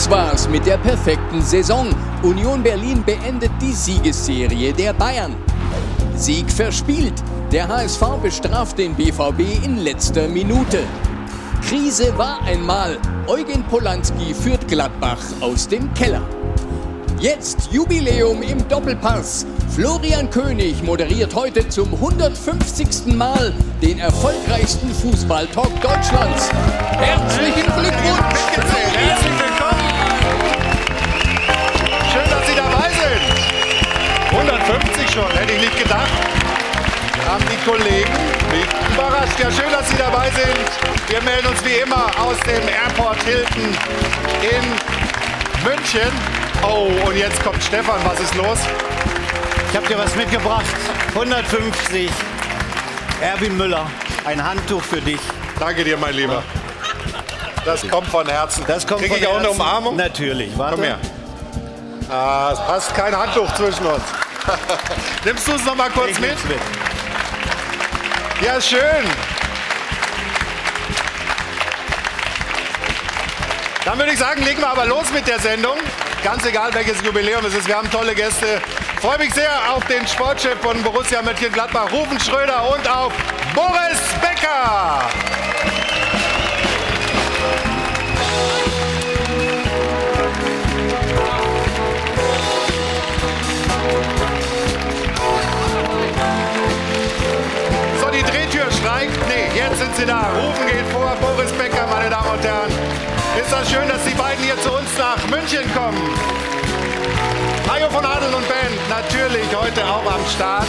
Das war's mit der perfekten Saison. Union Berlin beendet die Siegesserie der Bayern. Sieg verspielt. Der HSV bestraft den BVB in letzter Minute. Krise war einmal. Eugen Polanski führt Gladbach aus dem Keller. Jetzt Jubiläum im Doppelpass. Florian König moderiert heute zum 150. Mal den erfolgreichsten Fußball-Talk Deutschlands. Herzlichen Glückwunsch! Herzlich willkommen! Schön, dass Sie dabei sind. 150 schon, hätte ich nicht gedacht. Haben die Kollegen mich überrascht. Ja, schön, dass Sie dabei sind. Wir melden uns wie immer aus dem Airport Hilton in München. Oh, und jetzt kommt Stefan. Was ist los? Ich habe dir was mitgebracht. 150. Erwin Müller. Ein Handtuch für dich. Danke dir, mein Lieber. Das kommt von Herzen. Das kommt Kriege ich auch eine Umarmung? Natürlich. Warte. Komm her. Ah, es passt kein Handtuch zwischen uns. Nimmst du es noch mal kurz mit? Ja, schön. Dann würde ich sagen, legen wir aber los mit der Sendung. Ganz egal, welches Jubiläum es ist. Wir haben tolle Gäste. Ich freue mich sehr auf den Sportchef von Borussia Mönchengladbach, Ruven Schröder, und auf Boris Becker. So, die Drehtür streikt. Nee, jetzt sind sie da. Ruven geht vor, Boris Becker, meine Damen und Herren. Ist das schön, dass die beiden hier zu uns nach München kommen. Mario von Adel und Band natürlich heute auch am Start.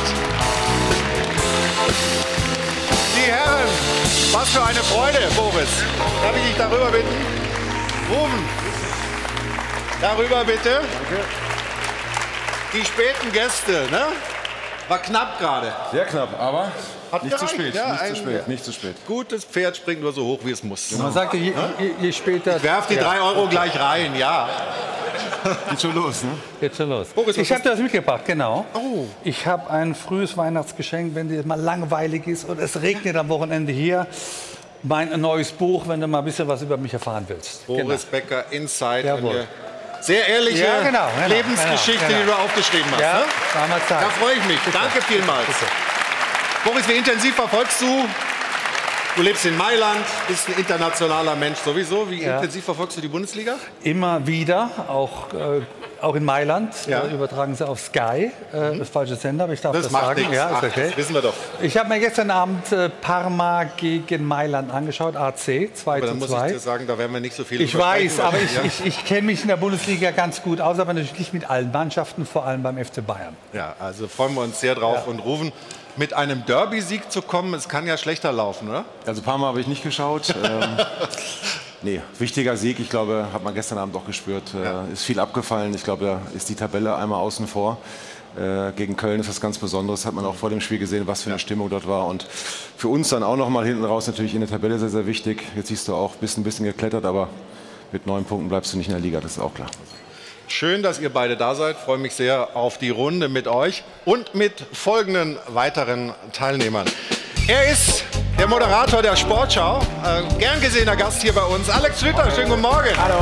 Die Herren, was für eine Freude, Boris. Darf ich dich darüber bitten? Ruven, darüber bitte. Danke. Die späten Gäste, ne? War knapp gerade. Sehr knapp, aber nicht zu spät. Ja, nicht zu spät, nicht zu spät. Gutes Pferd springt nur so hoch, wie es muss. Man sagte, je später... Ich werf die 3 Euro gleich rein, ja. Geht schon los, ne? Geht schon los. Boris, Ich habe dir das mitgebracht, genau. Oh. Ich habe ein frühes Weihnachtsgeschenk, wenn dir mal langweilig ist und es regnet am Wochenende hier. Mein neues Buch, wenn du mal ein bisschen was über mich erfahren willst. Boris Becker, Inside. Jawohl. Eine sehr ehrliche Ja, genau, Lebensgeschichte, genau. die du aufgeschrieben hast. Ja, Ne? damals Zeit. Da freue ich mich. Bitte. Danke vielmals. Bitte. Boris, wie intensiv verfolgst du? Du lebst in Mailand, bist ein internationaler Mensch sowieso. Wie intensiv verfolgst du die Bundesliga? Immer wieder, auch in Mailand, Ja. Übertragen sie auf Sky, das falsche Sender, aber ich darf das macht sagen. nichts. Ja, Ach, ist okay. das wissen wir doch. Ich habe mir gestern Abend Parma gegen Mailand angeschaut, AC, 2:2. Aber dann muss ich dir sagen, da werden wir nicht so viel Ich drüber weiß, sprechen, aber weil- ich kenne mich in der Bundesliga ganz gut aus, aber natürlich nicht mit allen Mannschaften, vor allem beim FC Bayern. Ja, also freuen wir uns sehr drauf. Ja. Und Ruven, mit einem Derby-Sieg zu kommen, es kann ja schlechter laufen, oder? Also ein paar Mal habe ich nicht geschaut. Nee, wichtiger Sieg. Ich glaube, hat man gestern Abend auch gespürt. Ist viel abgefallen. Ich glaube, da ist die Tabelle einmal außen vor. Gegen Köln ist was ganz Besonderes. Hat man auch vor dem Spiel gesehen, was für eine Stimmung dort war. Und für uns dann auch noch mal hinten raus natürlich in der Tabelle sehr, sehr wichtig. Jetzt siehst du auch, bist ein bisschen geklettert, aber mit 9 Punkten bleibst du nicht in der Liga. Das ist auch klar. Schön, dass ihr beide da seid. Freue mich sehr auf die Runde mit euch und mit folgenden weiteren Teilnehmern. Er ist der Moderator der Sportschau, gern gesehener Gast hier bei uns, Alex Schlüter. Schönen guten Morgen. Hallo.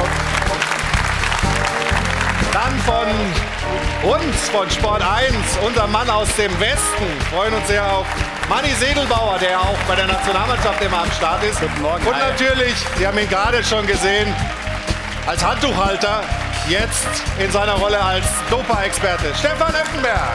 Dann von uns, von Sport 1, unser Mann aus dem Westen. Freuen uns sehr auf Manni Sedelbauer, der auch bei der Nationalmannschaft immer am Start ist. Guten Morgen. Und Hi. natürlich, Sie haben ihn gerade schon gesehen, als Handtuchhalter, jetzt in seiner Rolle als Dopa-Experte, Stefan Effenberg.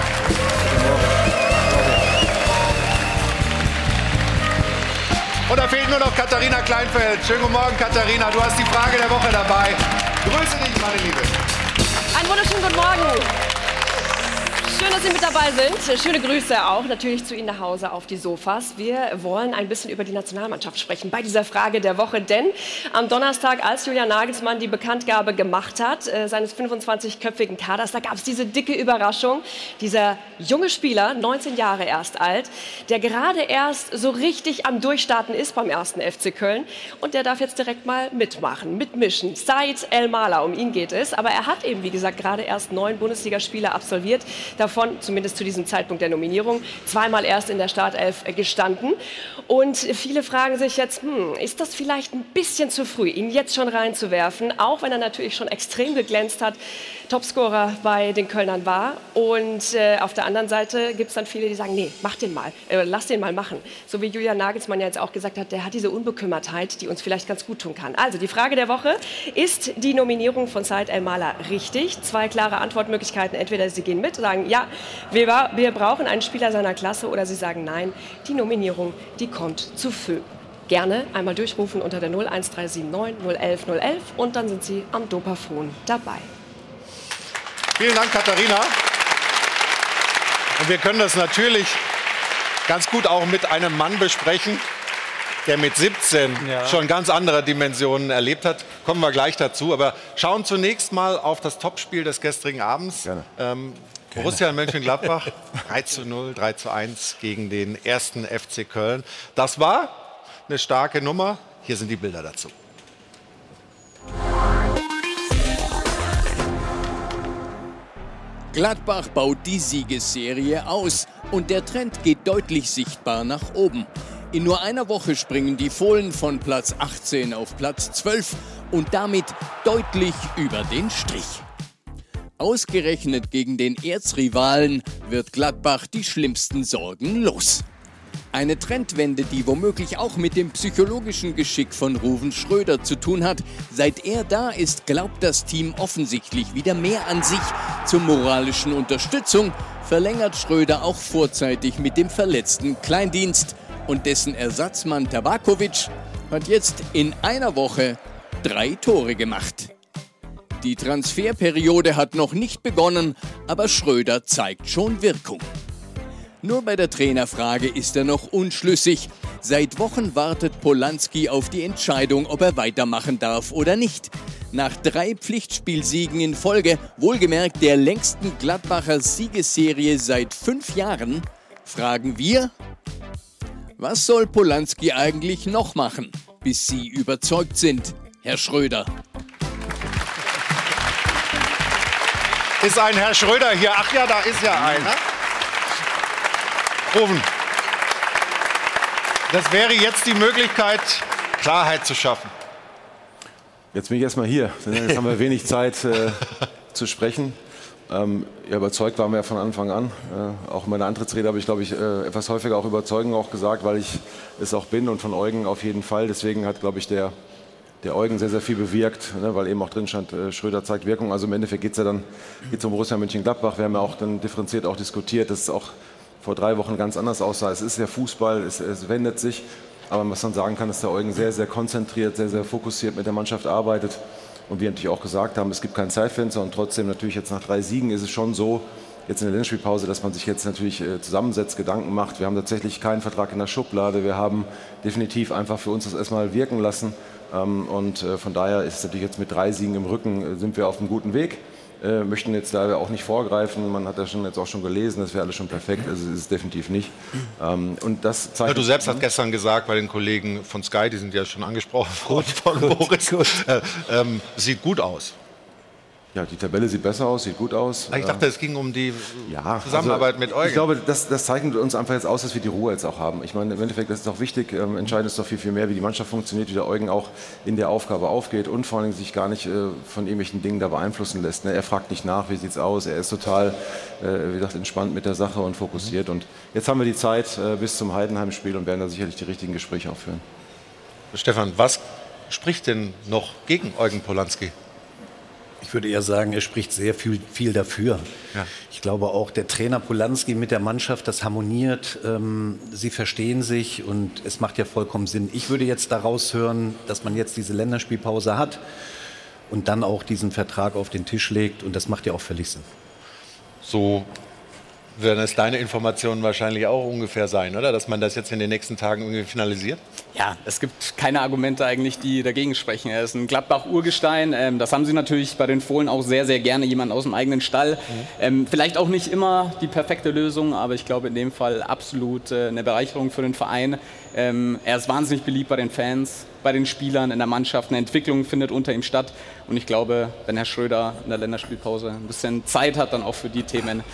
Und da fehlt nur noch Katharina Kleinfeld. Schönen guten Morgen, Katharina. Du hast die Frage der Woche dabei. Grüße dich, meine Liebe. Einen wunderschönen guten Morgen. Schön, dass Sie mit dabei sind. Schöne Grüße auch natürlich zu Ihnen nach Hause auf die Sofas. Wir wollen ein bisschen über die Nationalmannschaft sprechen bei dieser Frage der Woche. Denn am Donnerstag, als Julian Nagelsmann die Bekanntgabe gemacht hat, seines 25-köpfigen Kaders, da gab es diese dicke Überraschung. Dieser junge Spieler, 19 Jahre erst alt, der gerade erst so richtig am Durchstarten ist beim 1. FC Köln. Und der darf jetzt direkt mal mitmachen, mitmischen. Said El Mala, um ihn geht es. Aber er hat eben, wie gesagt, gerade erst 9 Bundesligaspiele absolviert. davon, zumindest zu diesem Zeitpunkt der Nominierung, zweimal erst in der Startelf gestanden. Und viele fragen sich jetzt, ist das vielleicht ein bisschen zu früh, ihn jetzt schon reinzuwerfen, auch wenn er natürlich schon extrem geglänzt hat, Topscorer bei den Kölnern war. Und auf der anderen Seite gibt es dann viele, die sagen, nee, mach den mal, lass den mal machen. So wie Julian Nagelsmann ja jetzt auch gesagt hat, der hat diese Unbekümmertheit, die uns vielleicht ganz gut tun kann. Also die Frage der Woche, ist die Nominierung von Said El-Mala richtig? 2 klare Antwortmöglichkeiten, entweder Sie gehen mit, sagen, ja, wir brauchen einen Spieler seiner Klasse, oder Sie sagen, nein, die Nominierung, die kommt zu früh. Gerne einmal durchrufen unter der 01379 011 011 und dann sind Sie am Dopafon dabei. Vielen Dank, Katharina. Und wir können das natürlich ganz gut auch mit einem Mann besprechen, der mit 17 schon ganz andere Dimensionen erlebt hat. Kommen wir gleich dazu. Aber schauen zunächst mal auf das Topspiel des gestrigen Abends. Borussia Mönchengladbach 3:0, 3:1 gegen den 1. FC Köln. Das war eine starke Nummer. Hier sind die Bilder dazu. Gladbach baut die Siegesserie aus und der Trend geht deutlich sichtbar nach oben. In nur einer Woche springen die Fohlen von Platz 18 auf Platz 12 und damit deutlich über den Strich. Ausgerechnet gegen den Erzrivalen wird Gladbach die schlimmsten Sorgen los. Eine Trendwende, die womöglich auch mit dem psychologischen Geschick von Ruven Schröder zu tun hat. Seit er da ist, glaubt das Team offensichtlich wieder mehr an sich. Zur moralischen Unterstützung verlängert Schröder auch vorzeitig mit dem verletzten Kleindienst. Und dessen Ersatzmann Tabakovic hat jetzt in einer Woche 3 Tore gemacht. Die Transferperiode hat noch nicht begonnen, aber Schröder zeigt schon Wirkung. Nur bei der Trainerfrage ist er noch unschlüssig. Seit Wochen wartet Polanski auf die Entscheidung, ob er weitermachen darf oder nicht. Nach 3 Pflichtspielsiegen in Folge, wohlgemerkt der längsten Gladbacher Siegesserie seit 5 Jahren, fragen wir, was soll Polanski eigentlich noch machen, bis Sie überzeugt sind, Herr Schröder? Ist ein Herr Schröder hier? Ach ja, da ist ja einer. Rufen. Das wäre jetzt die Möglichkeit, Klarheit zu schaffen. Jetzt bin ich erstmal hier. Jetzt haben wir wenig Zeit zu sprechen. Ja, überzeugt waren wir ja von Anfang an. Auch in meiner Antrittsrede habe ich, glaube ich, etwas häufiger auch überzeugend auch gesagt, weil ich es auch bin und von Eugen auf jeden Fall. Deswegen hat, glaube ich, der Eugen sehr, sehr viel bewirkt, ne, weil eben auch drin stand, Schröder zeigt Wirkung. Also im Endeffekt geht es ja dann um Borussia Mönchengladbach. Wir haben ja auch dann differenziert auch diskutiert, dass es auch vor 3 Wochen ganz anders aussah. Es ist ja Fußball, es wendet sich. Aber was man sagen kann, dass der Eugen sehr, sehr konzentriert, sehr, sehr fokussiert mit der Mannschaft arbeitet. Und wir natürlich auch gesagt haben, es gibt kein Zeitfenster. Und trotzdem natürlich jetzt nach 3 Siegen ist es schon so, jetzt in der Länderspielpause, dass man sich jetzt natürlich zusammensetzt, Gedanken macht. Wir haben tatsächlich keinen Vertrag in der Schublade. Wir haben definitiv einfach für uns das erstmal wirken lassen. Und von daher ist es natürlich jetzt mit 3 Siegen im Rücken, sind wir auf einem guten Weg. Möchten jetzt leider auch nicht vorgreifen. Man hat ja jetzt auch schon gelesen, das wäre alles schon perfekt. Also ist es definitiv nicht. Und das zeigt du selbst hast gestern gesagt bei den Kollegen von Sky, die sind ja schon angesprochen worden von Boris, sieht gut aus. Ja, die Tabelle sieht besser aus, sieht gut aus. Ich dachte, es ging um die Zusammenarbeit mit Eugen. Ich glaube, das zeichnet uns einfach jetzt aus, dass wir die Ruhe jetzt auch haben. Ich meine, im Endeffekt, das ist auch wichtig. Entscheidend ist doch viel, viel mehr, wie die Mannschaft funktioniert, wie der Eugen auch in der Aufgabe aufgeht und vor allem sich gar nicht von irgendwelchen Dingen da beeinflussen lässt. Er fragt nicht nach, wie sieht es aus. Er ist total, wie gesagt, entspannt mit der Sache und fokussiert. Und jetzt haben wir die Zeit bis zum Heidenheim-Spiel und werden da sicherlich die richtigen Gespräche auch führen. Stefan, was spricht denn noch gegen Eugen Polanski? Ich würde eher sagen, er spricht sehr viel dafür. Ja. Ich glaube auch, der Trainer Polanski mit der Mannschaft, das harmoniert. Sie verstehen sich und es macht ja vollkommen Sinn. Ich würde jetzt daraus hören, dass man jetzt diese Länderspielpause hat und dann auch diesen Vertrag auf den Tisch legt. Und das macht ja auch völlig Sinn. So werden es deine Informationen wahrscheinlich auch ungefähr sein, oder? Dass man das jetzt in den nächsten Tagen irgendwie finalisiert? Ja, es gibt keine Argumente eigentlich, die dagegen sprechen. Er ist ein Gladbach-Urgestein. Das haben sie natürlich bei den Fohlen auch sehr, sehr gerne, jemand aus dem eigenen Stall. Vielleicht auch nicht immer die perfekte Lösung, aber ich glaube in dem Fall absolut eine Bereicherung für den Verein. Er ist wahnsinnig beliebt bei den Fans, bei den Spielern, in der Mannschaft. Eine Entwicklung findet unter ihm statt. Und ich glaube, wenn Herr Schröder in der Länderspielpause ein bisschen Zeit hat, dann auch für die Themen,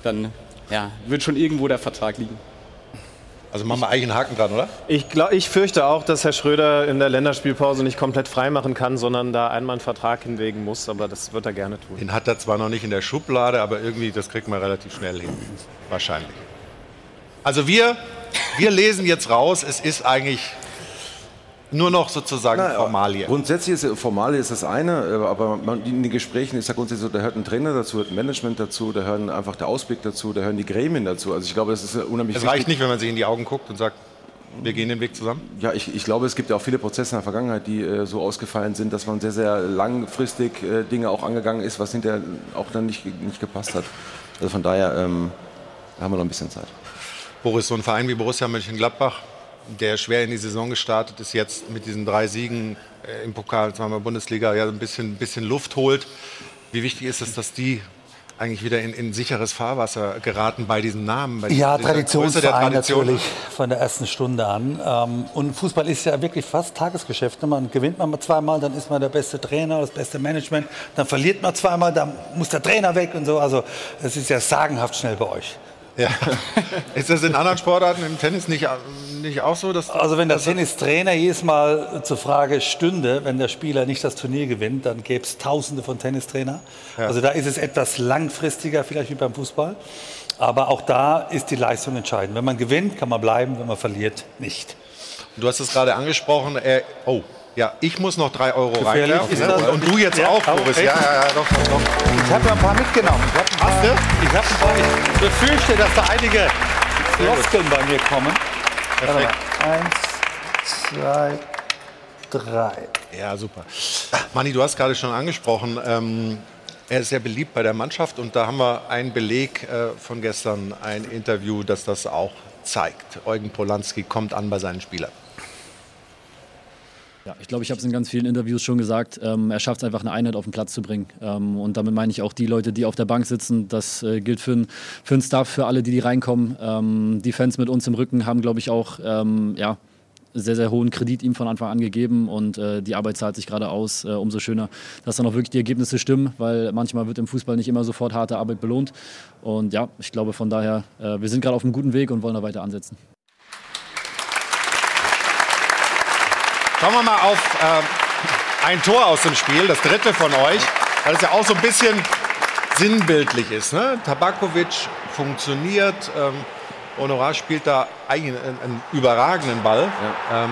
dann wird schon irgendwo der Vertrag liegen. Also machen wir eigentlich einen Haken dran, oder? Ich fürchte auch, dass Herr Schröder in der Länderspielpause nicht komplett freimachen kann, sondern da einmal einen Vertrag hinlegen muss. Aber das wird er gerne tun. Den hat er zwar noch nicht in der Schublade, aber irgendwie, das kriegt man relativ schnell hin. Wahrscheinlich. Also wir lesen jetzt raus, es ist eigentlich nur noch sozusagen Formalie. Grundsätzlich ist Formalie ist das eine, aber in den Gesprächen ist ja grundsätzlich so, da hört ein Trainer dazu, hört ein Management dazu, da hören einfach der Ausblick dazu, da hören die Gremien dazu. Also ich glaube, das ist unheimlich wichtig. Es reicht nicht, wenn man sich in die Augen guckt und sagt, wir gehen den Weg zusammen? Ja, ich glaube, es gibt ja auch viele Prozesse in der Vergangenheit, die so ausgefallen sind, dass man sehr, sehr langfristig Dinge auch angegangen ist, was hinterher auch dann nicht gepasst hat. Also von daher haben wir noch ein bisschen Zeit. Boris, so ein Verein wie Borussia Mönchengladbach, der schwer in die Saison gestartet ist, jetzt mit diesen 3 Siegen im Pokal, zweimal Bundesliga, ja ein bisschen Luft holt. Wie wichtig ist es, dass die eigentlich wieder in sicheres Fahrwasser geraten bei diesen Namen? Bei Traditionsverein natürlich von der ersten Stunde an. Und Fußball ist ja wirklich fast Tagesgeschäft. Man gewinnt man mal zweimal, dann ist man der beste Trainer, das beste Management. Dann verliert man zweimal, dann muss der Trainer weg und so. Also es ist ja sagenhaft schnell bei euch. Ja. Ist das in anderen Sportarten im Tennis nicht auch so? Also wenn der Tennistrainer jedes Mal zur Frage stünde, wenn der Spieler nicht das Turnier gewinnt, dann gäbe es Tausende von Tennistrainer. Ja. Also da ist es etwas langfristiger vielleicht wie beim Fußball. Aber auch da ist die Leistung entscheidend. Wenn man gewinnt, kann man bleiben, wenn man verliert, nicht. Du hast es gerade angesprochen. Ja, ich muss noch 3 Euro reinwerfen. Ne? Und du jetzt auch, Boris. Ja, doch. Ich habe ja ein paar mitgenommen. Ich befürchte, dass da einige Floskeln bei mir kommen. Perfekt. 1, 2, 3. Ja, super. Manni, du hast gerade schon angesprochen, er ist sehr beliebt bei der Mannschaft. Und da haben wir einen Beleg von gestern, ein Interview, das das auch zeigt. Eugen Polanski kommt an bei seinen Spielern. Ja, ich glaube, ich habe es in ganz vielen Interviews schon gesagt, er schafft es einfach, eine Einheit auf den Platz zu bringen. Und damit meine ich auch die Leute, die auf der Bank sitzen. Das gilt für den Staff, für alle, die reinkommen. Die Fans mit uns im Rücken haben, glaube ich, auch sehr, sehr hohen Kredit ihm von Anfang an gegeben. Und die Arbeit zahlt sich gerade aus. Umso schöner, dass dann auch wirklich die Ergebnisse stimmen, weil manchmal wird im Fußball nicht immer sofort harte Arbeit belohnt. Und ja, ich glaube von daher, wir sind gerade auf einem guten Weg und wollen da weiter ansetzen. Schauen wir mal auf ein Tor aus dem Spiel, das dritte von euch, weil es ja auch so ein bisschen sinnbildlich ist. Ne? Tabakovic funktioniert, Honorar spielt da eigentlich einen überragenden Ball. Ja.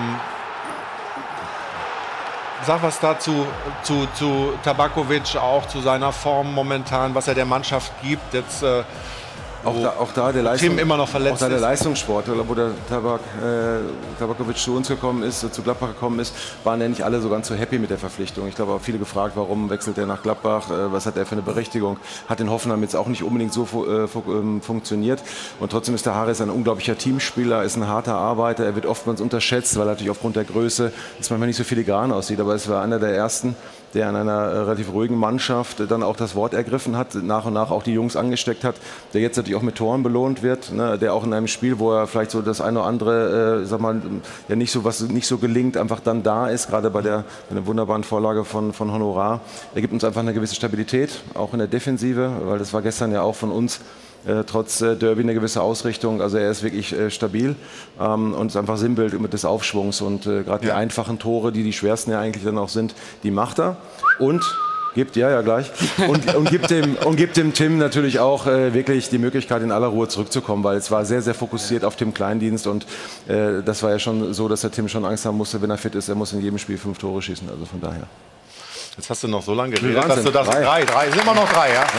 Sag was dazu zu Tabakovic, auch zu seiner Form momentan, was er der Mannschaft gibt. Jetzt Auch da der Tim immer noch verletzt auch da der Leistungssport, wo der Tabakovic zu uns gekommen ist, zu Gladbach gekommen ist, waren ja nicht alle so ganz so happy mit der Verpflichtung. Ich glaube, auch viele gefragt, warum wechselt er nach Gladbach, was hat er für eine Berechtigung, hat in Hoffenheim jetzt auch nicht unbedingt so funktioniert. Und trotzdem ist der Haris ein unglaublicher Teamspieler, ist ein harter Arbeiter, er wird oftmals unterschätzt, weil er natürlich aufgrund der Größe ist manchmal nicht so filigran aussieht, aber es war einer der ersten, der in einer relativ ruhigen Mannschaft dann auch das Wort ergriffen hat, nach und nach auch die Jungs angesteckt hat, der jetzt natürlich auch mit Toren belohnt wird, ne, der auch in einem Spiel, wo er vielleicht so das eine oder andere, ja nicht so gelingt, einfach dann da ist, gerade bei der wunderbaren Vorlage von Honorar. Er gibt uns einfach eine gewisse Stabilität, auch in der Defensive, weil das war gestern ja auch von uns trotz Derby eine gewisse Ausrichtung. Also er ist wirklich stabil und ist einfach Sinnbild des Aufschwungs. Und gerade die einfachen Tore, die schwersten ja eigentlich dann auch sind, die macht er. Und gibt dem Tim natürlich auch wirklich die Möglichkeit, in aller Ruhe zurückzukommen, weil es war sehr, sehr fokussiert auf Tim Kleindienst. Und das war ja schon so, dass der Tim schon Angst haben musste, wenn er fit ist, er muss in jedem Spiel 5 Tore schießen. Also von daher. Jetzt hast du noch so lange geredet, dass du das drei, sind immer noch 3, ja?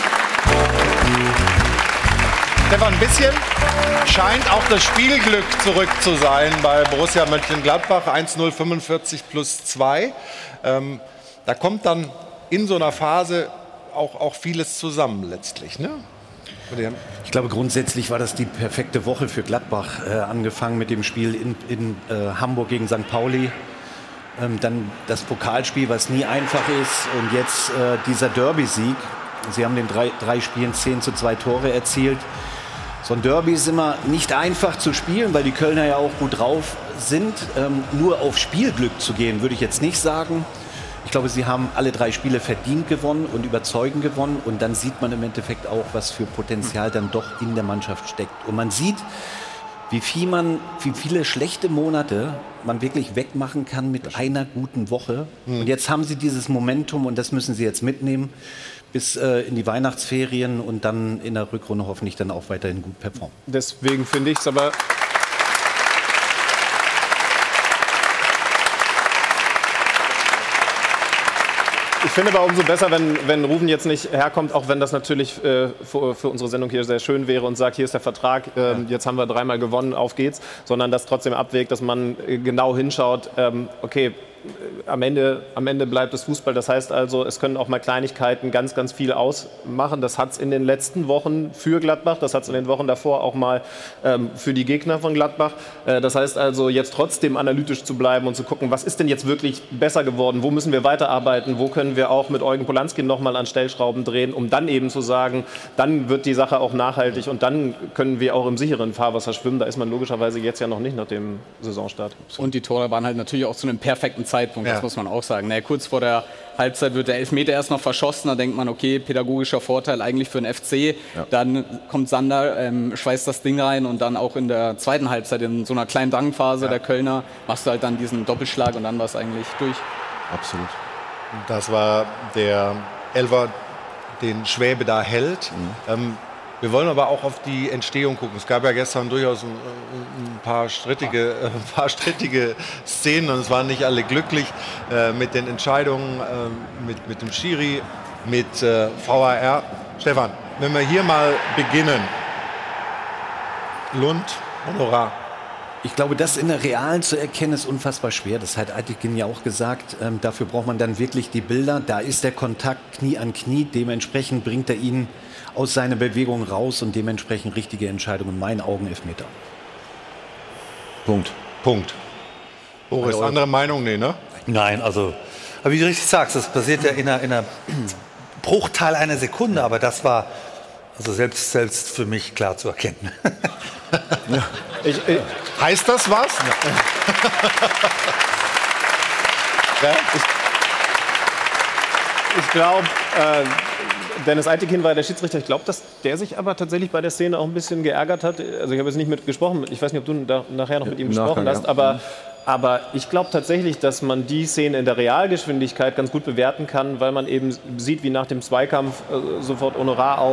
Stefan, ein bisschen scheint auch das Spielglück zurück zu sein bei Borussia Mönchengladbach. 1:0, 45 plus 2. Da kommt dann in so einer Phase auch vieles zusammen letztlich, ne? Ich glaube, grundsätzlich war das die perfekte Woche für Gladbach. Angefangen mit dem Spiel in Hamburg gegen St. Pauli. Dann das Pokalspiel, was nie einfach ist. Und jetzt dieser Derby-Sieg. Sie haben in 3 Spielen 10:2 Tore erzielt. So ein Derby ist immer nicht einfach zu spielen, weil die Kölner ja auch gut drauf sind. Nur auf Spielglück zu gehen, würde ich jetzt nicht sagen. Ich glaube, sie haben alle 3 Spiele verdient gewonnen und überzeugend gewonnen. Und dann sieht man im Endeffekt auch, was für Potenzial dann doch in der Mannschaft steckt. Und man sieht, wie viele schlechte Monate man wirklich wegmachen kann mit einer guten Woche. Und jetzt haben sie dieses Momentum und das müssen sie jetzt mitnehmen bis in die Weihnachtsferien und dann in der Rückrunde hoffentlich dann auch weiterhin gut performen. Deswegen finde ich es aber... Ich finde aber umso besser, wenn Ruven jetzt nicht herkommt, auch wenn das natürlich für unsere Sendung hier sehr schön wäre und sagt, hier ist der Vertrag, jetzt haben wir 3-mal gewonnen, auf geht's, sondern das trotzdem abwägt, dass man genau hinschaut, okay, am Ende bleibt es Fußball. Das heißt also, es können auch mal Kleinigkeiten ganz, ganz viel ausmachen. Das hat es in den letzten Wochen für Gladbach, das hat es in den Wochen davor auch mal für die Gegner von Gladbach. Das heißt also, jetzt trotzdem analytisch zu bleiben und zu gucken, was ist denn jetzt wirklich besser geworden? Wo müssen wir weiterarbeiten? Wo können wir auch mit Eugen Polanski noch mal an Stellschrauben drehen, um dann eben zu sagen, dann wird die Sache auch nachhaltig und dann können wir auch im sicheren Fahrwasser schwimmen. Da ist man logischerweise jetzt ja noch nicht nach dem Saisonstart. Und die Tore waren halt natürlich auch zu einem perfekten Zeitpunkt, das muss man auch sagen. Naja, kurz vor der Halbzeit wird der Elfmeter erst noch verschossen, da denkt man, okay, pädagogischer Vorteil eigentlich für den FC. Ja. Dann kommt Sander, schweißt das Ding rein und dann auch in der zweiten Halbzeit, in so einer kleinen Drangphase der Kölner, machst du halt dann diesen Doppelschlag und dann war es eigentlich durch. Absolut. Das war der Elfer, den Schwäbe da hält. Wir wollen aber auch auf die Entstehung gucken. Es gab ja gestern durchaus ein paar strittige Szenen und es waren nicht alle glücklich mit den Entscheidungen, mit dem Schiri, mit VAR. Stefan, wenn wir hier mal beginnen. Lund, Honorar. Ich glaube, das in der Realen zu erkennen, ist unfassbar schwer. Das hat Aitikin ja auch gesagt. Dafür braucht man dann wirklich die Bilder. Da ist der Kontakt Knie an Knie. Dementsprechend bringt er ihn aus seiner Bewegung raus und dementsprechend richtige Entscheidung. In meinen Augen Elfmeter. Punkt. Boris, andere Meinung? Nee, ne? Nein, also, aber wie du richtig sagst, das passiert ja in einer Bruchteil einer Sekunde. Aber das war also selbst für mich klar zu erkennen. Heißt das was? Ja, ich glaube, Dennis Aitikin war der Schiedsrichter. Ich glaube, dass der sich aber tatsächlich bei der Szene auch ein bisschen geärgert hat. Also ich habe jetzt nicht mitgesprochen. Ich weiß nicht, ob du da nachher noch mit ihm gesprochen hast. Aber ich glaube tatsächlich, dass man die Szene in der Realgeschwindigkeit ganz gut bewerten kann, weil man eben sieht, wie nach dem Zweikampf sofort Honorar auch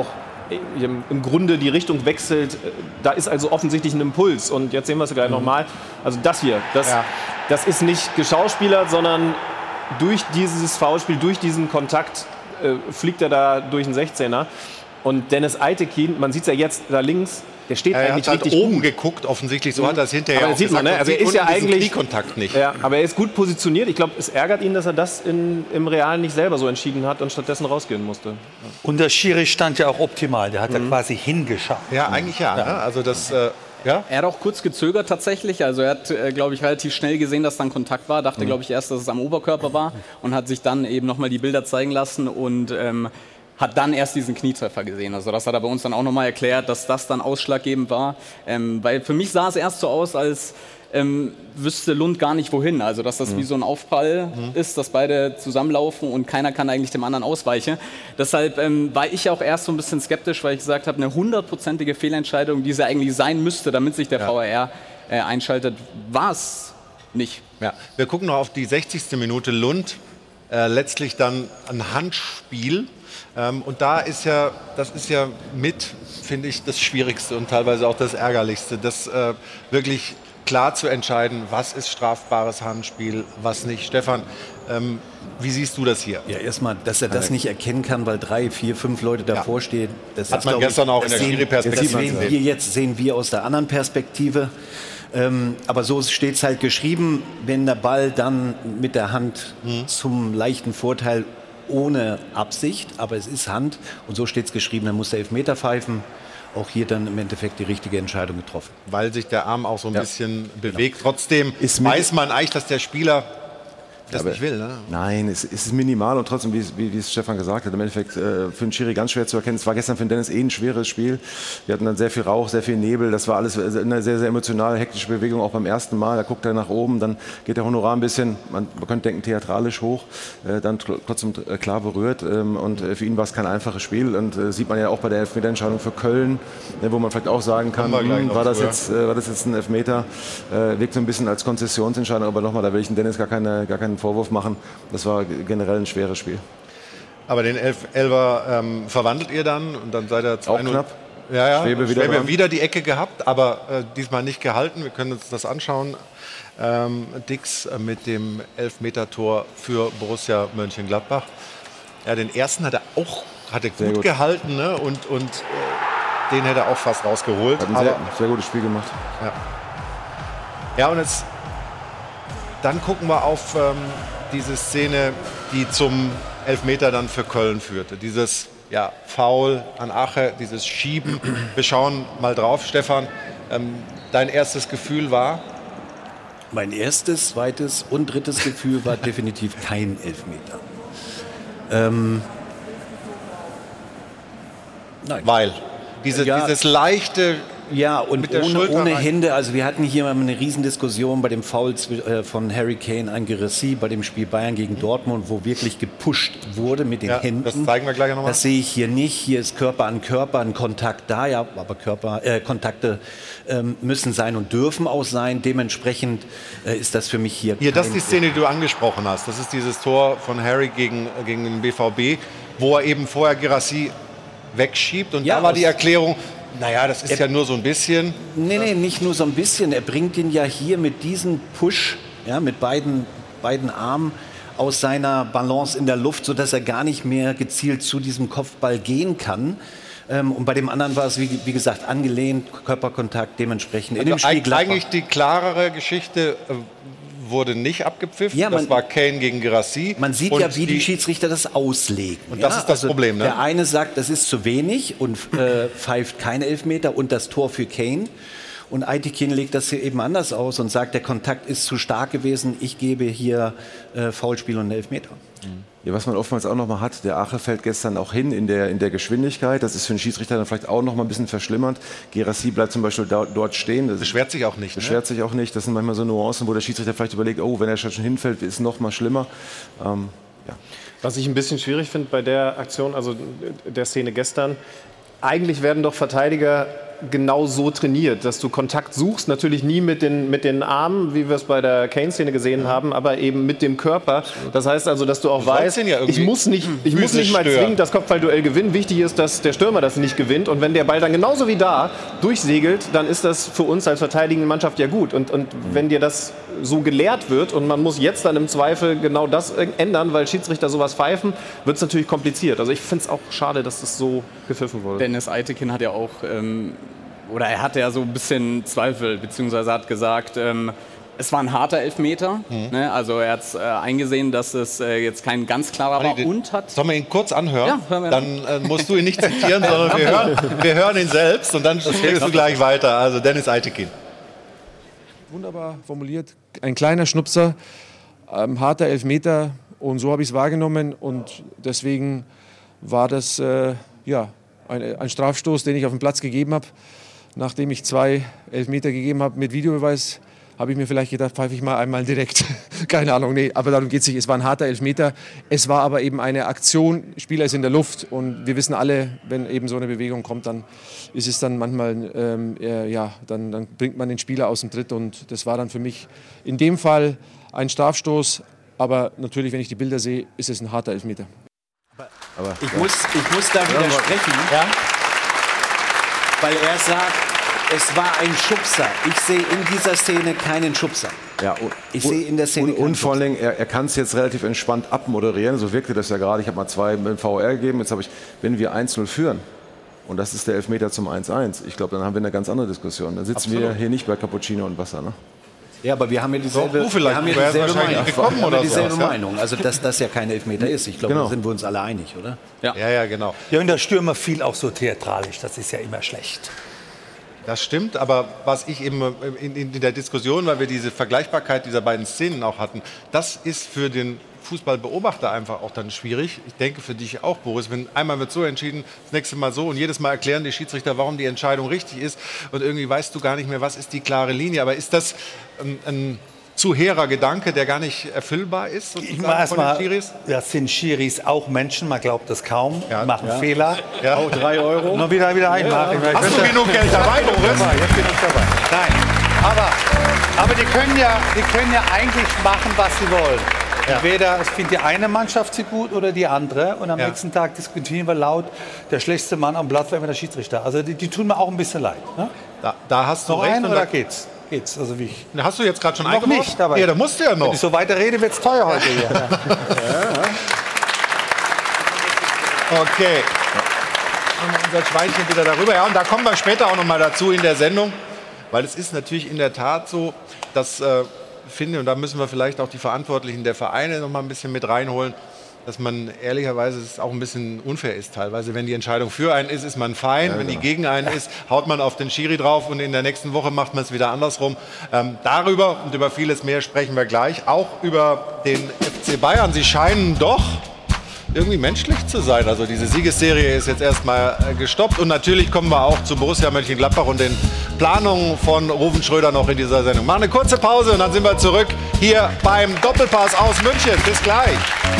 im Grunde die Richtung wechselt. Da ist also offensichtlich ein Impuls. Und jetzt sehen wir es gleich nochmal. Also das hier, das ist nicht geschauspielert, sondern durch dieses Foulspiel, durch diesen Kontakt fliegt er da durch den 16er. Und Dennis Aitikin, man sieht es ja jetzt da links, der steht eigentlich richtig oben gut geguckt, offensichtlich. So hat er es hinterher aber auch sieht man, gesagt. ne? Also er ist ja eigentlich Kniekontakt nicht. Ja, aber er ist gut positioniert. Ich glaube, es ärgert ihn, dass er das im Realen nicht selber so entschieden hat und stattdessen rausgehen musste. Und der Schiri stand ja auch optimal. Der hat ja quasi hingeschaut. Ja, eigentlich ja. Ne? Also das... Ja? Er hat auch kurz gezögert tatsächlich. Also er hat, glaube ich, relativ schnell gesehen, dass dann Kontakt war. Dachte, glaube ich, erst, dass es am Oberkörper war. Und hat sich dann eben nochmal die Bilder zeigen lassen und hat dann erst diesen Knietreffer gesehen. Also das hat er bei uns dann auch nochmal erklärt, dass das dann ausschlaggebend war. Weil für mich sah es erst so aus, als wüsste Lund gar nicht wohin. Also dass das wie so ein Aufprall ist, dass beide zusammenlaufen und keiner kann eigentlich dem anderen ausweichen. Deshalb war ich auch erst so ein bisschen skeptisch, weil ich gesagt habe, eine 100%ige Fehlentscheidung, die sie eigentlich sein müsste, damit sich der VAR einschaltet, war es nicht. Ja. Wir gucken noch auf die 60. Minute. Lund, letztlich dann ein Handspiel. Und das ist ja mit, finde ich, das Schwierigste und teilweise auch das Ärgerlichste, das wirklich klar zu entscheiden, was ist strafbares Handspiel, was nicht. Stefan, wie siehst du das hier? Ja, erstmal, dass er das nicht erkennen kann, weil 3, 4, 5 Leute davor stehen. Das hat man gestern auch in der Schiri-Perspektive. Das sehen wir aus der anderen Perspektive. Aber so steht es halt geschrieben, wenn der Ball dann mit der Hand zum leichten Vorteil ohne Absicht, aber es ist Hand und so steht es geschrieben, dann muss der Elfmeter pfeifen. Auch hier dann im Endeffekt die richtige Entscheidung getroffen. Weil sich der Arm auch so ein bisschen bewegt. Trotzdem weiß man eigentlich, dass der Spieler das nicht will, ne? Nein, es ist minimal und trotzdem, wie es Stefan gesagt hat, im Endeffekt für den Schiri ganz schwer zu erkennen. Es war gestern für den Dennis ein schweres Spiel. Wir hatten dann sehr viel Rauch, sehr viel Nebel. Das war alles eine sehr, sehr emotionale, hektische Bewegung, auch beim ersten Mal. Da guckt er nach oben, dann geht der Honorar ein bisschen, man könnte denken, theatralisch hoch, dann trotzdem klar berührt. Und für ihn war es kein einfaches Spiel. Und sieht man ja auch bei der Elfmeterentscheidung für Köln, wo man vielleicht auch sagen kann, war das jetzt ein Elfmeter? Wirkt so ein bisschen als Konzessionsentscheidung, aber nochmal, da will ich den Dennis gar keinen Vorwurf machen. Das war generell ein schweres Spiel. Aber den Elfer verwandelt ihr dann und dann seid ihr 2-0. Auch knapp. Ja, Schwebe wieder die Ecke gehabt, aber diesmal nicht gehalten. Wir können uns das anschauen. Dix mit dem Elfmetertor für Borussia Mönchengladbach. Ja, den ersten hat er gut gehalten, ne? und den hätte er auch fast rausgeholt. Hat ein sehr gutes Spiel gemacht. Ja, und jetzt dann gucken wir auf diese Szene, die zum Elfmeter dann für Köln führte. Dieses Foul an Ache, dieses Schieben. Wir schauen mal drauf. Stefan, dein erstes Gefühl war? Mein erstes, zweites und drittes Gefühl war definitiv kein Elfmeter. Nein. Weil dieses leichte... Ja, und ohne Hände. Also wir hatten hier eine Riesendiskussion bei dem Foul von Harry Kane an Guirassy bei dem Spiel Bayern gegen Dortmund, wo wirklich gepusht wurde mit den Händen. Das zeigen wir gleich nochmal. Das sehe ich hier nicht. Hier ist Körper an Körper, ein Kontakt da, ja, aber Kontakte müssen sein und dürfen auch sein. Dementsprechend ist das für mich hier. Das ist die Szene, die du angesprochen hast. Das ist dieses Tor von Harry gegen den BVB, wo er eben vorher Guirassy wegschiebt. Und da war die Erklärung, naja, das ist ja nur so ein bisschen. Nee, nicht nur so ein bisschen. Er bringt ihn ja hier mit diesem Push, mit beiden Armen aus seiner Balance in der Luft, sodass er gar nicht mehr gezielt zu diesem Kopfball gehen kann. Und bei dem anderen war es, wie gesagt, angelehnt, Körperkontakt dementsprechend. Also in dem Spiel eigentlich die klarere Geschichte wurde nicht abgepfiffen. Ja, das war Kane gegen Guirassy. Man sieht ja, wie die Schiedsrichter das auslegen. Und das ist das Problem, ne? Der eine sagt, das ist zu wenig und pfeift keine Elfmeter und das Tor für Kane. Und Aytekin legt das hier eben anders aus und sagt, der Kontakt ist zu stark gewesen. Ich gebe hier Foulspiel und einen Elfmeter. Ja, was man oftmals auch noch mal hat, der Ache fällt gestern auch hin in der Geschwindigkeit. Das ist für den Schiedsrichter dann vielleicht auch noch mal ein bisschen verschlimmernd. Guirassy bleibt zum Beispiel dort stehen. Das beschwert sich auch nicht. Beschwert sich auch nicht. Das sind manchmal so Nuancen, wo der Schiedsrichter vielleicht überlegt, oh, wenn er schon hinfällt, ist es noch mal schlimmer. Was ich ein bisschen schwierig finde bei der Aktion, also der Szene gestern, eigentlich werden doch Verteidiger genau so trainiert, dass du Kontakt suchst, natürlich nie mit den Armen, wie wir es bei der Kane-Szene gesehen haben, aber eben mit dem Körper. Das heißt also, dass du auch weißt, ich muss nicht mal zwingend das Kopfballduell gewinnen. Wichtig ist, dass der Stürmer das nicht gewinnt. Und wenn der Ball dann genauso wie da durchsegelt, dann ist das für uns als verteidigende Mannschaft ja gut. Und wenn dir das so gelehrt wird und man muss jetzt dann im Zweifel genau das ändern, weil Schiedsrichter sowas pfeifen, wird es natürlich kompliziert. Also ich finde es auch schade, dass das so gepfiffen wurde. Dennis Aytekin hat ja auch, er hatte ja so ein bisschen Zweifel, beziehungsweise hat gesagt, es war ein harter Elfmeter. Ne? Also er hat eingesehen, dass es jetzt kein ganz klarer war. Und hat sollen wir ihn kurz anhören? Ja, hören wir dann musst du ihn nicht zitieren, sondern wir hören ihn selbst und dann sprichst du gleich weiter. Also Dennis Aytekin. Wunderbar formuliert. Ein kleiner Schnupser, harter Elfmeter und so habe ich es wahrgenommen und deswegen war das ein Strafstoß, den ich auf den Platz gegeben habe. Nachdem ich 2 Elfmeter gegeben habe mit Videobeweis, habe ich mir vielleicht gedacht, pfeife ich mal einmal direkt. Keine Ahnung, nee, aber darum geht es nicht. Es war ein harter Elfmeter. Es war aber eben eine Aktion, Spieler ist in der Luft und wir wissen alle, wenn eben so eine Bewegung kommt, dann ist es dann manchmal, dann bringt man den Spieler aus dem Tritt und das war dann für mich in dem Fall ein Strafstoß. Aber natürlich, wenn ich die Bilder sehe, ist es ein harter Elfmeter. Aber ich muss da widersprechen, weil er sagt, es war ein Schubser. Ich sehe in dieser Szene keinen Schubser. Ja, ich sehe in der Szene und vor allen Dingen, er kann es jetzt relativ entspannt abmoderieren. So wirkte das ja gerade. Ich habe mal 2 mit dem VR gegeben. Jetzt wenn wir 1-0 führen, und das ist der Elfmeter zum 1-1, ich glaube, dann haben wir eine ganz andere Diskussion. Dann sitzen wir hier nicht bei Cappuccino und Wasser, ne? Ja, aber wir haben ja dieselbe Meinung. Also, dass das ja kein Elfmeter ist. Ich glaube, da sind wir uns alle einig, oder? Ja, genau. Ja, und der Stürmer fiel auch so theatralisch. Das ist ja immer schlecht. Das stimmt, aber was ich eben in der Diskussion, weil wir diese Vergleichbarkeit dieser beiden Szenen auch hatten, das ist für den Fußballbeobachter einfach auch dann schwierig. Ich denke für dich auch, Boris, wenn einmal wird so entschieden, das nächste Mal so und jedes Mal erklären die Schiedsrichter, warum die Entscheidung richtig ist und irgendwie weißt du gar nicht mehr, was ist die klare Linie. Aber ist das ein zu hehrer Gedanke, der gar nicht erfüllbar ist? Ich mache erstmal, das sind Schiris auch Menschen, man glaubt das kaum, machen Fehler. Ja. Auch 3 Euro. Noch wieder einmachen. Ja. Hast du genug Geld dabei, Boris? Jetzt bin ich dabei. Nein, aber die können ja eigentlich machen, was sie wollen. Entweder es findet die eine Mannschaft sie gut oder die andere. Und am nächsten Tag diskutieren wir laut, der schlechteste Mann am Platz wäre immer der Schiedsrichter. Also die tun mir auch ein bisschen leid. Ne? Da hast du noch recht. einen oder geht's? Also wie hast du jetzt gerade schon noch nicht, aber da musst du ja noch. Wenn ich so weiter rede, wird es teuer heute hier. Okay. Machen wir unser Schweinchen wieder darüber. Ja, und da kommen wir später auch noch mal dazu in der Sendung. Weil es ist natürlich in der Tat so, dass finde, und da müssen wir vielleicht auch die Verantwortlichen der Vereine noch mal ein bisschen mit reinholen, dass man ehrlicherweise es auch ein bisschen unfair ist teilweise. Wenn die Entscheidung für einen ist, ist man fein. Wenn die gegen einen ist, haut man auf den Schiri drauf und in der nächsten Woche macht man es wieder andersrum. Darüber und über vieles mehr sprechen wir gleich. Auch über den FC Bayern. Sie scheinen doch irgendwie menschlich zu sein. Also diese Siegesserie ist jetzt erstmal gestoppt. Und natürlich kommen wir auch zu Borussia Mönchengladbach und den Planungen von Ruven Schröder noch in dieser Sendung. Machen eine kurze Pause und dann sind wir zurück hier beim Doppelpass aus München. Bis gleich.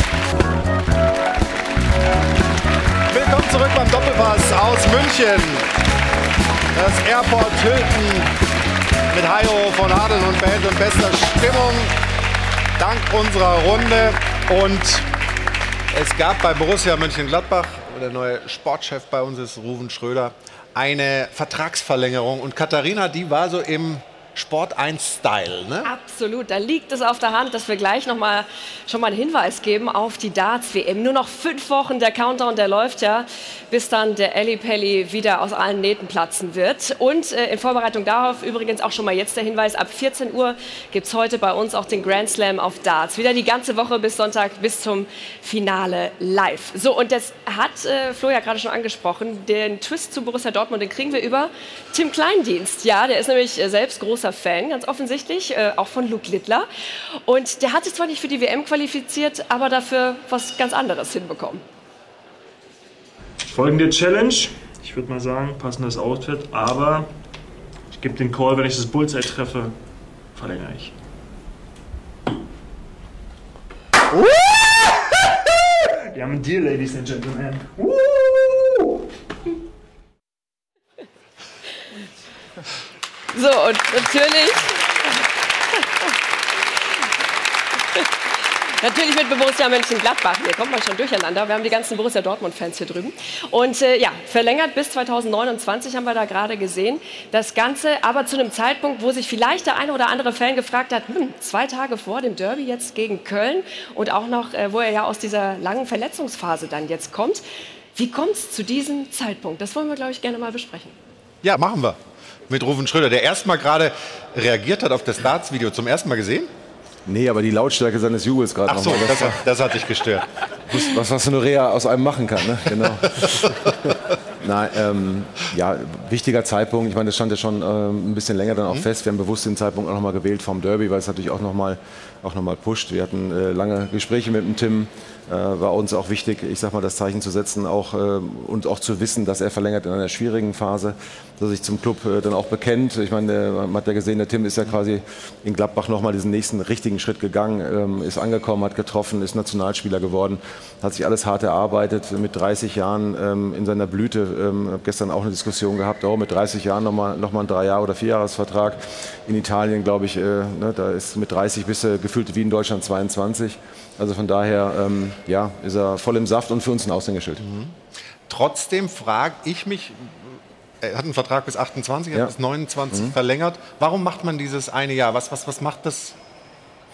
Willkommen zurück beim Doppelpass aus München. Das Airport Hilton mit Hayo von Adel und Band und bester Stimmung. Dank unserer Runde. Und es gab bei Borussia Mönchengladbach, der neue Sportchef bei uns ist Ruven Schröder, eine Vertragsverlängerung. Und Katharina, die war so im Sport 1-Style, ne? Absolut, da liegt es auf der Hand, dass wir gleich schon mal einen Hinweis geben auf die Darts-WM. Nur noch 5 Wochen, der Countdown, der läuft ja, bis dann der Ellipelli wieder aus allen Nähten platzen wird. Und in Vorbereitung darauf übrigens auch schon mal jetzt der Hinweis, ab 14 Uhr gibt es heute bei uns auch den Grand Slam auf Darts. Wieder die ganze Woche bis Sonntag, bis zum Finale live. So, und das hat Flo ja gerade schon angesprochen, den Twist zu Borussia Dortmund, den kriegen wir über Tim Kleindienst. Ja, der ist nämlich selbst großer Fan, ganz offensichtlich, auch von Luke Littler. Und der hat sich zwar nicht für die WM qualifiziert, aber dafür was ganz anderes hinbekommen. Folgende Challenge. Ich würde mal sagen, passendes Outfit, aber ich gebe den Call, wenn ich das Bullseye treffe, verlängere ich. Wir haben einen Deal, Ladies and Gentlemen. So, und natürlich mit Borussia Mönchengladbach. Hier kommt man schon durcheinander. Wir haben die ganzen Borussia Dortmund-Fans hier drüben. Und ja, verlängert bis 2029 haben wir da gerade gesehen. Das Ganze aber zu einem Zeitpunkt, wo sich vielleicht der eine oder andere Fan gefragt hat, 2 Tage vor dem Derby jetzt gegen Köln und auch noch, wo er ja aus dieser langen Verletzungsphase dann jetzt kommt. Wie kommt es zu diesem Zeitpunkt? Das wollen wir, glaube ich, gerne mal besprechen. Ja, machen wir. Mit Ruven Schröder, der erstmal gerade reagiert hat auf das Darts-Video. Zum ersten Mal gesehen? Nee, aber die Lautstärke seines Jubels gerade noch. Ach so, das hat dich gestört. Was eine Reha aus einem machen kann, ne? Genau. Nein, ja, wichtiger Zeitpunkt. Ich meine, das stand ja schon ein bisschen länger dann auch fest. Wir haben bewusst den Zeitpunkt auch noch mal gewählt vom Derby, weil es natürlich auch noch mal pusht. Wir hatten lange Gespräche mit dem Tim. War uns auch wichtig, ich sag mal, das Zeichen zu setzen und auch zu wissen, dass er verlängert in einer schwierigen Phase, dass er sich zum Club dann auch bekennt. Ich meine, man hat ja gesehen, der Tim ist ja quasi in Gladbach nochmal diesen nächsten richtigen Schritt gegangen, ist angekommen, hat getroffen, ist Nationalspieler geworden, hat sich alles hart erarbeitet, mit 30 Jahren in seiner Blüte. Habe gestern auch eine Diskussion gehabt, mit 30 Jahren nochmal ein 3-Jahr- oder 4-Jahres-Vertrag. In Italien, glaube ich, da ist mit 30 bist du gefühlt wie in Deutschland 22. Also von daher ja, ist er voll im Saft und für uns ein Aushängeschild. Trotzdem frage ich mich, er hat einen Vertrag bis 28, er hat bis 29 verlängert. Warum macht man dieses eine Jahr? Was macht das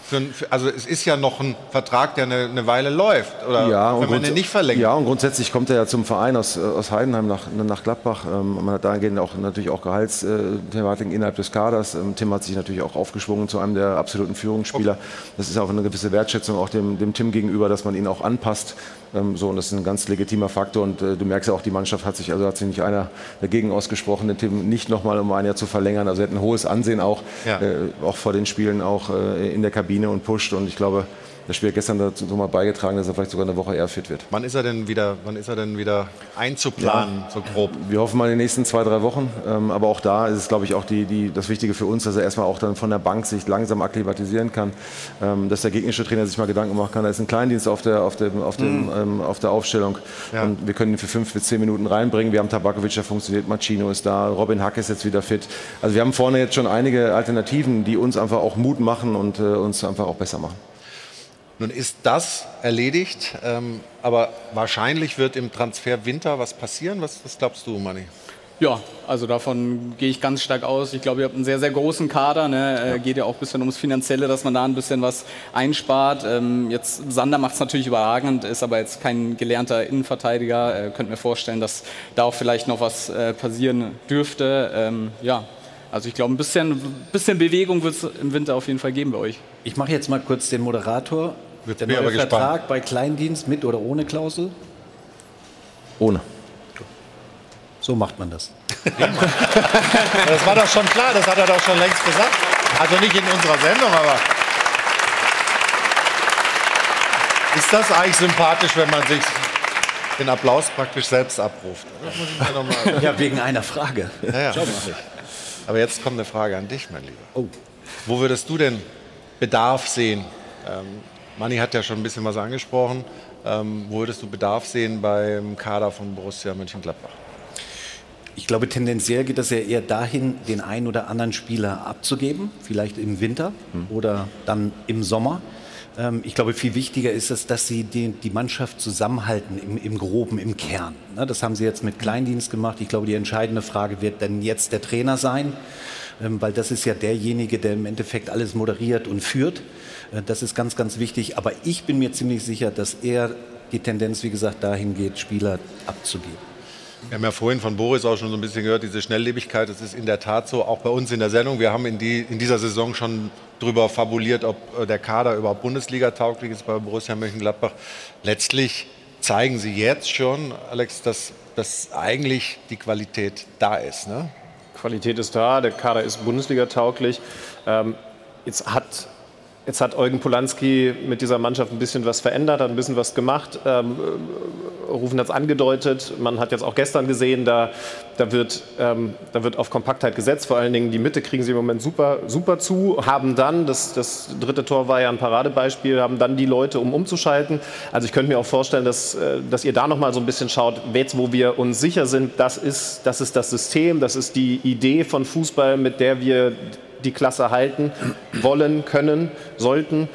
Also es ist ja noch ein Vertrag, der eine Weile läuft, oder ja, wenn man den nicht verlängert. Ja, und grundsätzlich kommt er ja zum Verein aus Heidenheim nach Gladbach. Man hat dahingehend natürlich auch Gehaltsthematiken innerhalb des Kaders. Tim hat sich natürlich auch aufgeschwungen zu einem der absoluten Führungsspieler. Okay. Das ist auch eine gewisse Wertschätzung auch dem Tim gegenüber, dass man ihn auch anpasst. Und das ist ein ganz legitimer Faktor. Und du merkst ja auch, die Mannschaft hat sich nicht einer dagegen ausgesprochen, den Tim nicht nochmal um ein Jahr zu verlängern. Also er hat ein hohes Ansehen auch vor den Spielen, auch in der Kabine und pusht, und ich glaube, das Spiel gestern dazu mal beigetragen, dass er vielleicht sogar eine Woche eher fit wird. Wann ist er denn wieder einzuplanen, so grob? Wir hoffen mal in den nächsten 2-3 Wochen, aber auch da ist es, glaube ich, auch das Wichtige für uns, dass er erstmal auch dann von der Bank sich langsam akklimatisieren kann, dass der gegnerische Trainer sich mal Gedanken machen kann, da ist ein Kleindienst auf der Aufstellung, und wir können ihn für 5 bis 10 Minuten reinbringen. Wir haben Tabakovic, der funktioniert, Machino ist da, Robin Hack ist jetzt wieder fit. Also wir haben vorne jetzt schon einige Alternativen, die uns einfach auch Mut machen und uns einfach auch besser machen. Nun ist das erledigt, aber wahrscheinlich wird im Transfer Winter was passieren. Was glaubst du, Manni? Ja, also davon gehe ich ganz stark aus. Ich glaube, ihr habt einen sehr, sehr großen Kader. Ne? Geht ja auch ein bisschen ums Finanzielle, dass man da ein bisschen was einspart. Jetzt Sander macht es natürlich überragend, ist aber jetzt kein gelernter Innenverteidiger. Könnt mir vorstellen, dass da auch vielleicht noch was passieren dürfte. Also ich glaube, ein bisschen Bewegung wird es im Winter auf jeden Fall geben bei euch. Ich mache jetzt mal kurz den Moderator. Der neue Vertrag bei Kleindienst mit oder ohne Klausel? Ohne. So macht man das. Das war doch schon klar, das hat er doch schon längst gesagt. Also nicht in unserer Sendung, aber ist das eigentlich sympathisch, wenn man sich den Applaus praktisch selbst abruft? Das muss ich mir noch mal ja, wegen einer Frage. Ja. Aber jetzt kommt eine Frage an dich, mein Lieber. Oh. Wo würdest du denn Bedarf sehen? Manni hat ja schon ein bisschen was angesprochen. Wo würdest du Bedarf sehen beim Kader von Borussia Mönchengladbach? Ich glaube, tendenziell geht es ja eher dahin, den einen oder anderen Spieler abzugeben, vielleicht im Winter oder dann im Sommer. Ich glaube, viel wichtiger ist es, dass sie die Mannschaft zusammenhalten im Groben, im Kern. Das haben sie jetzt mit Kleindienst gemacht. Ich glaube, die entscheidende Frage wird dann jetzt der Trainer sein, weil das ist ja derjenige, der im Endeffekt alles moderiert und führt. Das ist ganz, ganz wichtig. Aber ich bin mir ziemlich sicher, dass eher die Tendenz, wie gesagt, dahin geht, Spieler abzugeben. Wir haben ja vorhin von Boris auch schon so ein bisschen gehört, diese Schnelllebigkeit, das ist in der Tat so, auch bei uns in der Sendung. Wir haben in dieser Saison schon darüber fabuliert, ob der Kader überhaupt Bundesliga-tauglich ist bei Borussia Mönchengladbach. Letztlich zeigen sie jetzt schon, Alex, dass eigentlich die Qualität da ist, ne? Qualität ist da, der Kader ist Bundesliga-tauglich. Jetzt hat Eugen Polanski mit dieser Mannschaft ein bisschen was verändert, hat ein bisschen was gemacht. Rufen hat es angedeutet. Man hat jetzt auch gestern gesehen, da wird auf Kompaktheit gesetzt. Vor allen Dingen die Mitte kriegen sie im Moment super zu. Haben dann, das dritte Tor war ja ein Paradebeispiel, haben dann die Leute, um umzuschalten. Also ich könnte mir auch vorstellen, dass ihr da noch mal so ein bisschen schaut, jetzt wo wir uns sicher sind, das ist das System, das ist die Idee von Fußball, mit der wir die Klasse halten wollen, können, sollten.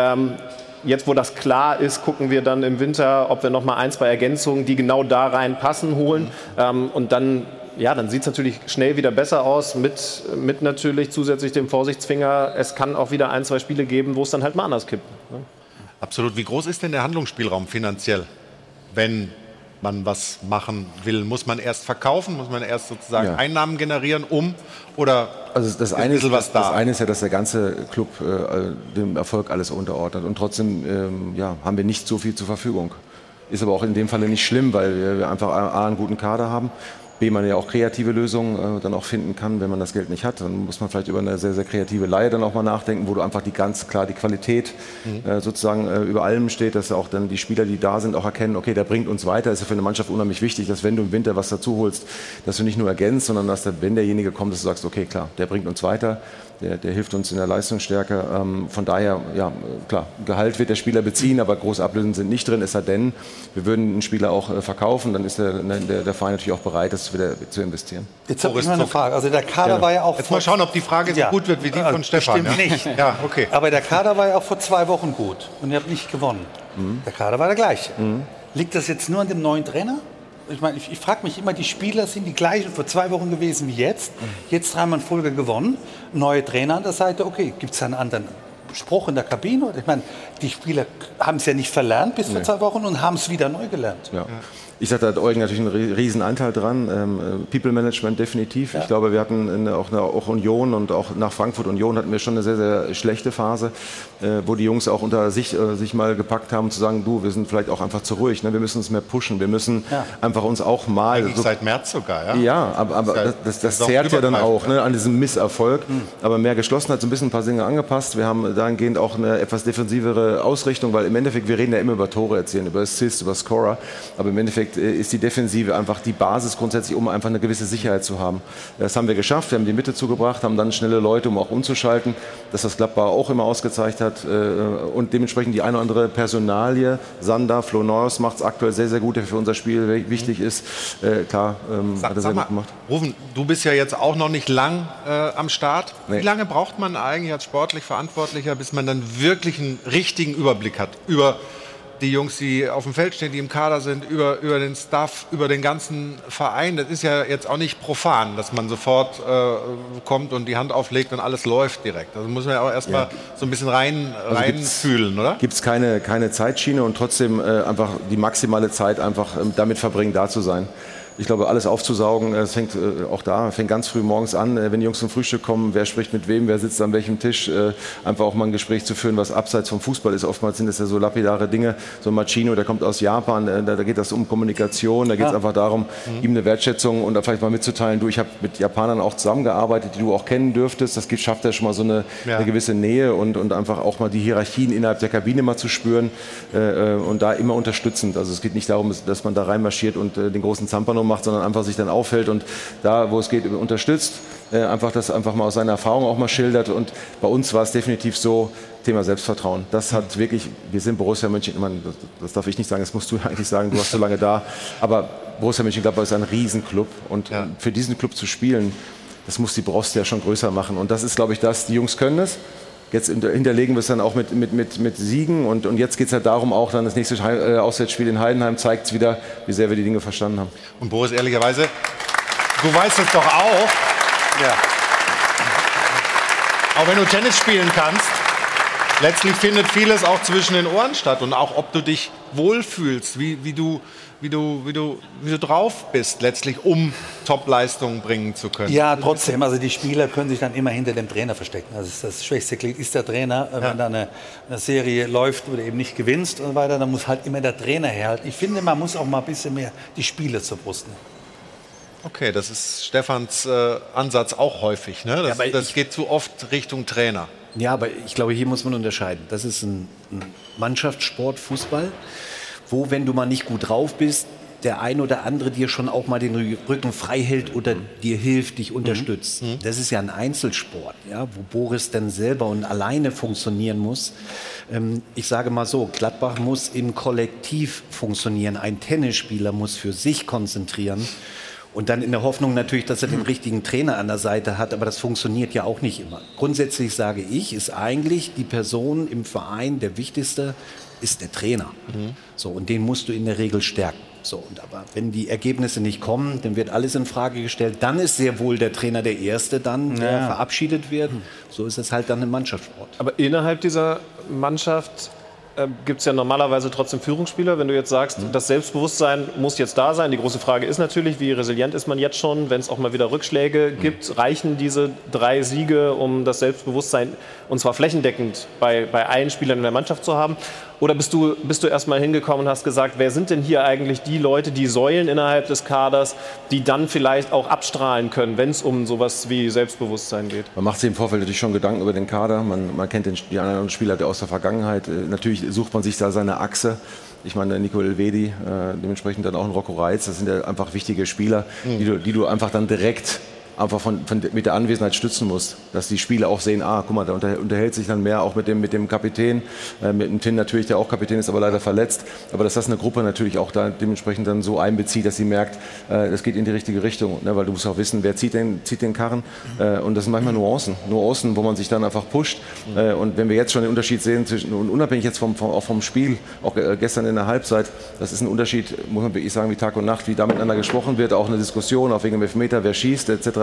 Jetzt, wo das klar ist, gucken wir dann im Winter, ob wir noch mal 1, 2 Ergänzungen, die genau da reinpassen, holen. Und dann sieht es natürlich schnell wieder besser aus, mit natürlich zusätzlich dem Vorsichtsfinger. Es kann auch wieder 1, 2 Spiele geben, wo es dann halt mal anders kippt. Absolut. Wie groß ist denn der Handlungsspielraum finanziell, wenn man was machen will? Muss man erst verkaufen? Muss man erst sozusagen Einnahmen generieren, oder also das eine ist ja, dass der ganze Club dem Erfolg alles unterordnet. Und trotzdem haben wir nicht so viel zur Verfügung. Ist aber auch in dem Falle nicht schlimm, weil wir einfach A, einen guten Kader haben, B, man ja auch kreative Lösungen dann auch finden kann, wenn man das Geld nicht hat. Dann muss man vielleicht über eine sehr, sehr kreative Leihe dann auch mal nachdenken, wo du einfach ganz klar die Qualität sozusagen über allem steht, dass auch dann die Spieler, die da sind, auch erkennen, okay, der bringt uns weiter. Das ist ja für eine Mannschaft unheimlich wichtig, dass wenn du im Winter was dazu holst, dass du nicht nur ergänzt, sondern dass wenn derjenige kommt, dass du sagst, okay, klar, der bringt uns weiter. Der hilft uns in der Leistungsstärke. Von daher, klar, Gehalt wird der Spieler beziehen, aber große Ablösen sind nicht drin, es sei denn, wir würden einen Spieler auch verkaufen, dann ist der Verein natürlich auch bereit, das wieder zu investieren. Jetzt habe ich mal eine Frage. Also der Kader war ja auch... Jetzt mal schauen, ob die Frage so gut wird wie die von Stefan. Stimmt nicht. Ja, okay. Aber der Kader war ja auch vor 2 Wochen gut und ihr habt nicht gewonnen. Der Kader war der gleiche. Liegt das jetzt nur an dem neuen Trainer? Ich meine, ich frage mich immer, die Spieler sind die gleichen vor 2 Wochen gewesen wie jetzt. Jetzt 3-mal in Folge gewonnen. Neue Trainer an der Seite, okay, gibt es einen anderen Spruch in der Kabine? Ich meine, die Spieler haben es ja nicht verlernt bis vor 2 Wochen und haben es wieder neu gelernt. Ja. Ich sage, da hat Eugen natürlich einen riesen Anteil dran. People Management definitiv. Ja. Ich glaube, wir hatten auch Union und auch nach Frankfurt Union hatten wir schon eine sehr, sehr schlechte Phase, wo die Jungs auch unter sich mal gepackt haben, zu sagen, du, wir sind vielleicht auch einfach zu ruhig. Ne? Wir müssen uns mehr pushen. Wir müssen einfach uns auch mal... Eigentlich seit März sogar, ja? Ja, aber das zehrt ja dann auch, ne, an diesem Misserfolg. Aber mehr Geschlossenheit, so ein bisschen ein paar Dinge angepasst. Wir haben dahingehend auch eine etwas defensivere Ausrichtung, weil im Endeffekt, wir reden ja immer über Tore erzielen, über Assists, über Scorer. Aber im Endeffekt ist die Defensive einfach die Basis grundsätzlich, um einfach eine gewisse Sicherheit zu haben. Das haben wir geschafft, wir haben die Mitte zugebracht, haben dann schnelle Leute, um auch umzuschalten, dass das Gladbach auch immer ausgezeichnet hat und dementsprechend die eine oder andere Personalie, Sander, Flo Neuhaus macht es aktuell sehr, sehr gut, der für unser Spiel wichtig ist. Klar, hat er sehr gut gemacht. Rufen, du bist ja jetzt auch noch nicht lang am Start. Nee. Wie lange braucht man eigentlich als sportlich Verantwortlicher, bis man dann wirklich einen richtigen Überblick hat über die Jungs, die auf dem Feld stehen, die im Kader sind, über den Staff, über den ganzen Verein? Das ist ja jetzt auch nicht profan, dass man sofort kommt und die Hand auflegt und alles läuft direkt. Also muss man ja auch erstmal so ein bisschen reinfühlen, oder? Gibt es keine Zeitschiene und trotzdem einfach die maximale Zeit einfach damit verbringen, da zu sein. Ich glaube, alles aufzusaugen, es fängt ganz früh morgens an, wenn die Jungs zum Frühstück kommen, wer spricht mit wem, wer sitzt an welchem Tisch, einfach auch mal ein Gespräch zu führen, was abseits vom Fußball ist. Oftmals sind das ja so lapidare Dinge, so ein Machino, der kommt aus Japan, da geht das um Kommunikation, da geht es einfach darum, ihm eine Wertschätzung und vielleicht mal mitzuteilen, du, ich habe mit Japanern auch zusammengearbeitet, die du auch kennen dürftest, das schafft ja schon mal so eine gewisse Nähe und einfach auch mal die Hierarchien innerhalb der Kabine mal zu spüren und da immer unterstützend. Also es geht nicht darum, dass man da reinmarschiert und den großen Zampano macht, sondern einfach sich dann aufhält und da, wo es geht, unterstützt. Einfach das einfach mal aus seiner Erfahrung auch mal schildert. Und bei uns war es definitiv so, Thema Selbstvertrauen. Das hat wirklich, wir sind Borussia Mönchengladbach, das darf ich nicht sagen, das musst du eigentlich sagen, du warst so lange da. Aber Borussia Mönchengladbach ist ein Riesenclub und für diesen Club zu spielen, das muss die Brust ja schon größer machen. Und das ist, glaube ich, die Jungs können das. Jetzt hinterlegen wir es dann auch mit Siegen und jetzt geht es halt darum, auch dann das nächste Auswärtsspiel in Heidenheim zeigt es wieder, wie sehr wir die Dinge verstanden haben. Und Boris, ehrlicherweise, du weißt es doch auch. Ja. Auch wenn du Tennis spielen kannst, letztlich findet vieles auch zwischen den Ohren statt und auch ob du dich wohlfühlst, wie du drauf bist, letztlich, um Top-Leistungen bringen zu können. Ja, trotzdem, also die Spieler können sich dann immer hinter dem Trainer verstecken. Also das schwächste Glied ist der Trainer. Wenn da eine Serie läuft, wo du eben nicht gewinnst und so weiter, dann muss halt immer der Trainer herhalten. Ich finde, man muss auch mal ein bisschen mehr die Spieler zur Brust nehmen. Okay, das ist Stefans Ansatz auch häufig, ne? Das geht zu oft Richtung Trainer. Ja, aber ich glaube, hier muss man unterscheiden. Das ist ein Mannschaftssport, Fußball, wo, wenn du mal nicht gut drauf bist, der ein oder andere dir schon auch mal den Rücken frei hält oder dir hilft, dich unterstützt. Das ist ja ein Einzelsport, ja, wo Boris dann selber und alleine funktionieren muss. Ich sage mal so, Gladbach muss im Kollektiv funktionieren. Ein Tennisspieler muss für sich konzentrieren. Und dann in der Hoffnung natürlich, dass er den richtigen Trainer an der Seite hat, aber das funktioniert ja auch nicht immer. Grundsätzlich sage ich, ist eigentlich die Person im Verein, der wichtigste ist der Trainer. So, und den musst du in der Regel stärken. So, und aber wenn die Ergebnisse nicht kommen, dann wird alles in Frage gestellt. Dann ist sehr wohl der Trainer der Erste, der verabschiedet wird. So ist es halt dann im Mannschaftssport. Aber innerhalb dieser Mannschaft gibt es ja normalerweise trotzdem Führungsspieler. Wenn du jetzt sagst, das Selbstbewusstsein muss jetzt da sein. Die große Frage ist natürlich, wie resilient ist man jetzt schon, wenn es auch mal wieder Rückschläge gibt. Reichen diese 3 Siege, um das Selbstbewusstsein, und zwar flächendeckend, bei allen Spielern in der Mannschaft zu haben? Oder bist du erst mal hingekommen und hast gesagt, wer sind denn hier eigentlich die Leute, die Säulen innerhalb des Kaders, die dann vielleicht auch abstrahlen können, wenn es um sowas wie Selbstbewusstsein geht? Man macht sich im Vorfeld natürlich schon Gedanken über den Kader. Man kennt die anderen Spieler aus der Vergangenheit. Natürlich sucht man sich da seine Achse. Ich meine, Nico Elvedi, dementsprechend dann auch ein Rocco Reitz. Das sind ja einfach wichtige Spieler, die du einfach dann direkt einfach mit der Anwesenheit stützen muss, dass die Spieler auch sehen, guck mal, der unterhält sich dann mehr auch mit dem Kapitän, mit dem Tin natürlich, der auch Kapitän ist, aber leider verletzt, aber dass das eine Gruppe natürlich auch da dementsprechend dann so einbezieht, dass sie merkt, das geht in die richtige Richtung, ne? Weil du musst auch wissen, wer zieht den Karren, und das sind manchmal Nuancen, wo man sich dann einfach pusht, und wenn wir jetzt schon den Unterschied sehen, und unabhängig jetzt auch vom Spiel, auch gestern in der Halbzeit, das ist ein Unterschied, muss man wirklich sagen, wie Tag und Nacht, wie da miteinander gesprochen wird, auch eine Diskussion, auf wegen dem Elfmeter, wer schießt, etc.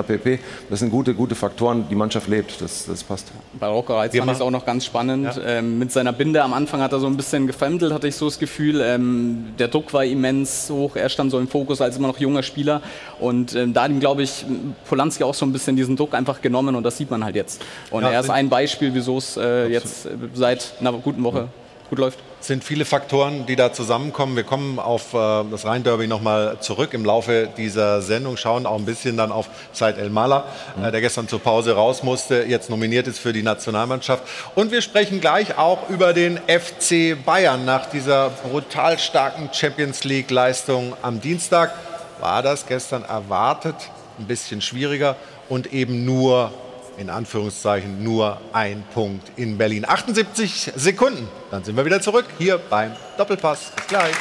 pp. Das sind gute Faktoren, die Mannschaft lebt, das passt. Bei Rocco Reitz fand ich es auch noch ganz spannend. Ja. Mit seiner Binde am Anfang hat er so ein bisschen gefremdelt, hatte ich so das Gefühl. Der Druck war immens hoch, er stand so im Fokus als immer noch junger Spieler. Und da hat ihm, glaube ich, Polanski auch so ein bisschen diesen Druck einfach genommen und das sieht man halt jetzt. Und er ist ein Beispiel, wieso es jetzt seit einer guten Woche gut läuft. Es sind viele Faktoren, die da zusammenkommen. Wir kommen auf das Rhein-Derby nochmal zurück im Laufe dieser Sendung, schauen auch ein bisschen dann auf Said El-Mala, der gestern zur Pause raus musste, jetzt nominiert ist für die Nationalmannschaft. Und wir sprechen gleich auch über den FC Bayern. Nach dieser brutal starken Champions-League-Leistung am Dienstag war das gestern erwartet ein bisschen schwieriger und eben nur, in Anführungszeichen, nur ein Punkt in Berlin. 78 Sekunden, dann sind wir wieder zurück hier beim Doppelpass. Bis gleich.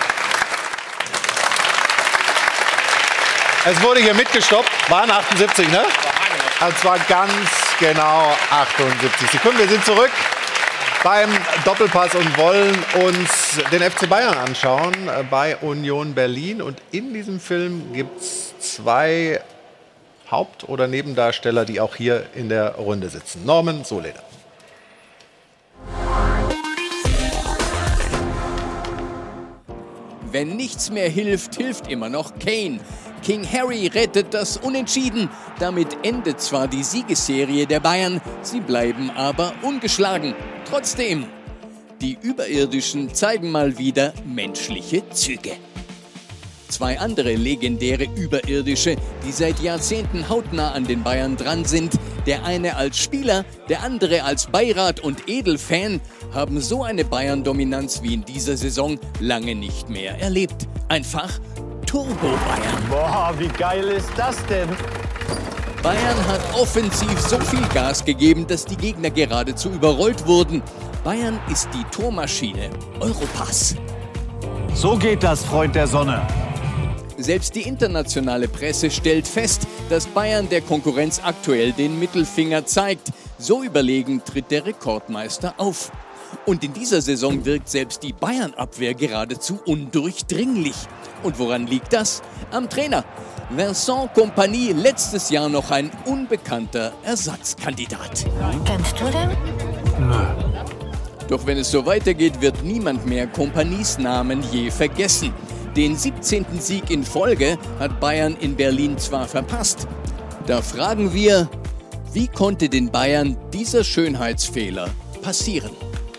Es wurde hier mitgestoppt, waren 78, ne? Und zwar ganz genau 78 Sekunden. Wir sind zurück beim Doppelpass und wollen uns den FC Bayern anschauen bei Union Berlin. Und in diesem Film gibt es zwei Haupt- oder Nebendarsteller, die auch hier in der Runde sitzen. Norman Sohleder. Wenn nichts mehr hilft, hilft immer noch Kane. King Harry rettet das Unentschieden. Damit endet zwar die Siegesserie der Bayern, sie bleiben aber ungeschlagen. Trotzdem, die Überirdischen zeigen mal wieder menschliche Züge. Zwei andere legendäre Überirdische, die seit Jahrzehnten hautnah an den Bayern dran sind, der eine als Spieler, der andere als Beirat und Edelfan, haben so eine Bayern-Dominanz wie in dieser Saison lange nicht mehr erlebt. Einfach Turbo-Bayern. Boah, wie geil ist das denn? Bayern hat offensiv so viel Gas gegeben, dass die Gegner geradezu überrollt wurden. Bayern ist die Tormaschine. Europass. So geht das, Freund der Sonne. Selbst die internationale Presse stellt fest, dass Bayern der Konkurrenz aktuell den Mittelfinger zeigt. So überlegen tritt der Rekordmeister auf. Und in dieser Saison wirkt selbst die Bayern-Abwehr geradezu undurchdringlich. Und woran liegt das? Am Trainer. Vincent Kompany, letztes Jahr noch ein unbekannter Ersatzkandidat. Kennst du den? Nö. Doch wenn es so weitergeht, wird niemand mehr Kompanys Namen je vergessen. Den 17. Sieg in Folge hat Bayern in Berlin zwar verpasst. Da fragen wir, wie konnte den Bayern dieser Schönheitsfehler passieren?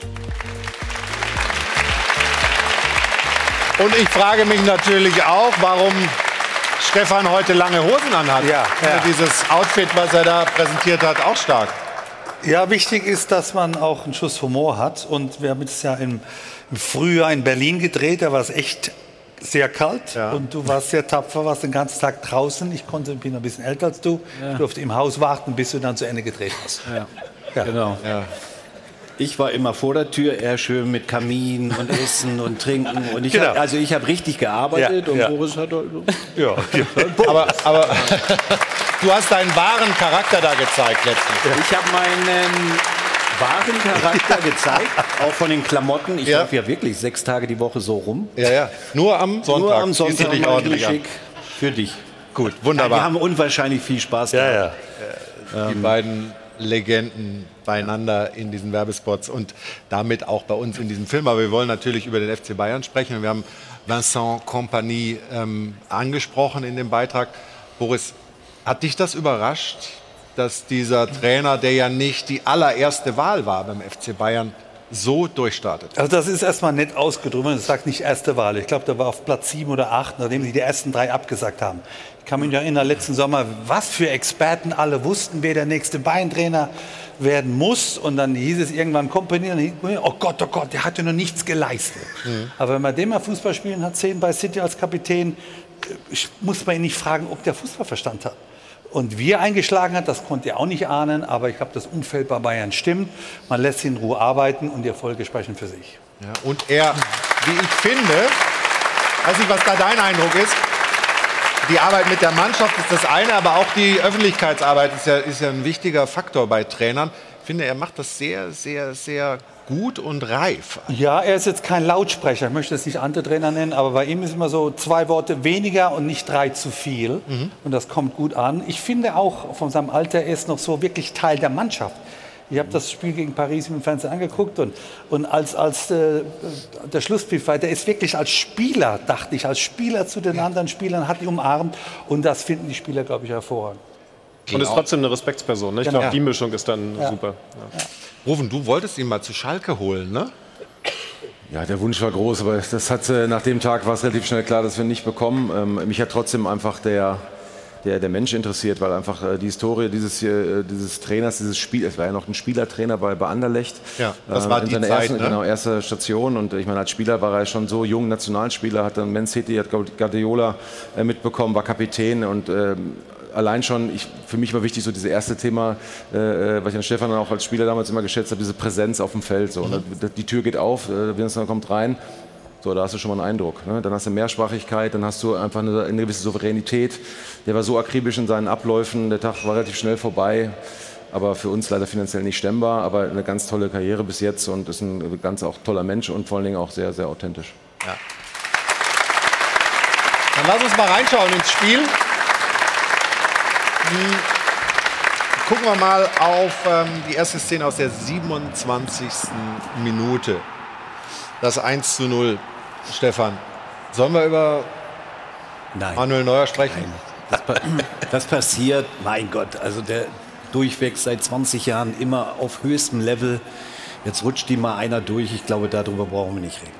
Und ich frage mich natürlich auch, warum Stefan heute lange Hosen anhat. Ja. Dieses Outfit, was er da präsentiert hat, auch stark. Ja, wichtig ist, dass man auch einen Schuss Humor hat. Und wir haben es ja im Frühjahr in Berlin gedreht, da war es echt sehr kalt. Ja. Und du warst sehr tapfer, warst den ganzen Tag draußen. Ich bin ein bisschen älter als du. Ja. Ich durfte im Haus warten, bis du dann zu Ende gedreht hast. Ja. Ja. Genau. Ja. Ich war immer vor der Tür, eher schön mit Kamin und Essen und Trinken. Und ich genau. Ich habe richtig gearbeitet und Boris hat... Ja. aber du hast deinen wahren Charakter da gezeigt letztlich. Ich habe meinen wahren Charakter gezeigt, auch von den Klamotten. Ich laufe ja wirklich 6 Tage die Woche so rum. Ja. Nur am Sonntag. Nur am Sonntag. Dich ordentlich schick für dich. Gut, wunderbar. Wir haben unwahrscheinlich viel Spaß gehabt. Die beiden Legenden beieinander in diesen Werbespots und damit auch bei uns in diesem Film. Aber wir wollen natürlich über den FC Bayern sprechen. Wir haben Vincent Kompany angesprochen in dem Beitrag. Boris, hat dich das überrascht, dass dieser Trainer, der ja nicht die allererste Wahl war beim FC Bayern, so durchstartet? Also das ist erstmal nett ausgedrückt. Das sagt nicht erste Wahl. Ich glaube, da war auf Platz 7 oder 8, nachdem sie die ersten 3 abgesagt haben. Ich kann mich erinnern, letzten Sommer, was für Experten alle wussten, wer der nächste Bayern-Trainer werden muss. Und dann hieß es irgendwann Kompany, oh Gott, der hat ja noch nichts geleistet. Mhm. Aber wenn man den mal Fußball spielen hat, 10 bei City als Kapitän, muss man ihn nicht fragen, ob der Fußballverstand hat. Und wie er eingeschlagen hat, das konnte er auch nicht ahnen. Aber ich glaube, das Umfeld bei Bayern stimmt. Man lässt ihn in Ruhe arbeiten und die Erfolge sprechen für sich. Ja, und er, wie ich finde, weiß nicht, was da dein Eindruck ist, die Arbeit mit der Mannschaft ist das eine, aber auch die Öffentlichkeitsarbeit ist ja ein wichtiger Faktor bei Trainern. Ich finde, er macht das sehr, sehr, sehr gut und reif. Ja, er ist jetzt kein Lautsprecher, ich möchte es nicht andere Trainer nennen, aber bei ihm ist immer so 2 Worte weniger und nicht 3 zu viel. Und das kommt gut an. Ich finde auch, von seinem Alter, er ist noch so wirklich Teil der Mannschaft. Ich habe das Spiel gegen Paris im Fernsehen angeguckt und als der Schlusspfiff war, der ist wirklich als Spieler, dachte ich, als Spieler zu den anderen Spielern, hat die umarmt und das finden die Spieler, glaube ich, hervorragend. Und ist trotzdem eine Respektsperson. Ne? Ich glaube, die Mischung ist dann super. Ja. Rufen, du wolltest ihn mal zu Schalke holen, ne? Ja, der Wunsch war groß, aber das hat, nach dem Tag war es relativ schnell klar, dass wir ihn nicht bekommen. Mich hat trotzdem einfach der Mensch interessiert, weil einfach die Historie dieses Trainers, dieses Spiel, es war ja noch ein Spielertrainer bei Anderlecht. Ja, das war die Zeit, ne? Genau, erste Station und ich meine, als Spieler war er schon so jung, Nationalspieler, hat dann Man City, hat Guardiola mitbekommen, war Kapitän und allein schon, für mich war wichtig so dieses erste Thema, was ich an Stefan dann auch als Spieler damals immer geschätzt habe, diese Präsenz auf dem Feld. So. Die Tür geht auf, Vincenzo kommt rein. So, da hast du schon mal einen Eindruck. Ne? Dann hast du Mehrsprachigkeit, dann hast du einfach eine gewisse Souveränität. Der war so akribisch in seinen Abläufen, der Tag war relativ schnell vorbei. Aber für uns leider finanziell nicht stemmbar, aber eine ganz tolle Karriere bis jetzt und ist ein ganz auch toller Mensch und vor allen Dingen auch sehr, sehr authentisch. Ja. Dann lass uns mal reinschauen ins Spiel. Gucken wir mal auf die erste Szene aus der 27. Minute. Das 1:0. Stefan, sollen wir über Manuel Neuer sprechen? Nein. Das passiert, mein Gott, also der durchweg seit 20 Jahren immer auf höchstem Level. Jetzt rutscht die mal einer durch. Ich glaube, darüber brauchen wir nicht reden.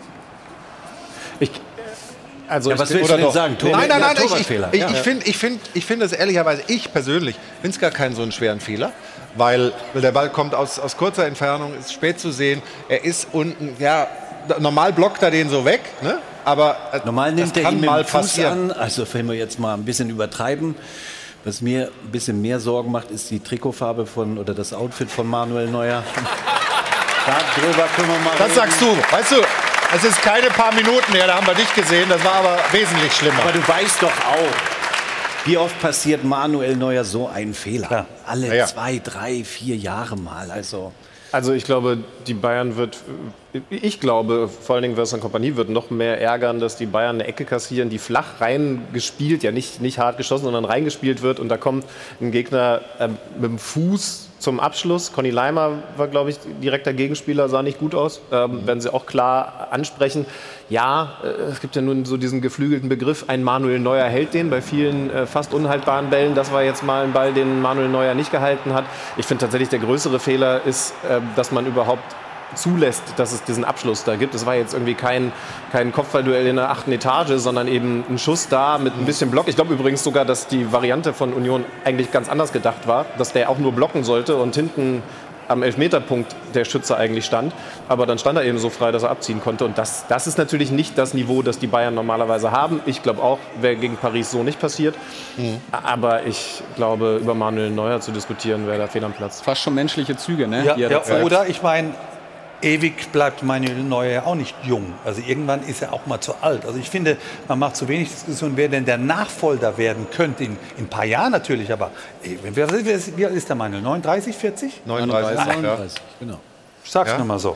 Was willst du denn sagen? Nein, ich finde es ehrlicherweise, ich persönlich finde es gar keinen so einen schweren Fehler, weil der Ball kommt aus kurzer Entfernung, ist spät zu sehen, er ist unten, ja, normal blockt er den so weg, ne? Aber normal nimmt er ihn mit mal dem Fuß passieren. an, also wenn wir jetzt mal ein bisschen übertreiben. Was mir ein bisschen mehr Sorgen macht, ist die Trikotfarbe oder das Outfit von Manuel Neuer. Darüber können wir mal Das sagst du, weißt du. Es ist keine paar Minuten her, da haben wir dich gesehen, das war aber wesentlich schlimmer. Aber du weißt doch auch, wie oft passiert Manuel Neuer so einen Fehler? Ja. Alle 2, 3, 4 Jahre mal. Also ich glaube, die Bayern vor allen Dingen Vincent Kompany wird noch mehr ärgern, dass die Bayern eine Ecke kassieren, die flach reingespielt, ja nicht hart geschossen, sondern reingespielt wird und da kommt ein Gegner mit dem Fuß zum Abschluss. Conny Leimer war, glaube ich, direkter Gegenspieler, sah nicht gut aus. Werden sie auch klar ansprechen. Ja, es gibt ja nun so diesen geflügelten Begriff, ein Manuel Neuer hält den bei vielen fast unhaltbaren Bällen. Das war jetzt mal ein Ball, den Manuel Neuer nicht gehalten hat. Ich finde tatsächlich, der größere Fehler ist, dass man überhaupt zulässt, dass es diesen Abschluss da gibt. Es war jetzt irgendwie kein Kopfballduell in der 8. Etage, sondern eben ein Schuss da mit ein bisschen Block. Ich glaube übrigens sogar, dass die Variante von Union eigentlich ganz anders gedacht war, dass der auch nur blocken sollte und hinten am Elfmeterpunkt der Schütze eigentlich stand. Aber dann stand er eben so frei, dass er abziehen konnte. Und das ist natürlich nicht das Niveau, das die Bayern normalerweise haben. Ich glaube auch, wäre gegen Paris so nicht passiert. Aber ich glaube, über Manuel Neuer zu diskutieren, wäre da fehl am Platz. Fast schon menschliche Züge, ne? Ja, oder ich meine, ewig bleibt Manuel Neuer ja auch nicht jung. Also irgendwann ist er auch mal zu alt. Also ich finde, man macht zu wenig Diskussion, wer denn der Nachfolger werden könnte. In ein paar Jahren natürlich, aber wie alt ist der Manuel? 39, 40? 39, genau. Sag's nur mal so.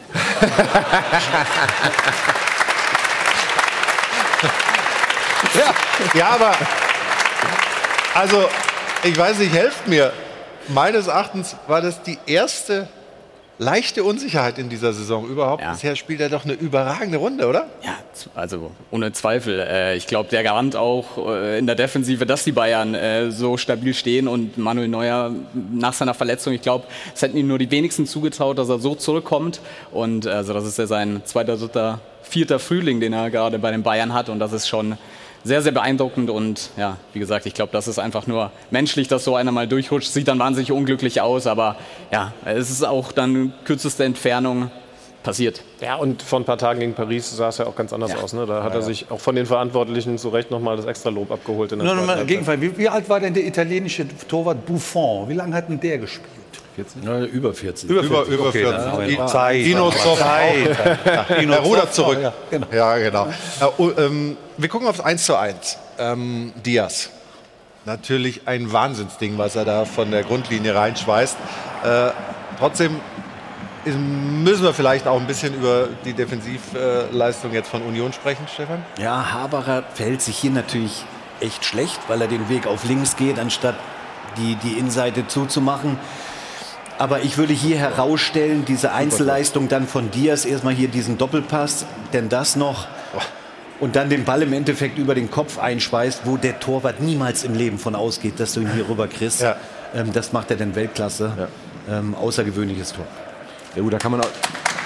Ja, aber also ich weiß nicht, helft mir. Meines Erachtens war das die erste leichte Unsicherheit in dieser Saison überhaupt. Ja. Bisher spielt er doch eine überragende Runde, oder? Ja, also ohne Zweifel. Ich glaube, der Garant auch in der Defensive, dass die Bayern so stabil stehen und Manuel Neuer nach seiner Verletzung, ich glaube, es hätten ihm nur die wenigsten zugetraut, dass er so zurückkommt. Und also das ist ja sein 2., 3., 4. Frühling, den er gerade bei den Bayern hat und das ist schon sehr, sehr beeindruckend und ja, wie gesagt, ich glaube, das ist einfach nur menschlich, dass so einer mal durchrutscht, sieht dann wahnsinnig unglücklich aus, aber ja, es ist auch dann kürzeste Entfernung passiert. Ja, und vor ein paar Tagen gegen Paris sah es ja auch ganz anders aus, ne? Da hat er sich auch von den Verantwortlichen zu Recht nochmal das extra Lob abgeholt. In der Gegenfall, wie alt war denn der italienische Torwart Buffon? Wie lange hat denn der gespielt? 14? Ja, über 14. Über 14. Dino Er rudert zurück. Ja, genau. Wir gucken aufs 1:1. Diaz. Natürlich ein Wahnsinnsding, was er da von der Grundlinie reinschweißt. trotzdem müssen wir vielleicht auch ein bisschen über die Defensivleistung jetzt von Union sprechen, Stefan? Ja, Haberer verhält sich hier natürlich echt schlecht, weil er den Weg auf links geht, anstatt die Innenseite zuzumachen. Aber ich würde hier herausstellen, diese Einzelleistung dann von Diaz, erstmal hier diesen Doppelpass, denn das noch und dann den Ball im Endeffekt über den Kopf einschweißt, wo der Torwart niemals im Leben von ausgeht, dass du ihn hier rüber kriegst. Ja. Das macht er dann Weltklasse. Ja. Außergewöhnliches Tor. Ja gut, da kann man auch...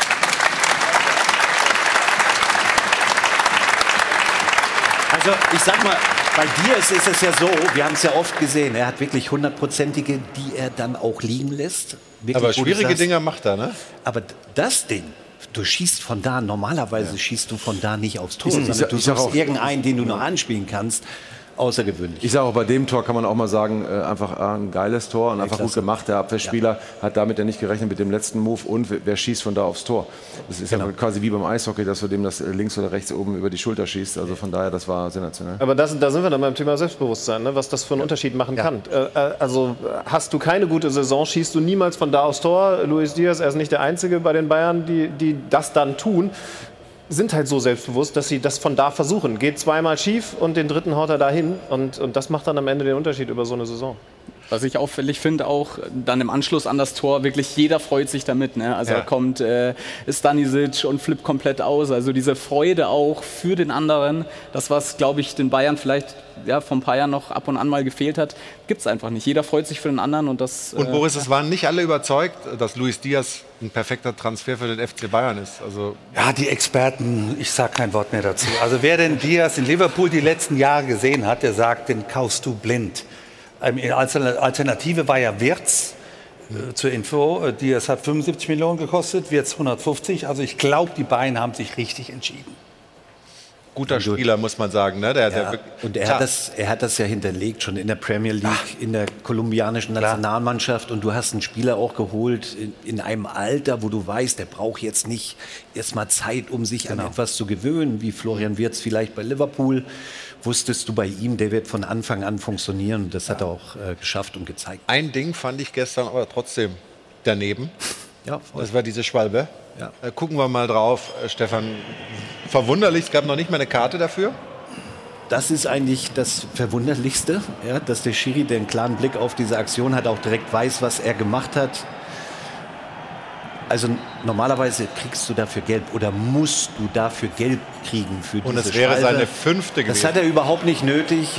Also ich sag mal, bei Diaz ist es ja so, wir haben es ja oft gesehen, er hat wirklich 100%ige, die er dann auch liegen lässt. Wirklich, aber schwierige Dinger macht er, ne? Aber das Ding, du schießt von da, normalerweise schießt du von da nicht aufs Tor, sondern du suchst irgendeinen, den du noch anspielen kannst. Außergewöhnlich. Ich sage auch, bei dem Tor kann man auch mal sagen, einfach ein geiles Tor und einfach gut gemacht. Der Abwehrspieler hat damit ja nicht gerechnet mit dem letzten Move und wer schießt von da aufs Tor. Das ist ja quasi wie beim Eishockey, dass du dem das links oder rechts oben über die Schulter schießt. Also von daher, das war sensationell. Aber da sind wir dann beim Thema Selbstbewusstsein, ne? Was das für einen Unterschied machen kann. Also hast du keine gute Saison, schießt du niemals von da aufs Tor. Luis Diaz, er ist nicht der Einzige bei den Bayern, die das dann tun. Sind halt so selbstbewusst, dass sie das von da versuchen. Geht zweimal schief und den dritten haut er dahin. Und das macht dann am Ende den Unterschied über so eine Saison. Was ich auffällig finde, auch dann im Anschluss an das Tor, wirklich jeder freut sich damit. Ne? Also da kommt Stanisic und flippt komplett aus. Also diese Freude auch für den anderen, das, was, glaube ich, den Bayern vielleicht vor ein paar Jahren noch ab und an mal gefehlt hat, gibt es einfach nicht. Jeder freut sich für den anderen. Und Boris, es waren nicht alle überzeugt, dass Luis Diaz ein perfekter Transfer für den FC Bayern ist. Also ja, die Experten, ich sage kein Wort mehr dazu. Also wer den Diaz in Liverpool die letzten Jahre gesehen hat, der sagt, den kaufst du blind. Alternative war ja Wirtz, zur Info. Diaz hat 75 Millionen gekostet, Wirtz 150. Also ich glaube, die beiden haben sich richtig entschieden. Guter Spieler, muss man sagen. Ne? Und er hat das ja hinterlegt, schon in der Premier League, in der kolumbianischen Nationalmannschaft. Und du hast einen Spieler auch geholt in einem Alter, wo du weißt, der braucht jetzt nicht erstmal Zeit, um sich an etwas zu gewöhnen, wie Florian Wirtz vielleicht bei Liverpool. Wusstest du bei ihm, der wird von Anfang an funktionieren. Und das hat er auch geschafft und gezeigt. Ein Ding fand ich gestern aber trotzdem daneben. Ja, voll. Das war diese Schwalbe. Ja. Gucken wir mal drauf, Stefan. Verwunderlich, es gab noch nicht mal eine Karte dafür. Das ist eigentlich das Verwunderlichste, ja, dass der Schiri, der einen klaren Blick auf diese Aktion hat, auch direkt weiß, was er gemacht hat. Also normalerweise kriegst du dafür gelb oder musst du dafür gelb kriegen für diese Und es wäre Schwalbe. Seine 5. gewesen. Das hat er überhaupt nicht nötig.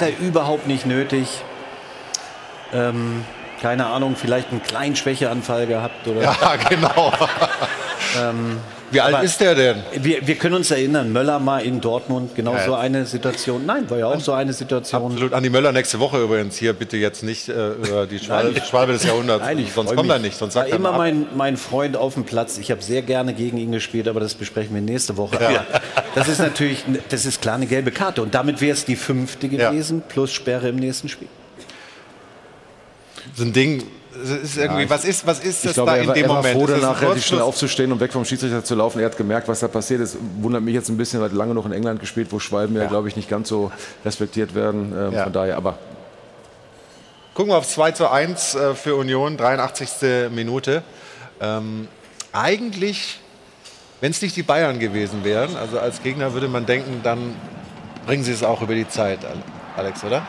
Keine Ahnung, vielleicht einen kleinen Schwächeanfall gehabt. Oder? Ja, genau. Wie alt ist der denn? Wir können uns erinnern, Möller mal in Dortmund, genau so eine Situation. Nein, war ja auch so eine Situation. Absolut. Andi Möller nächste Woche übrigens hier, bitte jetzt nicht über die Schwalbe des Jahrhunderts. Nein, sonst kommt er nicht. Sonst sagt war immer mein Freund auf dem Platz. Ich habe sehr gerne gegen ihn gespielt, aber das besprechen wir nächste Woche. Ja. Das ist natürlich, das ist klar eine gelbe Karte. Und damit wäre es die 5. gewesen, plus Sperre im nächsten Spiel. So ein Ding, ist irgendwie, was ist das glaube, da in dem Moment? Er war froh, danach relativ schnell aufzustehen und weg vom Schiedsrichter zu laufen. Er hat gemerkt, was da passiert ist. Wundert mich jetzt ein bisschen, er hat lange noch in England gespielt, wo Schwalben ja, glaube ich, nicht ganz so respektiert werden. Von daher, aber... Gucken wir auf 2:1 für Union, 83. Minute. Eigentlich, wenn es nicht die Bayern gewesen wären, also als Gegner würde man denken, dann bringen sie es auch über die Zeit, Alex, oder?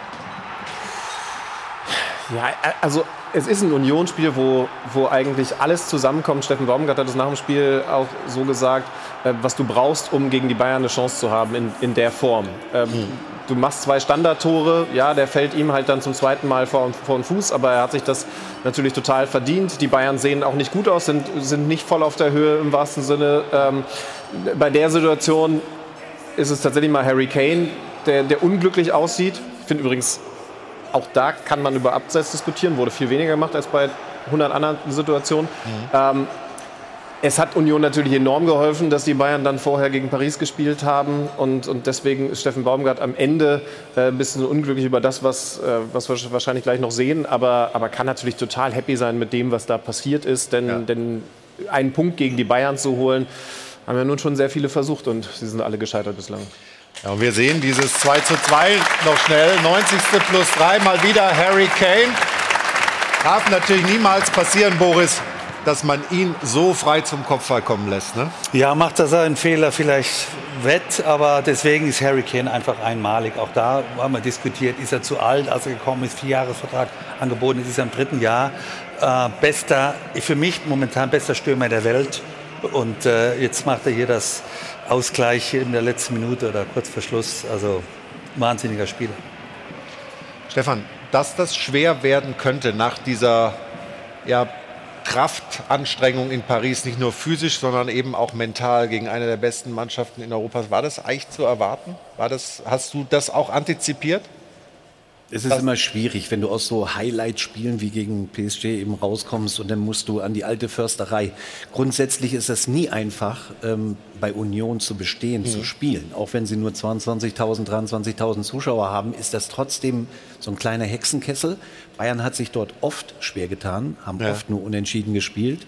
Ja, also es ist ein Unionsspiel, wo eigentlich alles zusammenkommt. Steffen Baumgart hat es nach dem Spiel auch so gesagt, was du brauchst, um gegen die Bayern eine Chance zu haben in der Form. Du machst 2 Standardtore, ja, der fällt ihm halt dann zum zweiten Mal vor den Fuß, aber er hat sich das natürlich total verdient. Die Bayern sehen auch nicht gut aus, sind nicht voll auf der Höhe im wahrsten Sinne. Bei der Situation ist es tatsächlich mal Harry Kane, der unglücklich aussieht. Ich finde übrigens, auch da kann man über Abseits diskutieren, wurde viel weniger gemacht als bei 100 anderen Situationen. Es hat Union natürlich enorm geholfen, dass die Bayern dann vorher gegen Paris gespielt haben und deswegen ist Steffen Baumgart am Ende ein bisschen unglücklich über das, was wir wahrscheinlich gleich noch sehen, aber kann natürlich total happy sein mit dem, was da passiert ist, denn einen Punkt gegen die Bayern zu holen, haben ja nun schon sehr viele versucht und sie sind alle gescheitert bislang. Ja, und wir sehen dieses 2:2 noch schnell. 90. +3, mal wieder Harry Kane. Darf natürlich niemals passieren, Boris, dass man ihn so frei zum Kopfball kommen lässt. Ne? Ja, macht das einen Fehler vielleicht wett, aber deswegen ist Harry Kane einfach einmalig. Auch da haben wir diskutiert, ist er zu alt, als er gekommen ist, 4-Jahresvertrag angeboten, ist er im 3. Jahr. Für mich momentan bester Stürmer der Welt. Und jetzt macht er hier das Ausgleich in der letzten Minute oder kurz vor Schluss. Also wahnsinniger Spieler. Stefan, dass das schwer werden könnte nach dieser Kraftanstrengung in Paris, nicht nur physisch, sondern eben auch mental gegen eine der besten Mannschaften in Europa. War das eigentlich zu erwarten? Hast du das auch antizipiert? Es ist immer schwierig, wenn du aus so Highlight-Spielen wie gegen PSG eben rauskommst und dann musst du an die alte Försterei. Grundsätzlich ist es nie einfach, bei Union zu bestehen, zu spielen. Auch wenn sie nur 22.000, 23.000 Zuschauer haben, ist das trotzdem so ein kleiner Hexenkessel. Bayern hat sich dort oft schwer getan, haben oft nur unentschieden gespielt.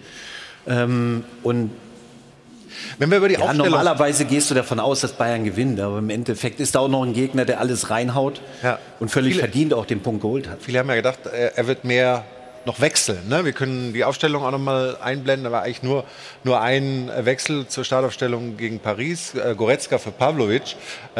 Und wenn wir über die Aufstellung... Normalerweise gehst du davon aus, dass Bayern gewinnt, aber im Endeffekt ist da auch noch ein Gegner, der alles reinhaut und völlig verdient auch den Punkt geholt hat. Viele haben ja gedacht, er wird mehr noch wechseln. Ne? Wir können die Aufstellung auch noch mal einblenden. Da war eigentlich nur ein Wechsel zur Startaufstellung gegen Paris. Goretzka für Pavlovic.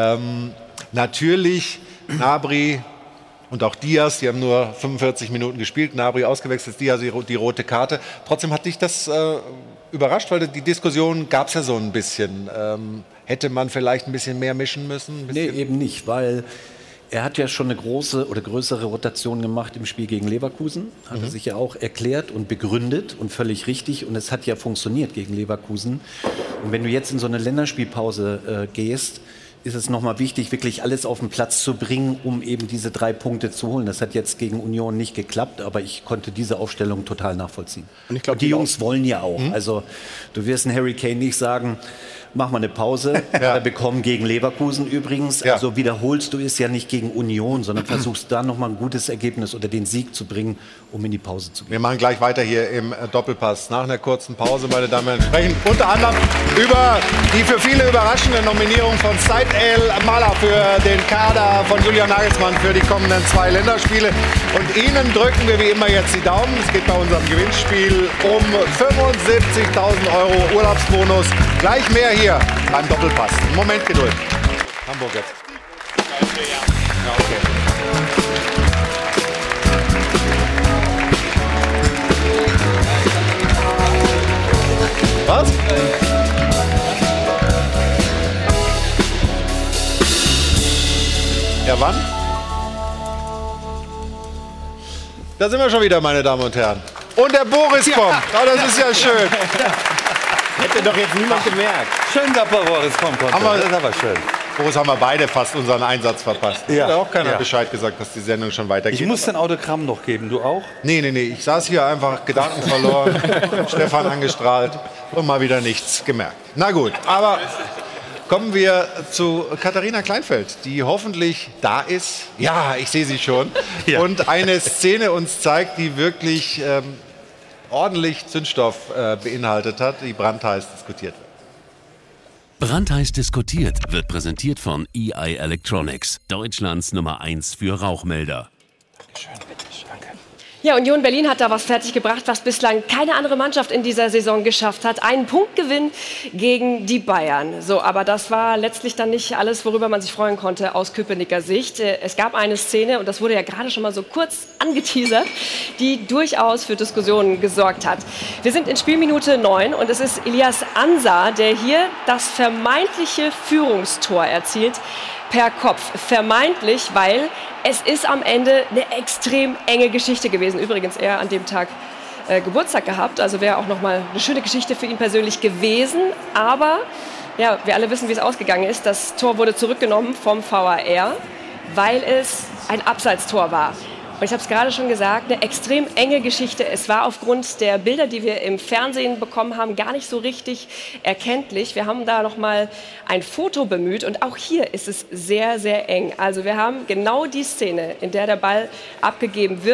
Natürlich Gnabry und auch Diaz, die haben nur 45 Minuten gespielt. Gnabry ausgewechselt, Diaz die rote Karte. Trotzdem hat dich das überrascht, weil die Diskussion gab es ja so ein bisschen. Hätte man vielleicht ein bisschen mehr mischen müssen? Nee, eben nicht, weil er hat ja schon eine große oder größere Rotation gemacht im Spiel gegen Leverkusen. Hat er sich ja auch erklärt und begründet und völlig richtig. Und es hat ja funktioniert gegen Leverkusen. Und wenn du jetzt in so eine Länderspielpause gehst, ist es nochmal wichtig, wirklich alles auf den Platz zu bringen, um eben diese 3 Punkte zu holen. Das hat jetzt gegen Union nicht geklappt, aber ich konnte diese Aufstellung total nachvollziehen. Und ich glaub, die Jungs wollen ja auch. Also du wirst einen Harry Kane nicht sagen, mach mal eine Pause. Ja. Bekommen gegen Leverkusen übrigens. Ja. Also wiederholst du es ja nicht gegen Union, sondern versuchst da nochmal ein gutes Ergebnis oder den Sieg zu bringen, um in die Pause zu gehen. Wir machen gleich weiter hier im Doppelpass. Nach einer kurzen Pause, meine Damen und Herren, sprechen unter anderem über die für viele überraschende Nominierung von Said El-Mala für den Kader von Julian Nagelsmann für die kommenden 2 Länderspiele. Und Ihnen drücken wir wie immer jetzt die Daumen. Es geht bei unserem Gewinnspiel um 75.000 € Urlaubsbonus. Gleich mehr hier beim Doppelpass. Moment Geduld. Hamburg jetzt. Ja, okay. Was? Ja, wann? Da sind wir schon wieder, meine Damen und Herren. Und der Boris kommt. Oh, das ist ja schön. Hätte doch jetzt niemand gemerkt. Schön, dass Boris kommt. Das ist aber schön. Boris, haben wir beide fast unseren Einsatz verpasst. Ja. Hat auch keiner Bescheid gesagt, dass die Sendung schon weitergeht. Ich muss ein Autogramm noch geben, du auch? Nee. Ich saß hier einfach Gedanken verloren, Stefan angestrahlt und mal wieder nichts gemerkt. Na gut, aber kommen wir zu Katharina Kleinfeld, die hoffentlich da ist. Ja, ich sehe sie schon. Ja. Und eine Szene uns zeigt, die wirklich ordentlich Zündstoff beinhaltet hat, die brandheiß diskutiert wird. Brandheiß diskutiert wird präsentiert von EI Electronics, Deutschlands Nummer 1 für Rauchmelder. Dankeschön, bitte, danke. Ja, Union Berlin hat da was fertiggebracht, was bislang keine andere Mannschaft in dieser Saison geschafft hat. Einen Punktgewinn gegen die Bayern. So, aber das war letztlich dann nicht alles, worüber man sich freuen konnte aus Köpenicker Sicht. Es gab eine Szene, und das wurde ja gerade schon mal so kurz angeteasert, die durchaus für Diskussionen gesorgt hat. Wir sind in Spielminute 9 und es ist Elias Ansar, der hier das vermeintliche Führungstor erzielt. Per Kopf. Vermeintlich, weil es ist am Ende eine extrem enge Geschichte gewesen. Übrigens, er an dem Tag Geburtstag gehabt. Also wäre auch noch mal eine schöne Geschichte für ihn persönlich gewesen. Aber ja, wir alle wissen, wie es ausgegangen ist. Das Tor wurde zurückgenommen vom VAR, weil es ein Abseitstor war. Und ich habe es gerade schon gesagt, eine extrem enge Geschichte. Es war aufgrund der Bilder, die wir im Fernsehen bekommen haben, gar nicht so richtig erkenntlich. Wir haben da noch mal ein Foto bemüht und auch hier ist es sehr, sehr eng. Also wir haben genau die Szene, in der der Ball abgegeben wird.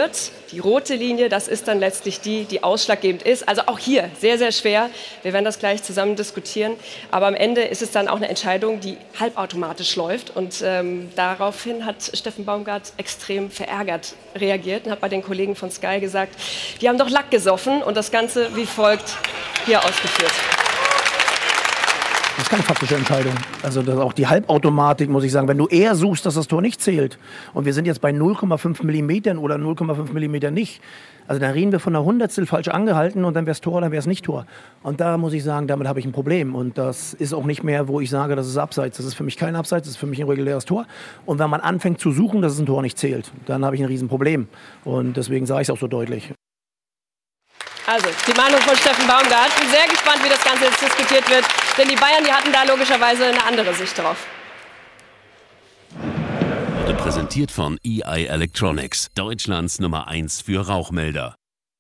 Die rote Linie, das ist dann letztlich die ausschlaggebend ist. Also auch hier sehr, sehr schwer. Wir werden das gleich zusammen diskutieren. Aber am Ende ist es dann auch eine Entscheidung, die halbautomatisch läuft. Und daraufhin hat Steffen Baumgart extrem verärgert reagiert und hat bei den Kollegen von Sky gesagt, die haben doch Lack gesoffen und das Ganze wie folgt hier ausgeführt. Das ist keine faktische Entscheidung. Also das ist auch die Halbautomatik, muss ich sagen. Wenn du eher suchst, dass das Tor nicht zählt und wir sind jetzt bei 0,5 Millimetern oder 0,5 Millimeter nicht, also da reden wir von einer Hundertstel falsch angehalten und dann wäre es Tor, dann wäre es nicht Tor. Und da muss ich sagen, damit habe ich ein Problem. Und das ist auch nicht mehr, wo ich sage, das ist Abseits. Das ist für mich kein Abseits, das ist für mich ein reguläres Tor. Und wenn man anfängt zu suchen, dass es ein Tor nicht zählt, dann habe ich ein Riesenproblem. Und deswegen sage ich es auch so deutlich. Also, die Meinung von Steffen Baumgart. Ich bin sehr gespannt, wie das Ganze jetzt diskutiert wird. Denn die Bayern, die hatten da logischerweise eine andere Sicht drauf. Wurde präsentiert von EI Electronics, Deutschlands Nummer 1 für Rauchmelder.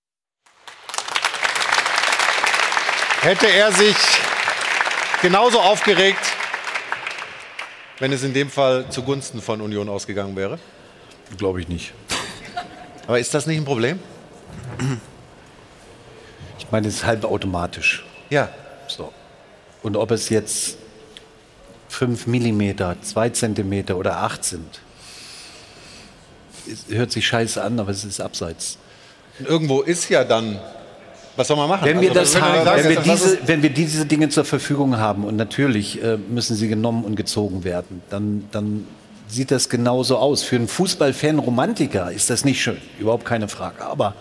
Hätte er sich genauso aufgeregt, wenn es in dem Fall zugunsten von Union ausgegangen wäre? Glaube ich nicht. Aber ist das nicht ein Problem? Ich meine, es ist halbautomatisch. Ja. So. Und ob es jetzt 5 Millimeter, 2 Zentimeter oder 8 sind, es hört sich scheiße an, aber es ist abseits. Und irgendwo ist ja dann, was soll man machen? Wenn wir, also, wenn wir diese Dinge zur Verfügung haben, und natürlich müssen sie genommen und gezogen werden, dann sieht das genauso aus. Für einen Fußballfan, Romantiker ist das nicht schön, überhaupt keine Frage. Aber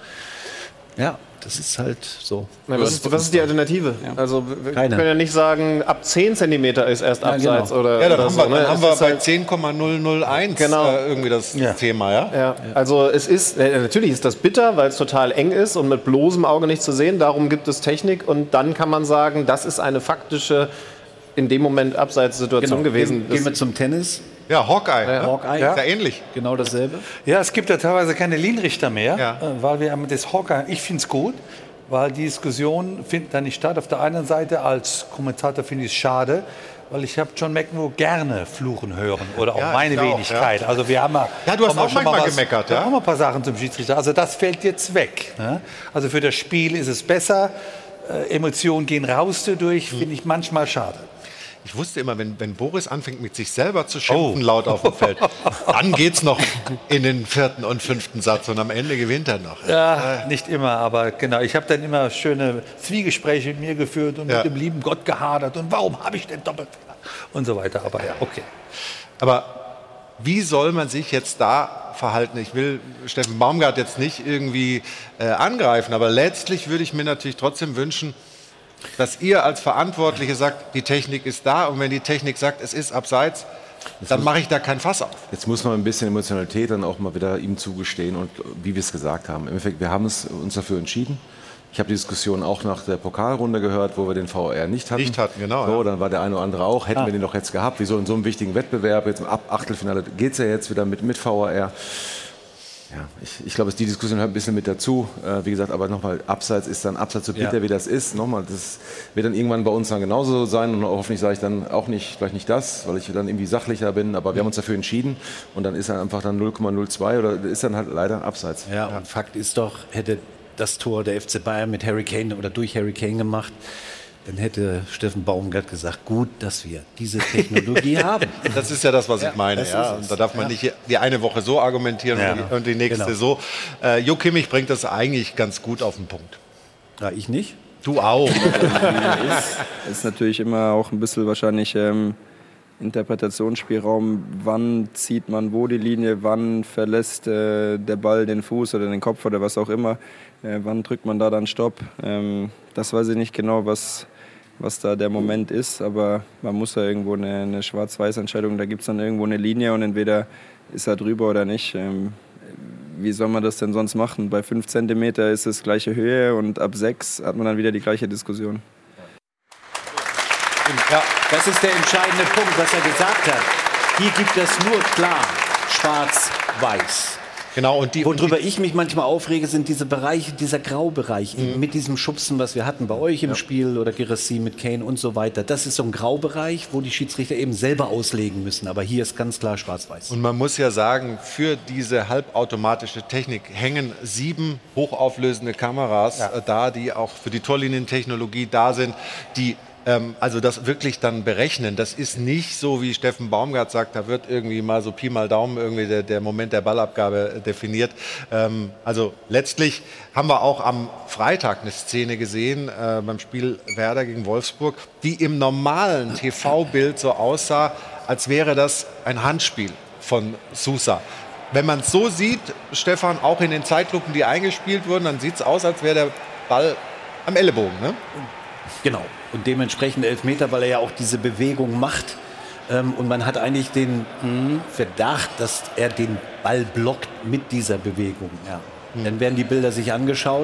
ja, das ist halt so. Na, was ist die Alternative? Ja. Also wir können ja nicht sagen, ab 10 cm ist erst Abseits. Genau. Oder, ja, dann oder haben so, wir, haben wir bei halt 10,001 irgendwie das Thema. Ja? Also es ist, natürlich ist das bitter, weil es total eng ist und mit bloßem Auge nicht zu sehen. Darum gibt es Technik und dann kann man sagen, das ist eine faktische, in dem Moment Abseitssituation gewesen. Gehen wir zum Tennis. Ja, Hawkeye. Hawkeye. Ja, ähnlich. Genau dasselbe. Ja, es gibt ja teilweise keine Linienrichter mehr, weil wir haben das Hawkeye. Ich finde es gut, weil die Diskussion findet da nicht statt. Auf der einen Seite als Kommentator finde ich es schade, weil ich habe John McEnroe gerne fluchen hören oder auch meine Wenigkeit. Also wir haben du hast auch manchmal gemeckert. Ja, haben ein paar Sachen zum Schiedsrichter. Also das fällt jetzt weg. Ne? Also für das Spiel ist es besser. Emotionen gehen raus dadurch, finde ich manchmal schade. Ich wusste immer, wenn Boris anfängt, mit sich selber zu schimpfen, laut auf dem Feld, dann geht's noch in den 4. und 5. Satz und am Ende gewinnt er noch. Ja, nicht immer, aber genau. Ich habe dann immer schöne Zwiegespräche mit mir geführt und mit dem lieben Gott gehadert und warum habe ich denn Doppelfehler und so weiter. Aber ja, okay. Aber wie soll man sich jetzt da verhalten? Ich will Steffen Baumgart jetzt nicht irgendwie angreifen, aber letztlich würde ich mir natürlich trotzdem wünschen, dass ihr als Verantwortliche sagt, die Technik ist da und wenn die Technik sagt, es ist abseits, dann mache ich da kein Fass auf. Jetzt muss man ein bisschen Emotionalität dann auch mal wieder ihm zugestehen und wie wir es gesagt haben. Im Endeffekt, wir haben uns dafür entschieden. Ich habe die Diskussion auch nach der Pokalrunde gehört, wo wir den VR nicht hatten. Genau. So, dann war der eine oder andere auch. Hätten wir den doch jetzt gehabt. Wieso in so einem wichtigen Wettbewerb? Jetzt im Achtelfinale geht es ja jetzt wieder mit VR. Ja, ich glaube, die Diskussion hört ein bisschen mit dazu. Wie gesagt, aber nochmal, Abseits ist dann Abseits so bitter, wie das ist. Nochmal, das wird dann irgendwann bei uns dann genauso sein. Und hoffentlich sage ich dann auch nicht, vielleicht nicht das, weil ich dann irgendwie sachlicher bin. Aber wir haben uns dafür entschieden. Und dann ist er einfach dann 0,02 oder ist dann halt leider Abseits. Ja, und Fakt ist doch, hätte das Tor der FC Bayern mit Harry Kane oder durch Harry Kane gemacht, dann hätte Steffen Baumgart gesagt, gut, dass wir diese Technologie haben. Das ist ja das, was ich meine. Ja. Und da darf man nicht die eine Woche so argumentieren und die nächste so. Jo Kimmich bringt das eigentlich ganz gut auf den Punkt. Ja, ich nicht. Du auch. ist natürlich immer auch ein bisschen wahrscheinlich Interpretationsspielraum. Wann zieht man wo die Linie, wann verlässt der Ball den Fuß oder den Kopf oder was auch immer. Wann drückt man da dann Stopp? Das weiß ich nicht genau, was da der Moment ist, aber man muss ja irgendwo eine Schwarz-Weiß-Entscheidung, da gibt es dann irgendwo eine Linie und entweder ist er drüber oder nicht. Wie soll man das denn sonst machen? Bei 5 cm ist es gleiche Höhe und ab 6 hat man dann wieder die gleiche Diskussion. Ja, das ist der entscheidende Punkt, was er gesagt hat. Hier gibt es nur klar, schwarz-weiß. Genau, worüber ich mich manchmal aufrege, sind diese Bereiche, dieser Graubereich, mit diesem Schubsen, was wir hatten bei euch im Spiel oder Girassi mit Kane und so weiter. Das ist so ein Graubereich, wo die Schiedsrichter eben selber auslegen müssen. Aber hier ist ganz klar schwarz-weiß. Und man muss ja sagen, für diese halbautomatische Technik hängen 7 hochauflösende Kameras da, die auch für die Torlinientechnologie da sind, die also das wirklich dann berechnen. Das ist nicht so, wie Steffen Baumgart sagt, da wird irgendwie mal so Pi mal Daumen irgendwie der Moment der Ballabgabe definiert. Also letztlich haben wir auch am Freitag eine Szene gesehen beim Spiel Werder gegen Wolfsburg, die im normalen TV-Bild so aussah, als wäre das ein Handspiel von Sousa. Wenn man es so sieht, Stefan, auch in den Zeitlupen, die eingespielt wurden, dann sieht es aus, als wäre der Ball am Ellenbogen, ne? Genau. Und dementsprechend Elfmeter, weil er ja auch diese Bewegung macht. Und man hat eigentlich den Verdacht, dass er den Ball blockt mit dieser Bewegung. Ja. Dann werden die Bilder sich angeschaut.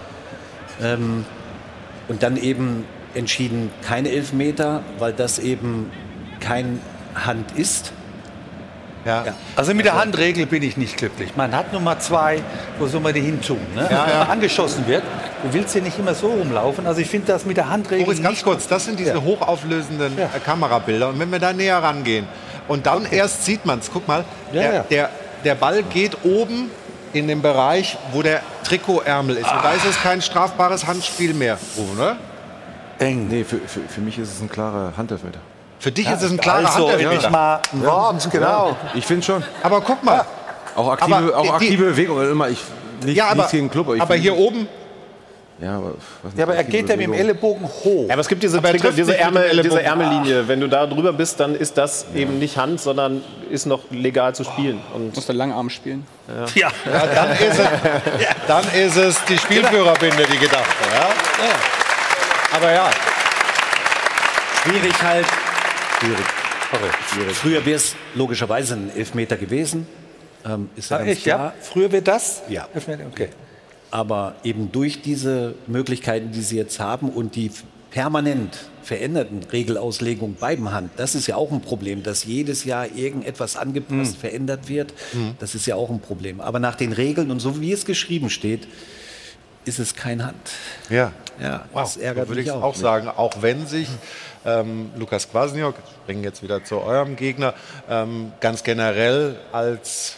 Und dann eben entschieden, keine Elfmeter, weil das eben kein Hand ist. Ja. Also mit der Handregel bin ich nicht glücklich. Man hat Nummer 2, wo soll man die hin tun? Ne? Wenn man angeschossen wird, du willst hier nicht immer so rumlaufen. Also ich finde das mit der Handregel Boris, ganz kurz, das sind diese hochauflösenden Kamerabilder. Und wenn wir da näher rangehen und dann erst sieht man es, guck mal, der Ball geht oben in den Bereich, wo der Trikotärmel ist. Und da ist es kein strafbares Handspiel mehr, oder? Eng. Nee, für mich ist es ein klarer Handelfmeter. Für dich ist es ein klarer Handelfmeter. Mal ein Wort, genau. Ich finde schon. Aber guck mal. Auch aktive Bewegung. Immer, nichts gegen den Club. Aber hier oben. Ja, aber er geht ja mit dem Ellenbogen hoch. Ja, aber es gibt diese Ärmellinie. Wenn du da drüber bist, dann ist das eben nicht Hand, sondern ist noch legal zu spielen. Und musst du Langarm spielen? Ja. Dann ist es die Spielführerbinde, die gedacht war. Ja? Aber ja. Schwierig halt. Schwierig. Früher wäre es logischerweise ein Elfmeter gewesen. Ist ja ganz klar. Ja? Früher wäre das? Ja. Okay. Aber eben durch diese Möglichkeiten, die sie jetzt haben und die permanent veränderten Regelauslegungen beim Hand, das ist ja auch ein Problem, dass jedes Jahr irgendetwas angepasst, verändert wird. Das ist ja auch ein Problem. Aber nach den Regeln und so wie es geschrieben steht, ist es kein Hand. Ja, das ärgert würde mich ich auch sagen, auch wenn sich Lukas Kwasniok, springen jetzt wieder zu eurem Gegner, ganz generell als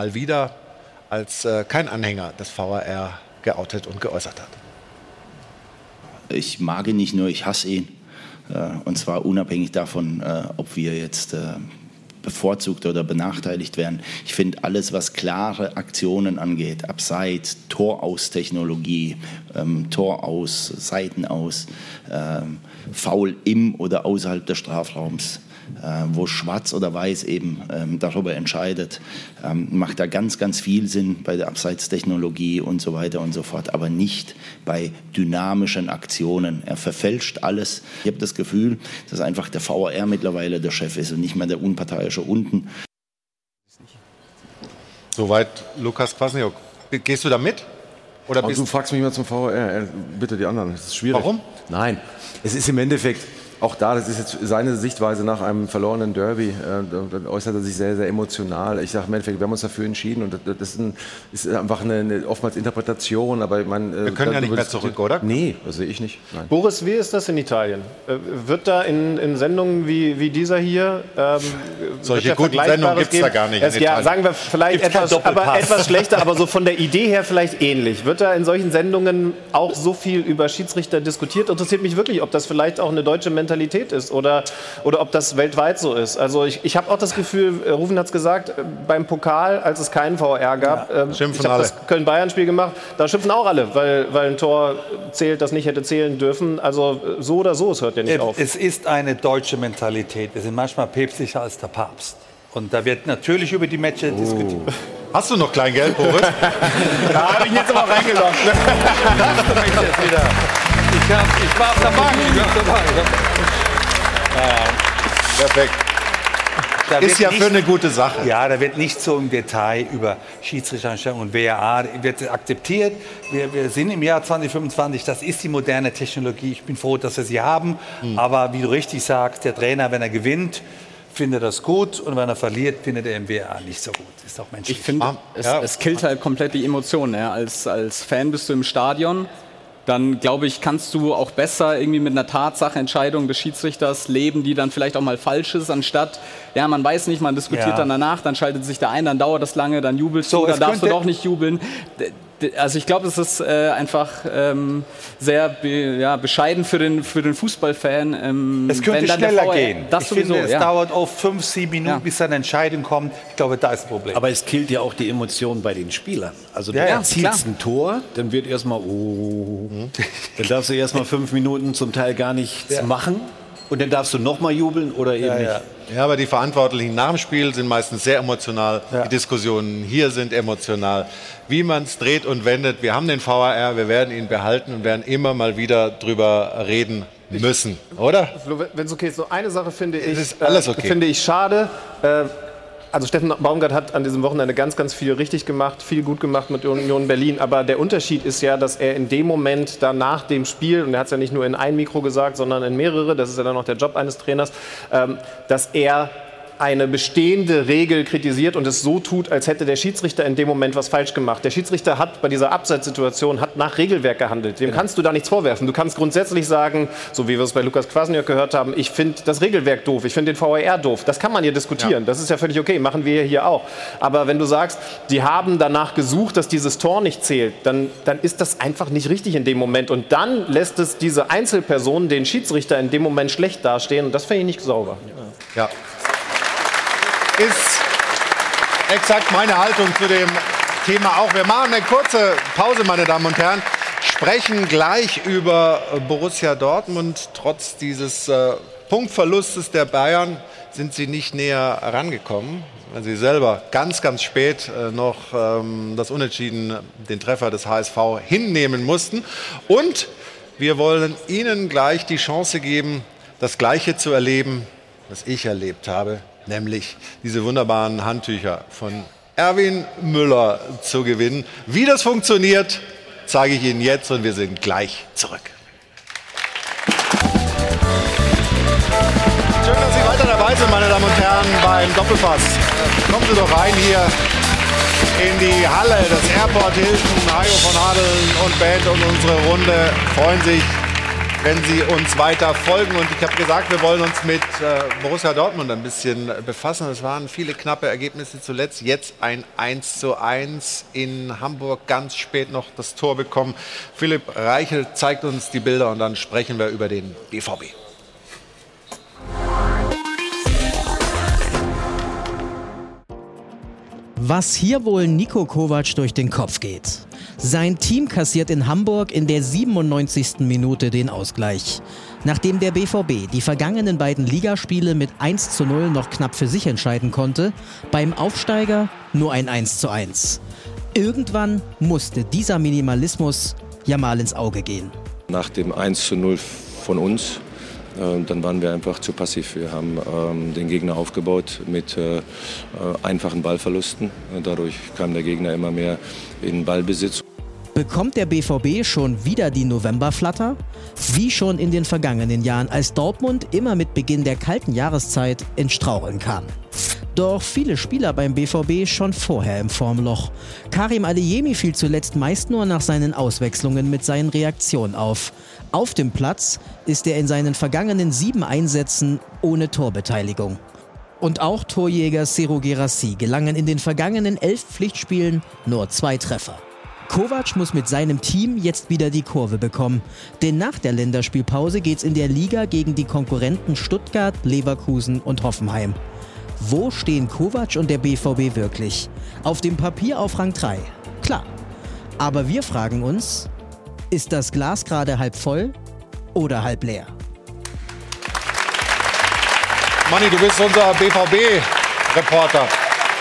kein Anhänger des VAR geoutet und geäußert hat. Ich mag ihn nicht nur, ich hasse ihn. Und zwar unabhängig davon, ob wir jetzt bevorzugt oder benachteiligt werden. Ich finde alles, was klare Aktionen angeht, Abseits, Toraustechnologie, Tor aus, Seiten aus, Foul im oder außerhalb des Strafraums, wo schwarz oder weiß eben darüber entscheidet, macht da ganz, ganz viel Sinn bei der Abseitstechnologie und so weiter und so fort, aber nicht bei dynamischen Aktionen. Er verfälscht alles. Ich habe das Gefühl, dass einfach der VAR mittlerweile der Chef ist und nicht mehr der Unparteiische unten. Soweit Lukas Kwasniok. Gehst du da mit? Oder du fragst mich mal zum VAR. Bitte die anderen. Das ist schwierig. Warum? Nein, es ist im Endeffekt auch da, das ist jetzt seine Sichtweise nach einem verlorenen Derby. Da äußert er sich sehr, sehr emotional. Ich sage im Endeffekt, wir haben uns dafür entschieden und das ist einfach eine oftmals Interpretation. Aber wir können ja nicht mehr zurück, oder? Nee, das sehe ich nicht. Nein. Boris, wie ist das in Italien? Wird da in Sendungen wie dieser hier solche guten Sendungen gibt es da gar nicht. Ja, sagen wir vielleicht etwas schlechter, aber so von der Idee her vielleicht ähnlich. Wird da in solchen Sendungen auch so viel über Schiedsrichter diskutiert? Interessiert mich wirklich, ob das vielleicht auch eine deutsche Mentalität ist oder ob das weltweit so ist. Also ich habe auch das Gefühl, Rufen hat es gesagt, beim Pokal, als es keinen VAR gab, ich habe das Köln-Bayern-Spiel gemacht, da schimpfen auch alle, weil ein Tor zählt, das nicht hätte zählen dürfen. Also so oder so, es hört ja nicht auf. Es ist eine deutsche Mentalität. Wir sind manchmal päpstlicher als der Papst. Und da wird natürlich über die Matches diskutiert. Hast du noch Kleingeld, Boris? Da habe ich jetzt aber reingeloggt. Ich war auf der Bank. Perfekt. Ist ja für eine gute Sache. Ja, da wird nicht so im Detail über Schiedsrichtereinstellungen und VAR wird akzeptiert. Wir sind im Jahr 2025, das ist die moderne Technologie. Ich bin froh, dass wir sie haben. Aber wie du richtig sagst, der Trainer, wenn er gewinnt, findet das gut und wenn er verliert, findet er MWA nicht so gut. Ist auch menschlich. Ich finde, es killt halt komplett die Emotionen. Ja. Als Fan bist du im Stadion, dann glaube ich, kannst du auch besser irgendwie mit einer Tatsachenentscheidung des Schiedsrichters leben, die dann vielleicht auch mal falsch ist, anstatt, ja, man weiß nicht, man diskutiert dann danach, dann schaltet sich der ein, dann dauert das lange, dann jubelst du, dann darfst du doch nicht jubeln. Also ich glaube, es ist einfach sehr bescheiden für den Fußballfan. Es könnte schneller gehen. Das ich sowieso, finde, es dauert oft 5, 7 Minuten, bis eine Entscheidung kommt. Ich glaube, da ist ein Problem. Aber es killt ja auch die Emotionen bei den Spielern. Also du Ja, ja, erzielst ein Tor, dann wird erstmal, dann darfst du erstmal 5 Minuten zum Teil gar nichts machen. Und dann darfst du nochmal jubeln oder eben nicht. Ja, aber die Verantwortlichen nach dem Spiel sind meistens sehr emotional. Die Diskussionen hier sind emotional. Wie man es dreht und wendet. Wir haben den VAR, wir werden ihn behalten und werden immer mal wieder drüber reden müssen, oder? Wenn es okay ist, so eine Sache finde ich, ist alles okay. Finde ich schade. Also Steffen Baumgart hat an diesem Wochenende ganz, ganz viel richtig gemacht, viel gut gemacht mit Union Berlin. Aber der Unterschied ist ja, dass er in dem Moment dann nach dem Spiel, und er hat es ja nicht nur in ein Mikro gesagt, sondern in mehrere, das ist ja dann auch der Job eines Trainers, dass er eine bestehende Regel kritisiert und es so tut, als hätte der Schiedsrichter in dem Moment was falsch gemacht. Der Schiedsrichter hat bei dieser Abseitssituation nach Regelwerk gehandelt. Dem kannst du da nichts vorwerfen. Du kannst grundsätzlich sagen, so wie wir es bei Lukas Kwasniok gehört haben, ich finde das Regelwerk doof, ich finde den VAR doof. Das kann man hier diskutieren. Das ist ja völlig okay, machen wir hier auch. Aber wenn du sagst, die haben danach gesucht, dass dieses Tor nicht zählt, dann ist das einfach nicht richtig in dem Moment. Und dann lässt es diese Einzelpersonen, den Schiedsrichter in dem Moment schlecht dastehen. Und das finde ich nicht sauber. Ja. Ist exakt meine Haltung zu dem Thema auch. Wir machen eine kurze Pause, meine Damen und Herren, sprechen gleich über Borussia Dortmund. Trotz dieses Punktverlustes der Bayern sind sie nicht näher rangekommen, weil sie selber ganz, ganz spät noch das Unentschieden, den Treffer des HSV hinnehmen mussten. Und wir wollen Ihnen gleich die Chance geben, das Gleiche zu erleben, was ich erlebt habe. Nämlich diese wunderbaren Handtücher von Erwin Müller zu gewinnen. Wie das funktioniert, zeige ich Ihnen jetzt und wir sind gleich zurück. Schön, dass Sie weiter dabei sind, meine Damen und Herren, beim Doppelpass. Kommen Sie doch rein hier in die Halle des Airport Hilton. Hajo von Hadeln und Band und unsere Runde freuen sich, wenn Sie uns weiter folgen. Und ich habe gesagt, wir wollen uns mit Borussia Dortmund ein bisschen befassen. Es waren viele knappe Ergebnisse zuletzt. Jetzt ein 1:1 in Hamburg, ganz spät noch das Tor bekommen. Philipp Reichel zeigt uns die Bilder und dann sprechen wir über den BVB. Was hier wohl Niko Kovac durch den Kopf geht. Sein Team kassiert in Hamburg in der 97. Minute den Ausgleich. Nachdem der BVB die vergangenen beiden Ligaspiele mit 1:0 noch knapp für sich entscheiden konnte, beim Aufsteiger nur ein 1:1. Irgendwann musste dieser Minimalismus ja mal ins Auge gehen. Nach dem 1:0 von uns, dann waren wir einfach zu passiv. Wir haben den Gegner aufgebaut mit einfachen Ballverlusten. Dadurch kam der Gegner immer mehr in Ballbesitz. Bekommt der BVB schon wieder die Novemberflatter? Wie schon in den vergangenen Jahren, als Dortmund immer mit Beginn der kalten Jahreszeit ins Straucheln kam. Doch viele Spieler beim BVB schon vorher im Formloch. Karim Adeyemi fiel zuletzt meist nur nach seinen Auswechslungen mit seinen Reaktionen auf. Auf dem Platz ist er in seinen vergangenen 7 Einsätzen ohne Torbeteiligung. Und auch Torjäger Serhou Guirassy gelangen in den vergangenen 11 Pflichtspielen nur 2 Treffer. Kovac muss mit seinem Team jetzt wieder die Kurve bekommen. Denn nach der Länderspielpause geht's in der Liga gegen die Konkurrenten Stuttgart, Leverkusen und Hoffenheim. Wo stehen Kovac und der BVB wirklich? Auf dem Papier auf Rang 3. Klar. Aber wir fragen uns, ist das Glas gerade halb voll oder halb leer? Manni, du bist unser BVB-Reporter.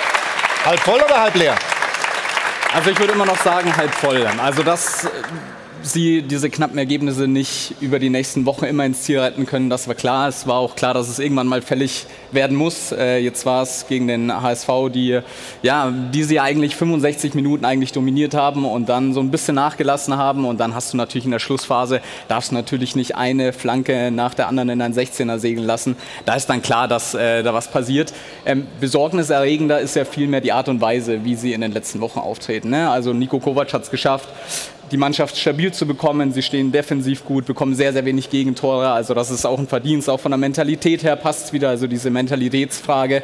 Halb voll oder halb leer? Also ich würde immer noch sagen, halb voll. Also das sie diese knappen Ergebnisse nicht über die nächsten Wochen immer ins Ziel retten können, das war klar. Es war auch klar, dass es irgendwann mal fällig werden muss. Jetzt war es gegen den HSV, die sie eigentlich 65 Minuten eigentlich dominiert haben und dann so ein bisschen nachgelassen haben. Und dann hast du natürlich in der Schlussphase, darfst du natürlich nicht eine Flanke nach der anderen in einen 16er segeln lassen. Da ist dann klar, dass da was passiert. Besorgniserregender ist ja vielmehr die Art und Weise, wie sie in den letzten Wochen auftreten. Ne? Also Niko Kovac hat es geschafft, die Mannschaft stabil zu bekommen. Sie stehen defensiv gut, bekommen sehr, sehr wenig Gegentore. Also das ist auch ein Verdienst. Auch von der Mentalität her passt es wieder. Also diese Mentalitätsfrage,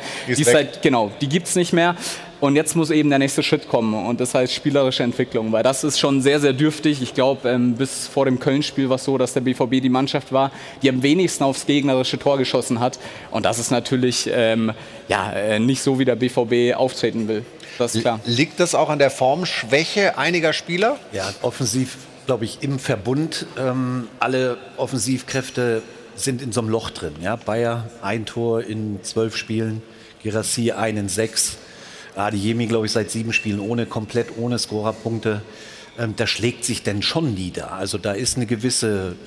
die gibt es nicht mehr. Und jetzt muss eben der nächste Schritt kommen. Und das heißt spielerische Entwicklung. Weil das ist schon sehr, sehr dürftig. Ich glaube, bis vor dem Köln-Spiel war es so, dass der BVB die Mannschaft war, die am wenigsten aufs gegnerische Tor geschossen hat. Und das ist natürlich nicht so, wie der BVB auftreten will. Das ist klar. Liegt das auch an der Formschwäche einiger Spieler? Ja, offensiv, glaube ich, im Verbund. Alle Offensivkräfte sind in so einem Loch drin. Ja? Bayer, 1 Tor in 12 Spielen, Guirassy 1 in 6. Adeyemi, glaube ich, seit 7 Spielen komplett ohne Scorerpunkte. Das schlägt sich denn schon nieder. Also da ist eine gewisse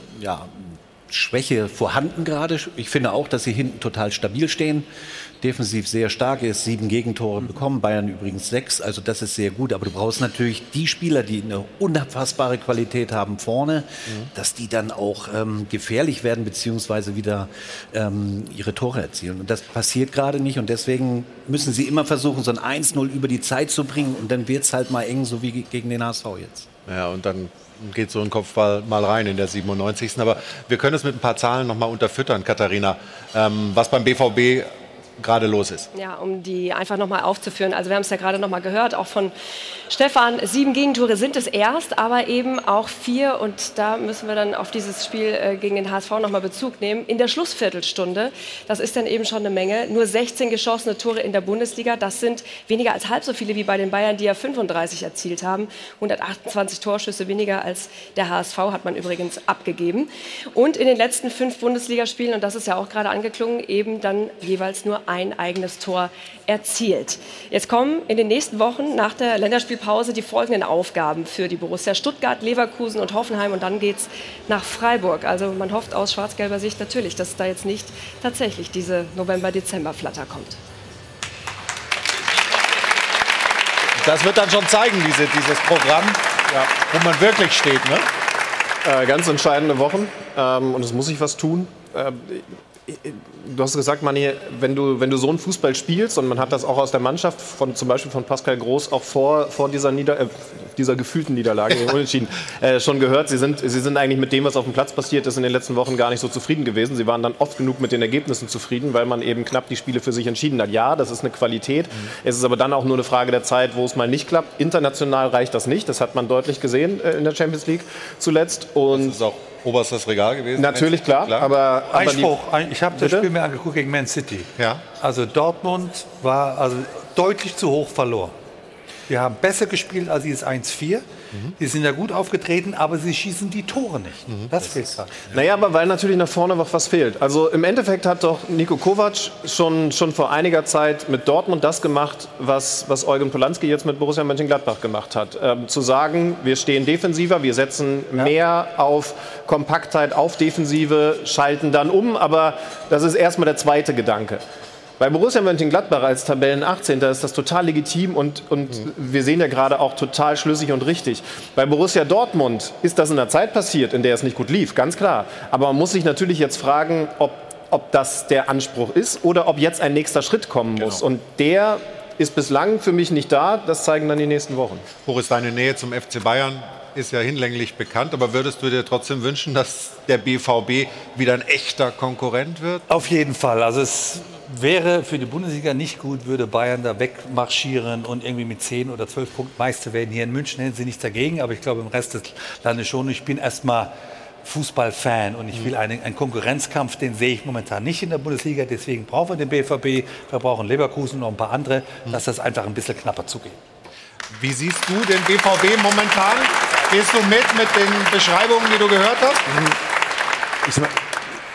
Schwäche vorhanden gerade. Ich finde auch, dass sie hinten total stabil stehen. Defensiv sehr stark, ist 7 Gegentore bekommen, Bayern übrigens 6, also das ist sehr gut. Aber du brauchst natürlich die Spieler, die eine unfassbare Qualität haben vorne, dass die dann auch gefährlich werden, beziehungsweise wieder ihre Tore erzielen. Und das passiert gerade nicht und deswegen müssen sie immer versuchen, so ein 1-0 über die Zeit zu bringen und dann wird es halt mal eng, so wie gegen den HSV jetzt. Ja, und dann geht so ein Kopfball mal rein in der 97. Aber wir können es mit ein paar Zahlen noch mal unterfüttern, Katharina, was beim BVB gerade los ist. Ja, um die einfach nochmal aufzuführen. Also wir haben es ja gerade nochmal gehört, auch von Stefan, 7 Gegentore sind es erst, aber eben auch 4 und da müssen wir dann auf dieses Spiel gegen den HSV nochmal Bezug nehmen. In der Schlussviertelstunde, das ist dann eben schon eine Menge, nur 16 geschossene Tore in der Bundesliga, das sind weniger als halb so viele wie bei den Bayern, die ja 35 erzielt haben. 128 Torschüsse weniger als der HSV hat man übrigens abgegeben. Und in den letzten 5 Bundesligaspielen, und das ist ja auch gerade angeklungen, eben dann jeweils nur ein eigenes Tor erzielt. Jetzt kommen in den nächsten Wochen nach der Länderspielpause die folgenden Aufgaben für die Borussia: Stuttgart, Leverkusen und Hoffenheim und dann geht's nach Freiburg. Also man hofft aus schwarz-gelber Sicht natürlich, dass da jetzt nicht tatsächlich diese November-Dezember-Flatter kommt. Das wird dann schon zeigen, dieses Programm, wo man wirklich steht. Ne? Ganz entscheidende Wochen und es muss sich was tun. Du hast gesagt, Manni, wenn du so einen Fußball spielst und man hat das auch aus der Mannschaft, zum Beispiel von Pascal Groß, auch vor dieser gefühlten Niederlage Unentschieden, schon gehört, sie sind eigentlich mit dem, was auf dem Platz passiert ist, in den letzten Wochen gar nicht so zufrieden gewesen. Sie waren dann oft genug mit den Ergebnissen zufrieden, weil man eben knapp die Spiele für sich entschieden hat. Ja, das ist eine Qualität. Es ist aber dann auch nur eine Frage der Zeit, wo es mal nicht klappt. International reicht das nicht. Das hat man deutlich gesehen in der Champions League zuletzt. Und das ist auch oberstes Regal gewesen. Natürlich, klar. Aber Einspruch. Ich habe das Spiel mir angeguckt gegen Man City. Ja. Also Dortmund war deutlich zu hoch verloren. Wir haben besser gespielt als dieses 1-4. Die sind ja gut aufgetreten, aber sie schießen die Tore nicht. Das fehlt gerade. Naja, aber weil natürlich nach vorne noch was fehlt. Also im Endeffekt hat doch Niko Kovac schon vor einiger Zeit mit Dortmund das gemacht, was Eugen Polanski jetzt mit Borussia Mönchengladbach gemacht hat. Zu sagen, wir stehen defensiver, wir setzen mehr auf Kompaktheit, auf Defensive, schalten dann um. Aber das ist erstmal der zweite Gedanke. Bei Borussia Mönchengladbach als Tabellen 18. ist das total legitim und wir sehen ja gerade auch total schlüssig und richtig. Bei Borussia Dortmund ist das in einer Zeit passiert, in der es nicht gut lief, ganz klar. Aber man muss sich natürlich jetzt fragen, ob das der Anspruch ist oder ob jetzt ein nächster Schritt kommen muss. Und der ist bislang für mich nicht da, das zeigen dann die nächsten Wochen. Boris, deine Nähe zum FC Bayern ist ja hinlänglich bekannt, aber würdest du dir trotzdem wünschen, dass der BVB wieder ein echter Konkurrent wird? Auf jeden Fall. Also es wäre für die Bundesliga nicht gut, würde Bayern da wegmarschieren und irgendwie mit 10 oder 12 Punkten Meister werden. Hier in München hätten sie nichts dagegen, aber ich glaube im Rest des Landes schon. Ich bin erstmal Fußballfan und ich will einen Konkurrenzkampf, den sehe ich momentan nicht in der Bundesliga. Deswegen brauchen wir den BVB, wir brauchen Leverkusen und noch ein paar andere, dass das einfach ein bisschen knapper zugeht. Wie siehst du den BVB momentan? Gehst du mit den Beschreibungen, die du gehört hast?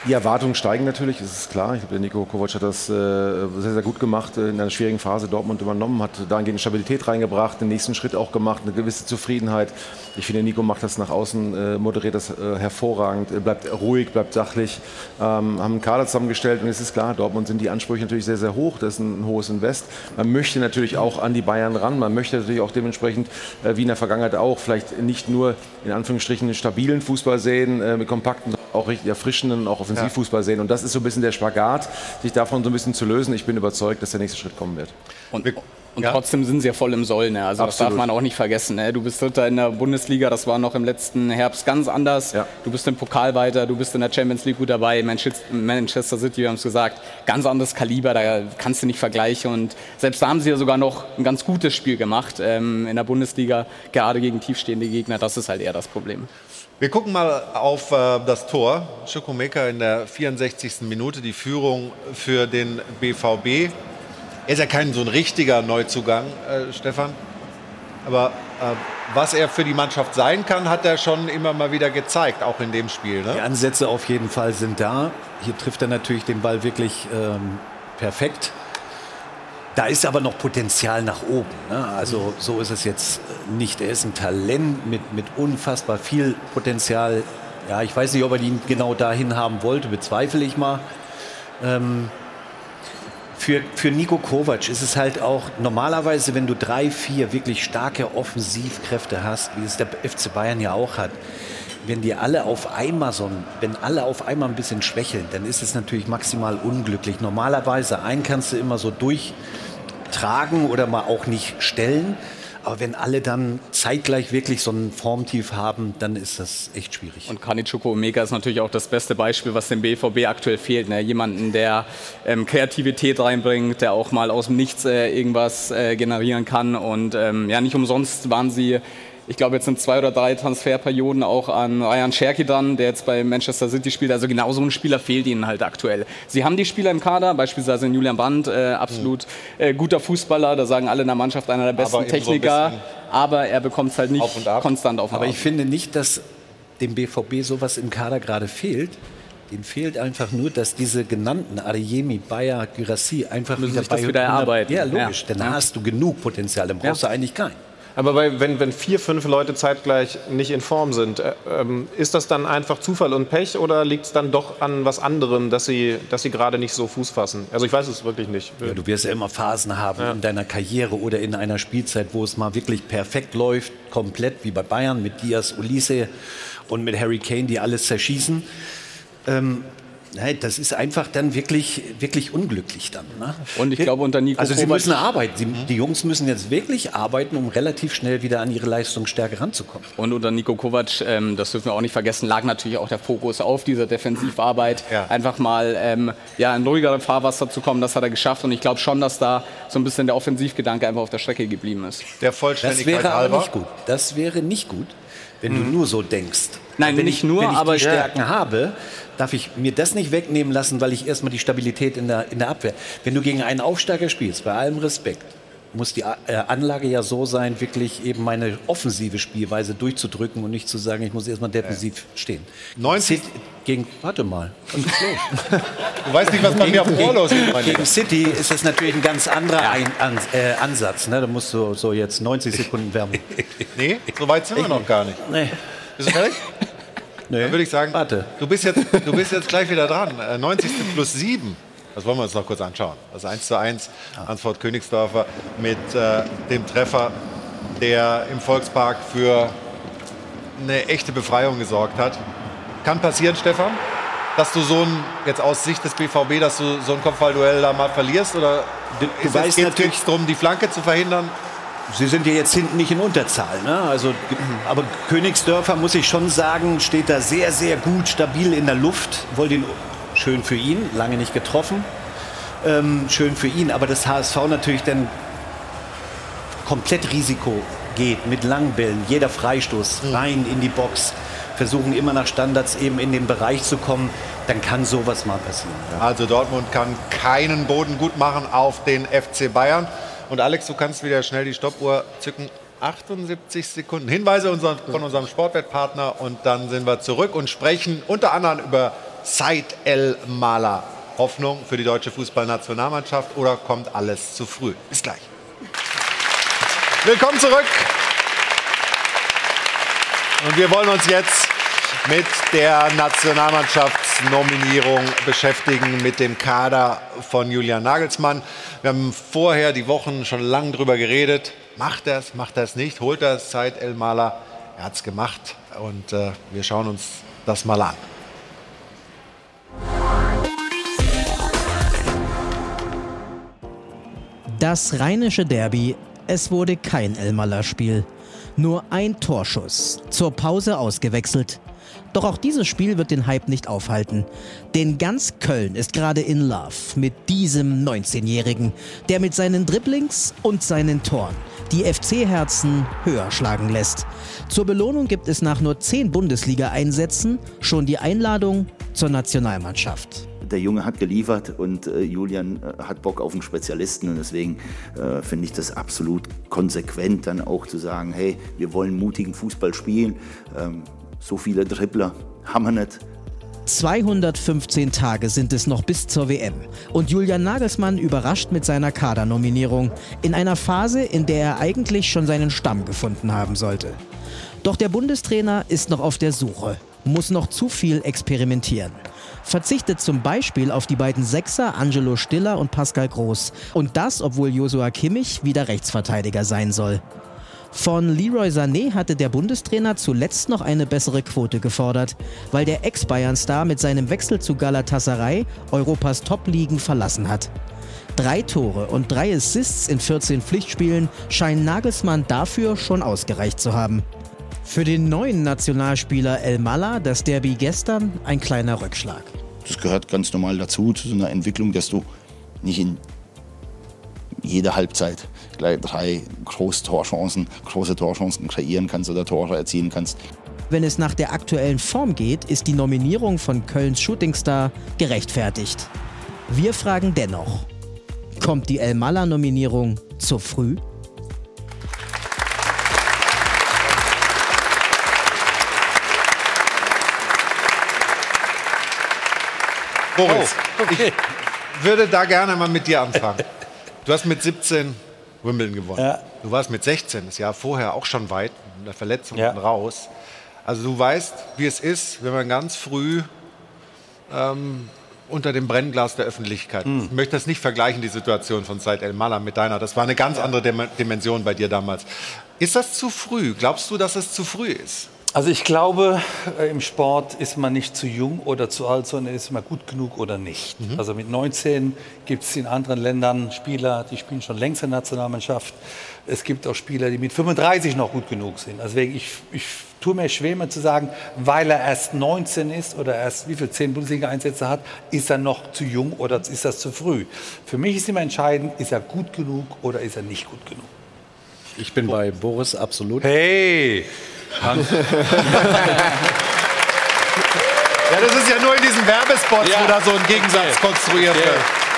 Die Erwartungen steigen natürlich, das ist klar. Ich glaube, der Niko Kovac hat das sehr, sehr gut gemacht, in einer schwierigen Phase Dortmund übernommen, hat dahingehend Stabilität reingebracht, den nächsten Schritt auch gemacht, eine gewisse Zufriedenheit. Ich finde, Nico macht das nach außen, moderiert das hervorragend, bleibt ruhig, bleibt sachlich, haben einen Kader zusammengestellt und es ist klar, Dortmund sind die Ansprüche natürlich sehr, sehr hoch, das ist ein hohes Invest. Man möchte natürlich auch an die Bayern ran, man möchte natürlich auch dementsprechend, wie in der Vergangenheit auch, vielleicht nicht nur in Anführungsstrichen einen stabilen Fußball sehen, mit kompakten, auch richtig erfrischenden, auch Offensivfußball sehen. Und das ist so ein bisschen der Spagat, sich davon so ein bisschen zu lösen. Ich bin überzeugt, dass der nächste Schritt kommen wird. Und trotzdem sind sie ja voll im Soll. Ne? Also Absolut. das darf man auch nicht vergessen. Ne? Du bist Dritter in der Bundesliga, das war noch im letzten Herbst ganz anders. Ja. Du bist im Pokal weiter, du bist in der Champions League gut dabei. Manchester City, wir haben es gesagt, ganz anderes Kaliber, da kannst du nicht vergleichen. Und selbst da haben sie ja sogar noch ein ganz gutes Spiel gemacht in der Bundesliga, gerade gegen tiefstehende Gegner. Das ist halt eher das Problem. Wir gucken mal auf das Tor. Chukwuemeka in der 64. Minute, die Führung für den BVB. Er ist ja kein so ein richtiger Neuzugang, Stefan. Aber was er für die Mannschaft sein kann, hat er schon immer mal wieder gezeigt, auch in dem Spiel. Ne? Die Ansätze auf jeden Fall sind da. Hier trifft er natürlich den Ball wirklich perfekt. Da ist aber noch Potenzial nach oben. Ne? Also so ist es jetzt nicht. Er ist ein Talent mit unfassbar viel Potenzial. Ja, ich weiß nicht, ob er ihn genau dahin haben wollte, bezweifle ich mal. Für Niko Kovac ist es halt auch normalerweise, wenn du 3, 4 wirklich starke Offensivkräfte hast, wie es der FC Bayern ja auch hat, wenn alle auf einmal ein bisschen schwächeln, dann ist es natürlich maximal unglücklich. Normalerweise einen kannst du immer so durchtragen oder mal auch nicht stellen. Aber wenn alle dann zeitgleich wirklich so ein Formtief haben, dann ist das echt schwierig. Und Kani Chukwuemeka ist natürlich auch das beste Beispiel, was dem BVB aktuell fehlt. Ne? Jemanden, der Kreativität reinbringt, der auch mal aus dem Nichts irgendwas generieren kann. Und ja, nicht umsonst waren sie, ich glaube, jetzt sind 2 oder 3 Transferperioden auch an Rayan Cherki, der jetzt bei Manchester City spielt. Also genau so ein Spieler fehlt ihnen halt aktuell. Sie haben die Spieler im Kader, beispielsweise Julian Brandt, absolut guter Fußballer. Da sagen alle in der Mannschaft, einer der besten Techniker. So aber er bekommt es halt nicht konstant auf den Aber ich finde nicht, dass dem BVB sowas im Kader gerade fehlt. Denen fehlt einfach nur, dass diese genannten Adeyemi, Bayer, Guirassy einfach wieder erarbeiten. Ja, logisch. Dann hast du genug Potenzial. Dann brauchst du eigentlich keinen. Aber wenn 4, 5 Leute zeitgleich nicht in Form sind, ist das dann einfach Zufall und Pech oder liegt es dann doch an was anderem, dass sie gerade nicht so Fuß fassen? Also ich weiß es wirklich nicht. Ja, du wirst ja immer Phasen haben in deiner Karriere oder in einer Spielzeit, wo es mal wirklich perfekt läuft, komplett wie bei Bayern mit Diaz, Olise und mit Harry Kane, die alles zerschießen. Nein, das ist einfach dann wirklich unglücklich dann. Ne? Und ich glaube, unter Niko Kovac... sie müssen arbeiten. Die Jungs müssen jetzt wirklich arbeiten, um relativ schnell wieder an ihre Leistungsstärke ranzukommen. Und unter Niko Kovac, das dürfen wir auch nicht vergessen, lag natürlich auch der Fokus auf dieser Defensivarbeit. Ja. Einfach mal in ruhigere Fahrwasser zu kommen, das hat er geschafft. Und ich glaube schon, dass da so ein bisschen der Offensivgedanke einfach auf der Strecke geblieben ist. Der Vollständigkeit halber. Das wäre aber nicht gut. Das wäre nicht gut, wenn du nur so denkst. Nein, wenn nicht nur, wenn ich aber die Stärken habe, darf ich mir das nicht wegnehmen lassen, weil ich erstmal die Stabilität in der Abwehr. Wenn du gegen einen Aufsteiger spielst, bei allem Respekt, muss die Anlage ja so sein, wirklich eben meine offensive Spielweise durchzudrücken und nicht zu sagen, ich muss erstmal defensiv stehen. 90 warte mal. Du weißt nicht, was bei mir auf dem Ohr los ist. Gegen City ist das natürlich ein ganz anderer Ansatz. Ne? Da musst du so jetzt 90 Sekunden wärmen. Nee, so weit sind wir noch gar nicht. Nee. Bist du fertig? Nee. Dann würde ich sagen, warte. Du bist jetzt gleich wieder dran. 90. plus 7. Das wollen wir uns noch kurz anschauen. Das 1:1 Ansford Königsdörfer mit dem Treffer, der im Volkspark für eine echte Befreiung gesorgt hat. Kann passieren, Stefan, dass du jetzt aus Sicht des BVB, dass du so ein Kopfballduell da mal verlierst? Oder geht es darum, die Flanke zu verhindern? Sie sind ja jetzt hinten nicht in Unterzahl. Ne? Aber Königsdörfer, muss ich schon sagen, steht da sehr, sehr gut, stabil in der Luft. Schön für ihn, lange nicht getroffen. Schön für ihn, aber das HSV natürlich dann komplett Risiko geht mit langen Bällen. Jeder Freistoß rein in die Box. Versuchen immer nach Standards eben in den Bereich zu kommen. Dann kann sowas mal passieren. Ja. Also Dortmund kann keinen Boden gut machen auf den FC Bayern. Und Alex, du kannst wieder schnell die Stoppuhr zücken. 78 Sekunden. Hinweise von unserem Sportwettpartner und dann sind wir zurück und sprechen unter anderem über Said Elmalah. Hoffnung für die deutsche Fußballnationalmannschaft oder kommt alles zu früh? Bis gleich. Willkommen zurück. Und wir wollen uns jetzt mit der Nationalmannschaftsnominierung beschäftigen, mit dem Kader von Julian Nagelsmann. Wir haben vorher die Wochen schon lange drüber geredet. Macht er es nicht? Holt er es? Said Elmalah? Er hat es gemacht und wir schauen uns das mal an. Das rheinische Derby, es wurde kein Elmalah-Spiel. Nur ein Torschuss, zur Pause ausgewechselt. Doch auch dieses Spiel wird den Hype nicht aufhalten. Denn ganz Köln ist gerade in Love mit diesem 19-Jährigen, der mit seinen Dribblings und seinen Toren die FC-Herzen höher schlagen lässt. Zur Belohnung gibt es nach nur 10 Bundesliga-Einsätzen schon die Einladung zur Nationalmannschaft. Der Junge hat geliefert und Julian hat Bock auf einen Spezialisten und deswegen finde ich das absolut konsequent, dann auch zu sagen, hey, wir wollen mutigen Fußball spielen. So viele Dribbler haben wir nicht. 215 Tage sind es noch bis zur WM und Julian Nagelsmann überrascht mit seiner Kadernominierung in einer Phase, in der er eigentlich schon seinen Stamm gefunden haben sollte. Doch der Bundestrainer ist noch auf der Suche, muss noch zu viel experimentieren. Verzichtet zum Beispiel auf die beiden Sechser Angelo Stiller und Pascal Groß. Und das, obwohl Joshua Kimmich wieder Rechtsverteidiger sein soll. Von Leroy Sané hatte der Bundestrainer zuletzt noch eine bessere Quote gefordert, weil der Ex-Bayern-Star mit seinem Wechsel zu Galatasaray Europas Top-Ligen verlassen hat. 3 Tore und 3 Assists in 14 Pflichtspielen scheinen Nagelsmann dafür schon ausgereicht zu haben. Für den neuen Nationalspieler Elmalah das Derby gestern ein kleiner Rückschlag. Das gehört ganz normal dazu, zu so einer Entwicklung, dass du nicht in jeder Halbzeit gleich 3 große Torchancen kreieren kannst oder Tore erzielen kannst. Wenn es nach der aktuellen Form geht, ist die Nominierung von Kölns Shootingstar gerechtfertigt. Wir fragen dennoch, kommt die Elmalah-Nominierung zu früh? Boris, ich würde da gerne mal mit dir anfangen. Du hast mit 17 Wimbledon gewonnen. Ja. Du warst mit 16, das Jahr vorher, auch schon weit, mit der Verletzung raus. Also du weißt, wie es ist, wenn man ganz früh unter dem Brennglas der Öffentlichkeit ist. Ich möchte das nicht vergleichen, die Situation von Said Elmalah mit deiner. Das war eine ganz andere Dimension bei dir damals. Ist das zu früh? Glaubst du, dass es zu früh ist? Also ich glaube, im Sport ist man nicht zu jung oder zu alt, sondern ist man gut genug oder nicht. Also mit 19 gibt es in anderen Ländern Spieler, die spielen schon längst in der Nationalmannschaft. Es gibt auch Spieler, die mit 35 noch gut genug sind. Deswegen, ich tue mir schwer, mal zu sagen, weil er erst 19 ist oder erst 10 Bundesliga-Einsätze hat, ist er noch zu jung oder ist das zu früh. Für mich ist immer entscheidend, ist er gut genug oder ist er nicht gut genug. Ich bin bei Boris absolut. Hey! Ja, das ist ja nur in diesen Werbespots, wo da so ein Gegensatz konstruiert wird.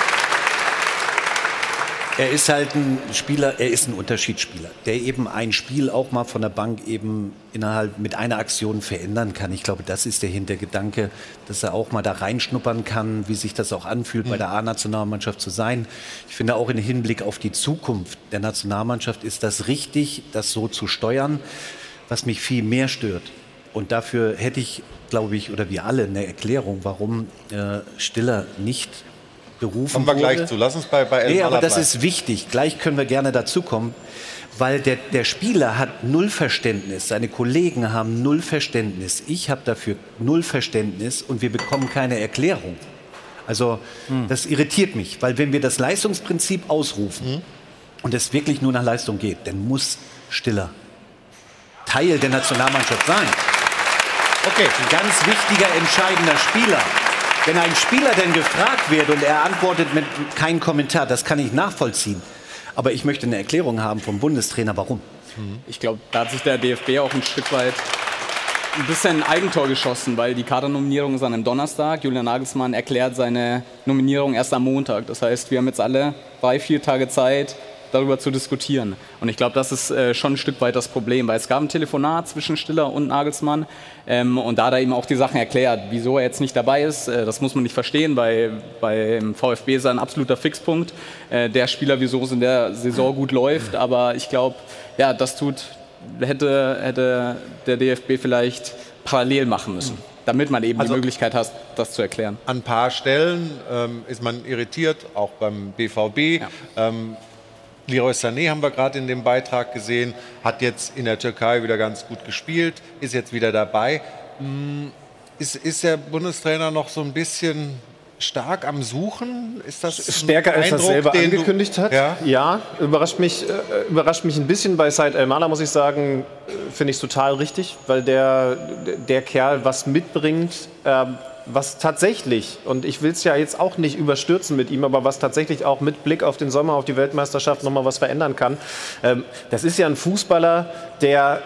Er ist halt ein Spieler, er ist ein Unterschiedsspieler, der eben ein Spiel auch mal von der Bank eben innerhalb mit einer Aktion verändern kann. Ich glaube, das ist der Hintergedanke, dass er auch mal da reinschnuppern kann, wie sich das auch anfühlt, bei der A-Nationalmannschaft zu sein. Ich finde auch im Hinblick auf die Zukunft der Nationalmannschaft ist das richtig, das so zu steuern. Was mich viel mehr stört, und dafür hätte ich, glaube ich, oder wir alle eine Erklärung, warum Stiller nicht berufen wurde. Kommen wir gleich zu. Lass uns bei Elmalah Nee, aber das bleiben. ist wichtig. Gleich können wir gerne dazukommen, weil der Spieler hat null Verständnis. Seine Kollegen haben null Verständnis. Ich habe dafür null Verständnis und wir bekommen keine Erklärung. Also das irritiert mich, weil wenn wir das Leistungsprinzip ausrufen und es wirklich nur nach Leistung geht, dann muss Stiller Teil der Nationalmannschaft sein. Okay, ein ganz wichtiger, entscheidender Spieler. Wenn ein Spieler denn gefragt wird und er antwortet mit keinem Kommentar, das kann ich nachvollziehen. Aber ich möchte eine Erklärung haben vom Bundestrainer, warum. Ich glaube, da hat sich der DFB auch ein Stück weit ein bisschen ein Eigentor geschossen, weil die Kadernominierung ist an einem Donnerstag. Julian Nagelsmann erklärt seine Nominierung erst am Montag. Das heißt, wir haben jetzt alle 3-4 Tage Zeit, darüber zu diskutieren. Und ich glaube, das ist schon ein Stück weit das Problem, weil es gab ein Telefonat zwischen Stiller und Nagelsmann und da hat er ihm auch die Sachen erklärt, wieso er jetzt nicht dabei ist. Das muss man nicht verstehen, beim VfB ist er ein absoluter Fixpunkt. Der Spieler, wieso es in der Saison gut läuft, aber ich glaube, ja, das hätte der DFB vielleicht parallel machen müssen, damit man eben die Möglichkeit hat, das zu erklären. An ein paar Stellen ist man irritiert, auch beim BVB. Ja. Leroy Sané haben wir gerade in dem Beitrag gesehen, hat jetzt in der Türkei wieder ganz gut gespielt, ist jetzt wieder dabei. Ist der Bundestrainer noch so ein bisschen stark am Suchen? Ist das stärker, als er selber angekündigt hat? Ja, überrascht mich ein bisschen. Bei Said El-Mala, muss ich sagen, finde ich es total richtig, weil der Kerl was mitbringt, was tatsächlich, und ich will es ja jetzt auch nicht überstürzen mit ihm, aber was tatsächlich auch mit Blick auf den Sommer, auf die Weltmeisterschaft nochmal was verändern kann. Das ist ja ein Fußballer, der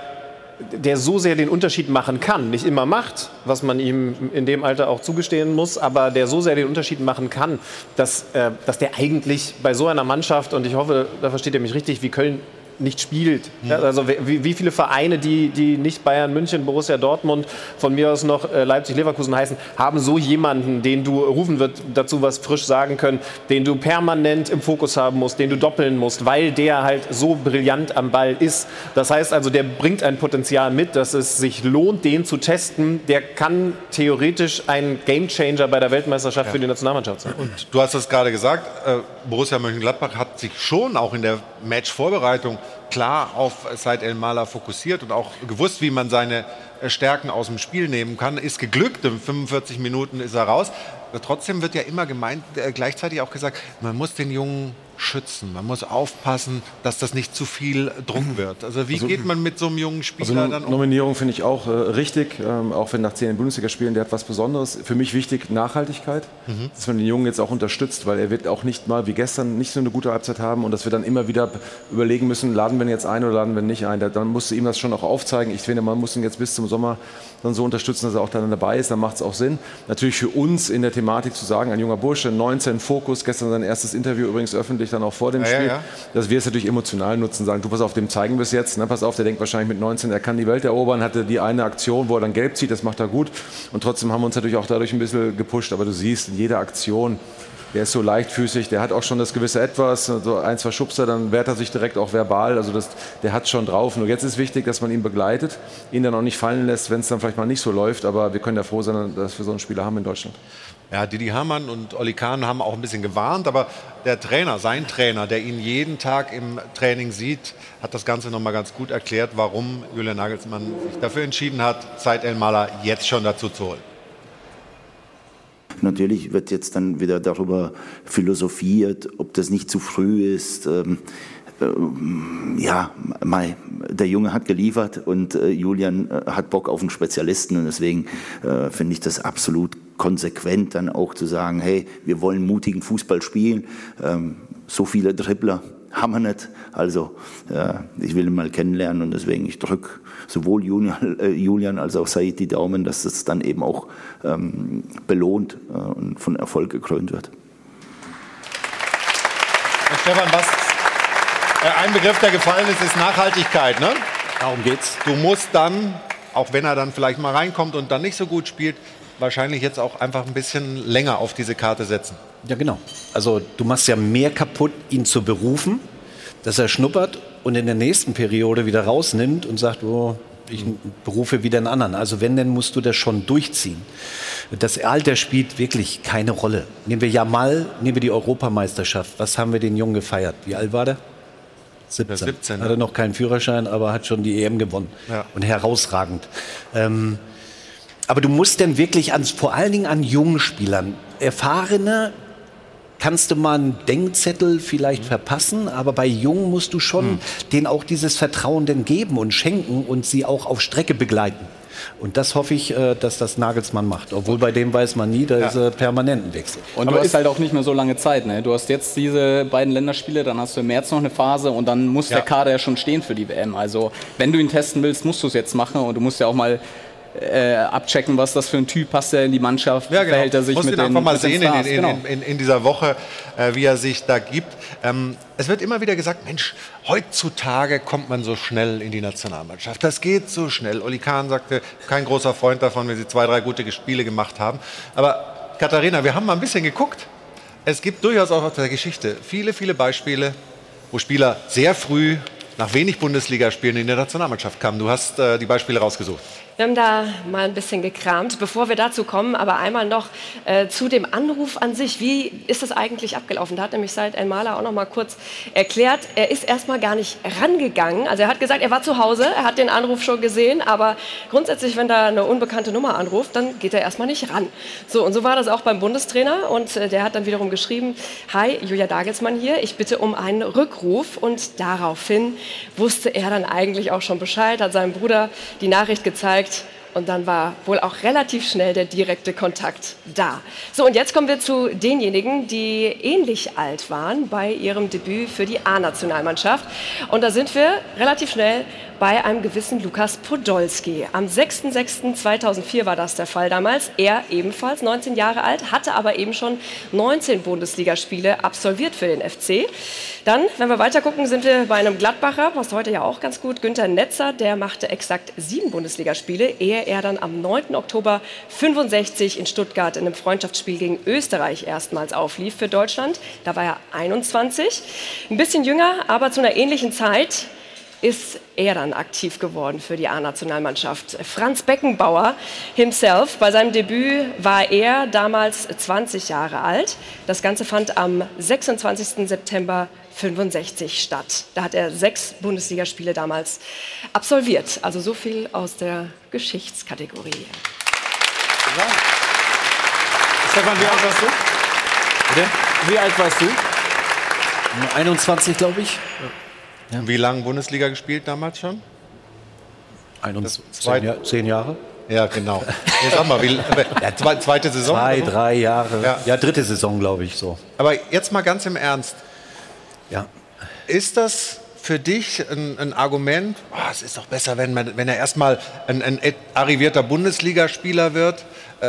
so sehr den Unterschied machen kann, nicht immer macht, was man ihm in dem Alter auch zugestehen muss, aber der so sehr den Unterschied machen kann, dass der eigentlich bei so einer Mannschaft, und ich hoffe, da versteht ihr mich richtig, wie Köln nicht spielt. Ja, also wie viele Vereine, die nicht Bayern München, Borussia Dortmund, von mir aus noch Leipzig, Leverkusen heißen, haben so jemanden, den du, Rufen wird dazu was frisch sagen können, den du permanent im Fokus haben musst, den du doppeln musst, weil der halt so brillant am Ball ist. Das heißt also, der bringt ein Potenzial mit, dass es sich lohnt, den zu testen. Der kann theoretisch ein Gamechanger bei der Weltmeisterschaft für die Nationalmannschaft sein. Und du hast es gerade gesagt, Borussia Mönchengladbach hat sich schon auch in der Matchvorbereitung klar auf Said El-Mala fokussiert und auch gewusst, wie man seine Stärken aus dem Spiel nehmen kann. Ist geglückt, in 45 Minuten ist er raus. Aber trotzdem wird ja immer gleichzeitig auch gesagt, man muss den Jungen schützen, man muss aufpassen, dass das nicht zu viel Druck wird. Also wie geht man mit so einem jungen Spieler dann um? Nominierung finde ich auch richtig, auch wenn nach 10 Bundesliga spielen, der hat was Besonderes. Für mich wichtig Nachhaltigkeit, dass man den Jungen jetzt auch unterstützt, weil er wird auch nicht mal wie gestern nicht so eine gute Halbzeit haben und dass wir dann immer wieder überlegen müssen, laden wir ihn jetzt ein oder laden wir ihn nicht ein. Dann musst du ihm das schon auch aufzeigen. Ich finde, man muss ihn jetzt bis zum Sommer dann so unterstützen, dass er auch dann dabei ist, dann macht es auch Sinn. Natürlich für uns in der Thematik zu sagen, ein junger Bursche, 19, Fokus, gestern sein erstes Interview übrigens öffentlich, dann auch vor dem Spiel, dass wir es natürlich emotional nutzen, sagen, du pass auf, dem zeigen wir es jetzt, ne, pass auf, der denkt wahrscheinlich mit 19, er kann die Welt erobern, hatte die eine Aktion, wo er dann gelb zieht, das macht er gut und trotzdem haben wir uns natürlich auch dadurch ein bisschen gepusht, aber du siehst, in jeder Aktion, der ist so leichtfüßig, der hat auch schon das gewisse Etwas, so ein, zwei Schubser, dann wehrt er sich direkt auch verbal, also der hat schon drauf. Nur jetzt ist wichtig, dass man ihn begleitet, ihn dann auch nicht fallen lässt, wenn es dann vielleicht mal nicht so läuft, aber wir können ja froh sein, dass wir so einen Spieler haben in Deutschland. Ja, Didi Hamann und Oli Kahn haben auch ein bisschen gewarnt, aber der Trainer, sein Trainer, der ihn jeden Tag im Training sieht, hat das Ganze nochmal ganz gut erklärt, warum Julian Nagelsmann sich dafür entschieden hat, Said El-Mala jetzt schon dazu zu holen. Natürlich wird jetzt dann wieder darüber philosophiert, ob das nicht zu früh ist. Ja, der Junge hat geliefert und Julian hat Bock auf einen Spezialisten und deswegen finde ich das absolut konsequent, dann auch zu sagen, hey, wir wollen mutigen Fußball spielen, so viele Dribbler haben wir nicht, also ich will ihn mal kennenlernen und deswegen, ich drücke sowohl Julian als auch Said die Daumen, dass das dann eben auch belohnt und von Erfolg gekrönt wird. Und Stefan, ein Begriff, der gefallen ist Nachhaltigkeit, ne? Darum geht's. Du musst dann, auch wenn er dann vielleicht mal reinkommt und dann nicht so gut spielt, wahrscheinlich jetzt auch einfach ein bisschen länger auf diese Karte setzen. Ja, genau. Also du machst ja mehr kaputt, ihn zu berufen, dass er schnuppert und in der nächsten Periode wieder rausnimmt und sagt, oh, ich berufe wieder einen anderen. Also wenn, dann musst du das schon durchziehen. Das Alter spielt wirklich keine Rolle. Nehmen wir Jamal, nehmen wir die Europameisterschaft. Was haben wir den Jungen gefeiert? Wie alt war der? 17. Hatte noch keinen Führerschein, aber hat schon die EM gewonnen. Ja. Und herausragend. Aber du musst dann wirklich vor allen Dingen an jungen Spielern, Erfahrene, kannst du mal einen Denkzettel vielleicht verpassen, aber bei Jungen musst du schon denen auch dieses Vertrauen denn geben und schenken und sie auch auf Strecke begleiten. Und das hoffe ich, dass das Nagelsmann macht. Obwohl bei dem weiß man nie, da ist permanenten Wechsel. Und aber du hast halt auch nicht mehr so lange Zeit. Ne? Du hast jetzt diese beiden Länderspiele, dann hast du im März noch eine Phase und dann muss der Kader ja schon stehen für die WM. Also wenn du ihn testen willst, musst du es jetzt machen und du musst ja auch mal abchecken, was das für ein Typ, passt er in die Mannschaft, ja, genau. verhält er sich Muss mit ihn den einfach mal mit den sehen Stars. Genau. in dieser Woche, wie er sich da gibt. Es wird immer wieder gesagt, Mensch, heutzutage kommt man so schnell in die Nationalmannschaft. Das geht so schnell. Oli Kahn sagte, kein großer Freund davon, wenn sie 2, 3 gute Spiele gemacht haben. Aber Katharina, wir haben mal ein bisschen geguckt. Es gibt durchaus auch aus der Geschichte viele, viele Beispiele, wo Spieler sehr früh nach wenig Bundesligaspielen in der Nationalmannschaft kamen. Du hast die Beispiele rausgesucht. Wir haben da mal ein bisschen gekramt. Bevor wir dazu kommen, aber einmal noch zu dem Anruf an sich. Wie ist das eigentlich abgelaufen? Da hat nämlich Said El-Mala auch noch mal kurz erklärt. Er ist erst mal gar nicht rangegangen. Also er hat gesagt, er war zu Hause, er hat den Anruf schon gesehen, aber grundsätzlich, wenn da eine unbekannte Nummer anruft, dann geht er erst mal nicht ran. So, und so war das auch beim Bundestrainer. Und der hat dann wiederum geschrieben, hi, Julia Dagelsmann hier, ich bitte um einen Rückruf. Und daraufhin wusste er dann eigentlich auch schon Bescheid, hat seinem Bruder die Nachricht gezeigt. Und dann war wohl auch relativ schnell der direkte Kontakt da. So, und jetzt kommen wir zu denjenigen, die ähnlich alt waren bei ihrem Debüt für die A-Nationalmannschaft. Und da sind wir relativ schnell bei einem gewissen Lukas Podolski. Am 6.6.2004 war das der Fall damals. Er ebenfalls 19 Jahre alt, hatte aber eben schon 19 Bundesligaspiele absolviert für den FC. Dann, wenn wir weiter gucken, sind wir bei einem Gladbacher, passt heute ja auch ganz gut, Günther Netzer. Der machte exakt 7 Bundesligaspiele, ehe er dann am 9. Oktober 65 in Stuttgart in einem Freundschaftsspiel gegen Österreich erstmals auflief für Deutschland. Da war er 21. Ein bisschen jünger, aber zu einer ähnlichen Zeit ist er dann aktiv geworden für die A-Nationalmannschaft. Franz Beckenbauer himself, bei seinem Debüt war er damals 20 Jahre alt. Das Ganze fand am 26. September 65 statt. Da hat er 6 Bundesligaspiele damals absolviert. Also so viel aus der Geschichtskategorie. Stefan, wie alt warst du? Bitte? Wie alt warst du? 21, glaube ich. Ja. Wie lange Bundesliga gespielt damals schon? 10 Jahre. Ja, genau. Jetzt sag mal, zweite Saison? 2, 3 Jahre. Ja, dritte Saison, glaube ich, so. Aber jetzt mal ganz im Ernst. Ja. Ist das für dich ein Argument, es ist doch besser, wenn er erstmal ein arrivierter Bundesligaspieler wird?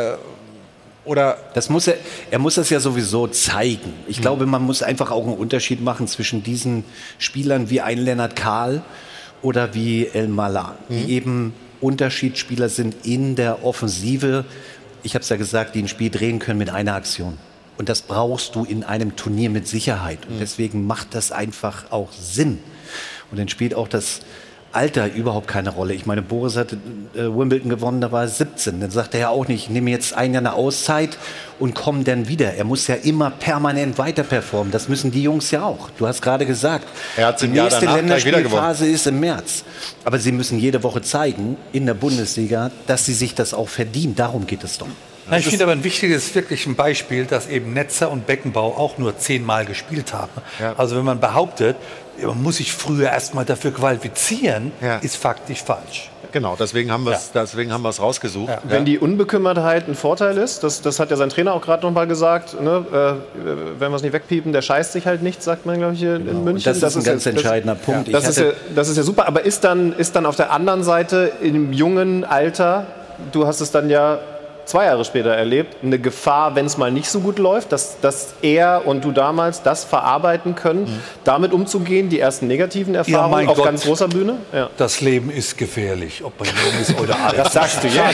Oder er muss das ja sowieso zeigen. Ich glaube, man muss einfach auch einen Unterschied machen zwischen diesen Spielern wie ein Lennart Kahl oder wie El-Mala, die eben Unterschiedsspieler sind in der Offensive. Ich habe es ja gesagt, die ein Spiel drehen können mit einer Aktion. Und das brauchst du in einem Turnier mit Sicherheit. Und deswegen macht das einfach auch Sinn. Und dann spielt auch das Alter überhaupt keine Rolle. Ich meine, Boris hat Wimbledon gewonnen, da war er 17. Dann sagt er ja auch nicht, ich nehme jetzt ein Jahr eine Auszeit und komme dann wieder. Er muss ja immer permanent weiter performen. Das müssen die Jungs ja auch. Du hast gerade gesagt, die nächste Länderspielphase ist im März. Aber sie müssen jede Woche zeigen, in der Bundesliga, dass sie sich das auch verdienen. Darum geht es doch. Na, ich finde aber ein wichtiges, wirklich ein Beispiel, dass eben Netzer und Beckenbauer auch nur 10-mal gespielt haben. Ja. Also wenn man behauptet, man muss sich früher erstmal dafür qualifizieren, ist faktisch falsch. Genau, deswegen haben wir es rausgesucht. Ja. Wenn die Unbekümmertheit ein Vorteil ist, das hat ja sein Trainer auch gerade noch mal gesagt, ne? Wenn wir es nicht wegpiepen, der scheißt sich halt nicht, sagt man, glaube ich, hier in München. Und das ist ein ganz entscheidender Punkt. Ja, das ist ja super, aber ist dann auf der anderen Seite im jungen Alter, du hast es dann ja 2 Jahre später erlebt, eine Gefahr, wenn es mal nicht so gut läuft, dass er und du damals das verarbeiten können, damit umzugehen, die ersten negativen Erfahrungen auf ganz großer Bühne? Ja. Das Leben ist gefährlich, ob man jung ist oder alt. Das sagst du jetzt.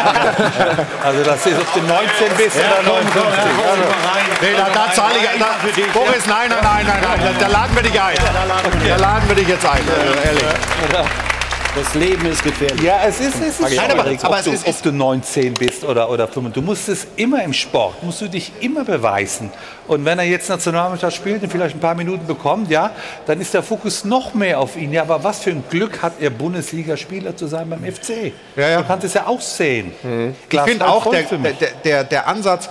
Also das ist, ob du 19 bist oder 59. Nee, da zahle ich. Boris, nein, da laden wir dich ein. Da laden wir dich jetzt ein, ehrlich. Das Leben ist gefährlich. Ja, es ist schwierig, ob du 19 bist oder 5. Du musst es immer im Sport, musst du dich immer beweisen. Und wenn er jetzt Nationalmannschaft spielt und vielleicht ein paar Minuten bekommt, ja, dann ist der Fokus noch mehr auf ihn. Ja, aber was für ein Glück hat er, Bundesligaspieler zu sein beim FC? Du kannst es ja auch sehen. Ich finde auch, der Ansatz...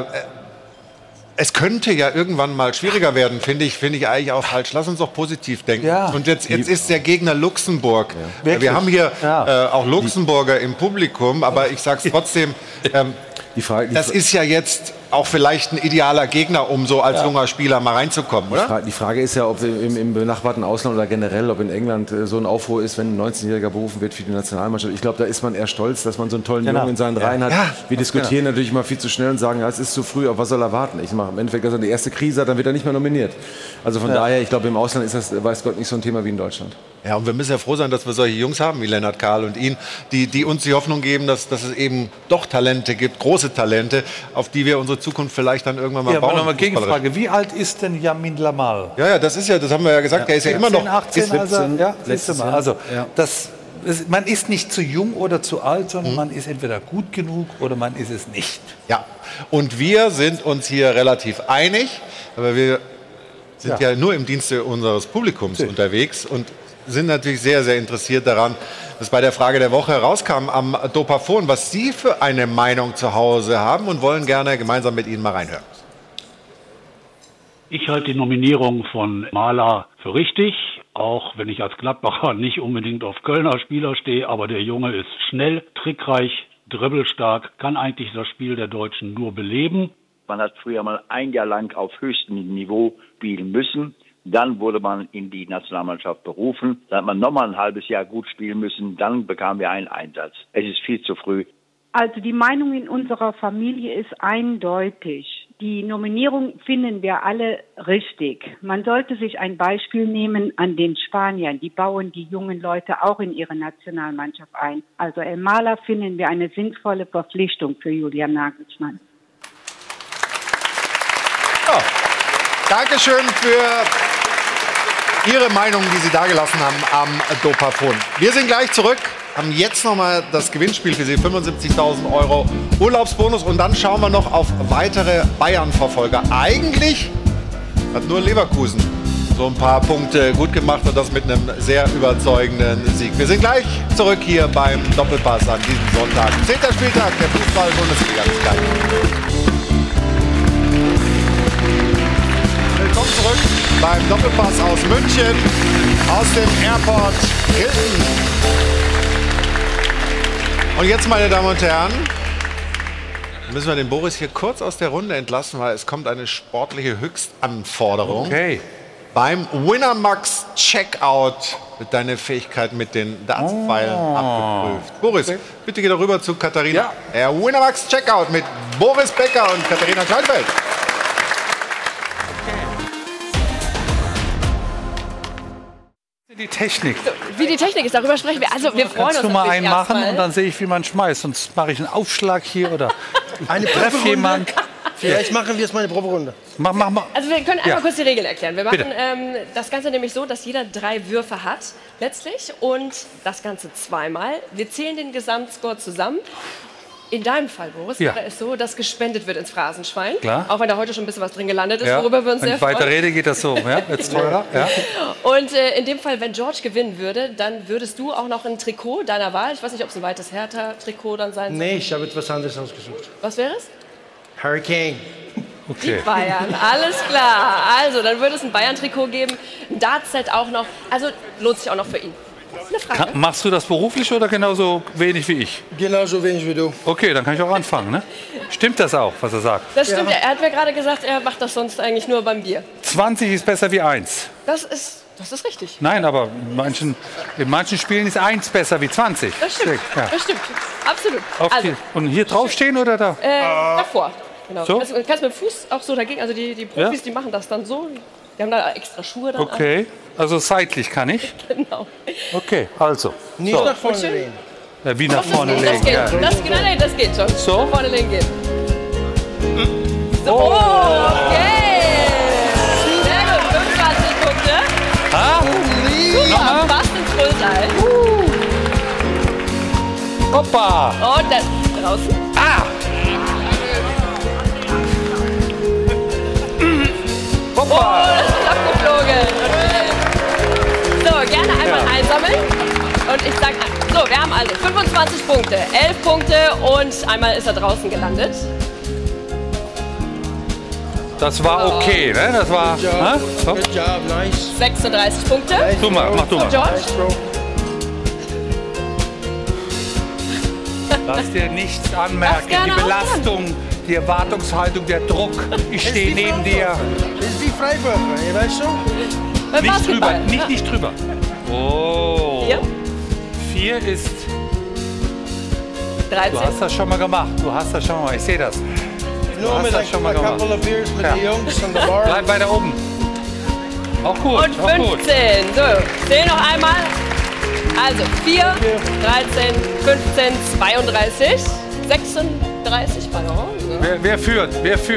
Es könnte ja irgendwann mal schwieriger werden, finde ich eigentlich auch falsch. Lass uns doch positiv denken. Ja. Und jetzt ist der Gegner Luxemburg. Ja. Wir haben hier auch Luxemburger im Publikum, aber ich sage es trotzdem, das ist ja jetzt auch vielleicht ein idealer Gegner, um so als junger Spieler mal reinzukommen, oder? Die Frage ist ja, ob im benachbarten Ausland oder generell, ob in England so ein Aufruhr ist, wenn ein 19-Jähriger berufen wird für die Nationalmannschaft. Ich glaube, da ist man eher stolz, dass man so einen tollen Jungen in seinen Reihen hat. Wir diskutieren natürlich immer viel zu schnell und sagen, ja, es ist zu früh, auf was soll er warten? Ich mache im Endeffekt, dass er die erste Krise hat, dann wird er nicht mehr nominiert. Also von daher, ich glaube, im Ausland ist das, weiß Gott, nicht so ein Thema wie in Deutschland. Ja, und wir müssen ja froh sein, dass wir solche Jungs haben wie Lennart Kahl und ihn, die uns die Hoffnung geben, dass es eben doch Talente gibt, große Talente, auf die wir unsere Zukunft vielleicht dann irgendwann mal bauen. Aber nochmal Gegenfrage, wie alt ist denn Yamin Lamal? Ja, das haben wir ja gesagt, er ist ja immer noch 18, 17, letztes Jahr. Also, man ist nicht zu jung oder zu alt, sondern man ist entweder gut genug oder man ist es nicht. Ja, und wir sind uns hier relativ einig, aber wir sind ja nur im Dienste unseres Publikums unterwegs und sind natürlich sehr, sehr interessiert daran, was bei der Frage der Woche herauskam am Dopafon, was Sie für eine Meinung zu Hause haben und wollen gerne gemeinsam mit Ihnen mal reinhören. Ich halte die Nominierung von Mahler für richtig, auch wenn ich als Gladbacher nicht unbedingt auf Kölner Spieler stehe, aber der Junge ist schnell, trickreich, dribbelstark, kann eigentlich das Spiel der Deutschen nur beleben. Man hat früher mal ein Jahr lang auf höchstem Niveau spielen müssen. Dann wurde man in die Nationalmannschaft berufen. Dann hat man nochmal ein halbes Jahr gut spielen müssen. Dann bekamen wir einen Einsatz. Es ist viel zu früh. Also die Meinung in unserer Familie ist eindeutig. Die Nominierung finden wir alle richtig. Man sollte sich ein Beispiel nehmen an den Spaniern. Die bauen die jungen Leute auch in ihre Nationalmannschaft ein. Also El Mahler finden wir eine sinnvolle Verpflichtung für Julian Nagelsmann. Ja, Dankeschön für Ihre Meinung, die Sie dagelassen haben am Dopafon. Wir sind gleich zurück, haben jetzt nochmal das Gewinnspiel für Sie, 75.000 € Urlaubsbonus und dann schauen wir noch auf weitere Bayern-Verfolger. Eigentlich hat nur Leverkusen so ein paar Punkte gut gemacht und das mit einem sehr überzeugenden Sieg. Wir sind gleich zurück hier beim Doppelpass an diesem Sonntag. 10. Spieltag der Fußball-Bundesliga. Bis gleich. Willkommen zurück beim Doppelpass aus München, aus dem Airport Hilton. Und jetzt, meine Damen und Herren, müssen wir den Boris hier kurz aus der Runde entlassen, weil es kommt eine sportliche Höchstanforderung. Okay. Beim Winamax Checkout wird deine Fähigkeit mit den Dartspfeilen abgeprüft. Boris, bitte geh doch rüber zu Katharina. Ja. Der Winamax Checkout mit Boris Becker und Katharina Kleinfeld. Die Technik. Wie die Technik ist, darüber sprechen wir. Also wir freuen uns. Kannst du mal einen machen erstmal. und dann sehe ich, wie man schmeißt. Sonst mache ich einen Aufschlag hier oder ich treffe jemand. Vielleicht machen wir jetzt mal eine Proberunde. Mach. Also wir können einmal kurz die Regeln erklären. Wir machen Bitte. das Ganze nämlich so, dass jeder 3 Würfe hat letztlich und das Ganze zweimal. Wir zählen den Gesamtscore zusammen. In deinem Fall, Boris, wäre es so, dass gespendet wird ins Phrasenschwein. Klar. Auch wenn da heute schon ein bisschen was drin gelandet ist, worüber wir uns sehr freuen. Wenn ich weiter rede, geht das so. Ja, jetzt teurer. Ja. Und in dem Fall, wenn George gewinnen würde, dann würdest du auch noch ein Trikot deiner Wahl, ich weiß nicht, ob es ein weites Hertha-Trikot dann sein soll. Nee, ich habe etwas anderes ausgesucht. Was wäre es? Hurricane. Okay. Die Bayern, alles klar. Also, dann würde es ein Bayern-Trikot geben, ein Dartset auch noch. Also, lohnt sich auch noch für ihn. Eine Frage. Machst du das beruflich oder genauso wenig wie ich? Genauso wenig wie du. Okay, dann kann ich auch anfangen. Ne? Stimmt das auch, was er sagt? Das stimmt. Er hat mir gerade gesagt, er macht das sonst eigentlich nur beim Bier. 20 ist besser wie 1. Das ist richtig. Nein, aber in manchen Spielen ist 1 besser wie 20. Das stimmt. Ja. Das stimmt. Absolut. Also, und hier draufstehen oder da? Davor. Genau. So? Also, du kannst mit dem Fuß auch so dagegen. Also die Profis, die machen das dann so. Die haben da extra Schuhe dann Okay, an. also seitlich kann ich. Genau. Okay, also. Nicht nach vorne lehnen. Ja, wie nach vorne legen. Das geht. Ja. Das geht schon. So? Nach vorne legen geht. So. Oh, okay. Sehr gut. 25 Punkte. Super. Fast ins Fullteil. Hoppa. Und dann draußen. Oh, das ist abgeflogen. So, gerne einmal einsammeln. Und ich sag, so, wir haben alle 25 Punkte, 11 Punkte und einmal ist er draußen gelandet. Das war okay, ne? Das war. Good job, nice. 36 Punkte. Mach du mal. George. Lass dir nichts anmerken. gerne Die Belastung Die Erwartungshaltung, der Druck. Ich stehe neben dir. Das ist wie Freiwürfe, weißt du? Nicht drüber, nicht drüber. Oh. 4 ist... 13. Du hast das schon mal gemacht. Ich sehe das. Nur mit das schon mal a gemacht. couple of beers mit den Jungs an der Bar. Bleib weiter oben. Auch gut. Und 15. So, zähl noch einmal. Also 4, 13, 15, 32, 36. Wer führt?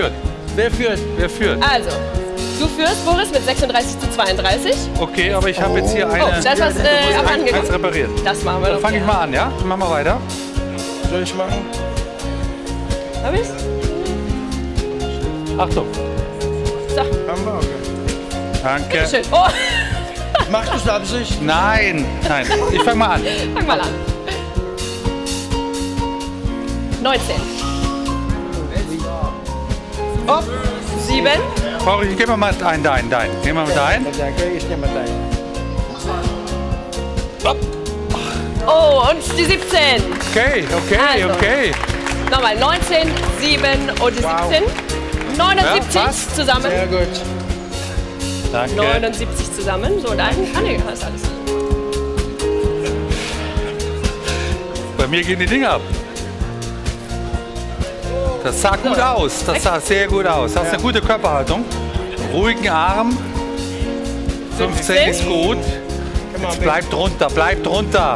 Also, du führst, Boris, mit 36 zu 32. Okay, aber ich habe jetzt hier eine... Oh, das hast du angeguckt. Eins repariert. Das machen wir Dann doch. fange ich mal an, ja? Machen wir weiter. Soll ich machen? Hab ich's? Achtung. Haben wir? Okay. Danke. Schön. Oh. Machst du es Absicht? Nein. Ich fange mal an. Fang mal an. 19. Hopp. 7. Brauche ich, gib mir mal dein. Geh mal mit dein. Danke, ich nehme dein. Oh, und die 17. Okay. Also, nochmal 19, 7 und die 17. 79 Ja, passt. zusammen. Sehr gut. Danke. 79 zusammen. So, und einen kann ich das alles. Bei mir gehen die Dinge ab. Das sah gut aus. Das sah sehr gut aus. Hast eine gute Körperhaltung. Ruhigen Arm. 15 ist gut. Jetzt bleib drunter. Bleib drunter.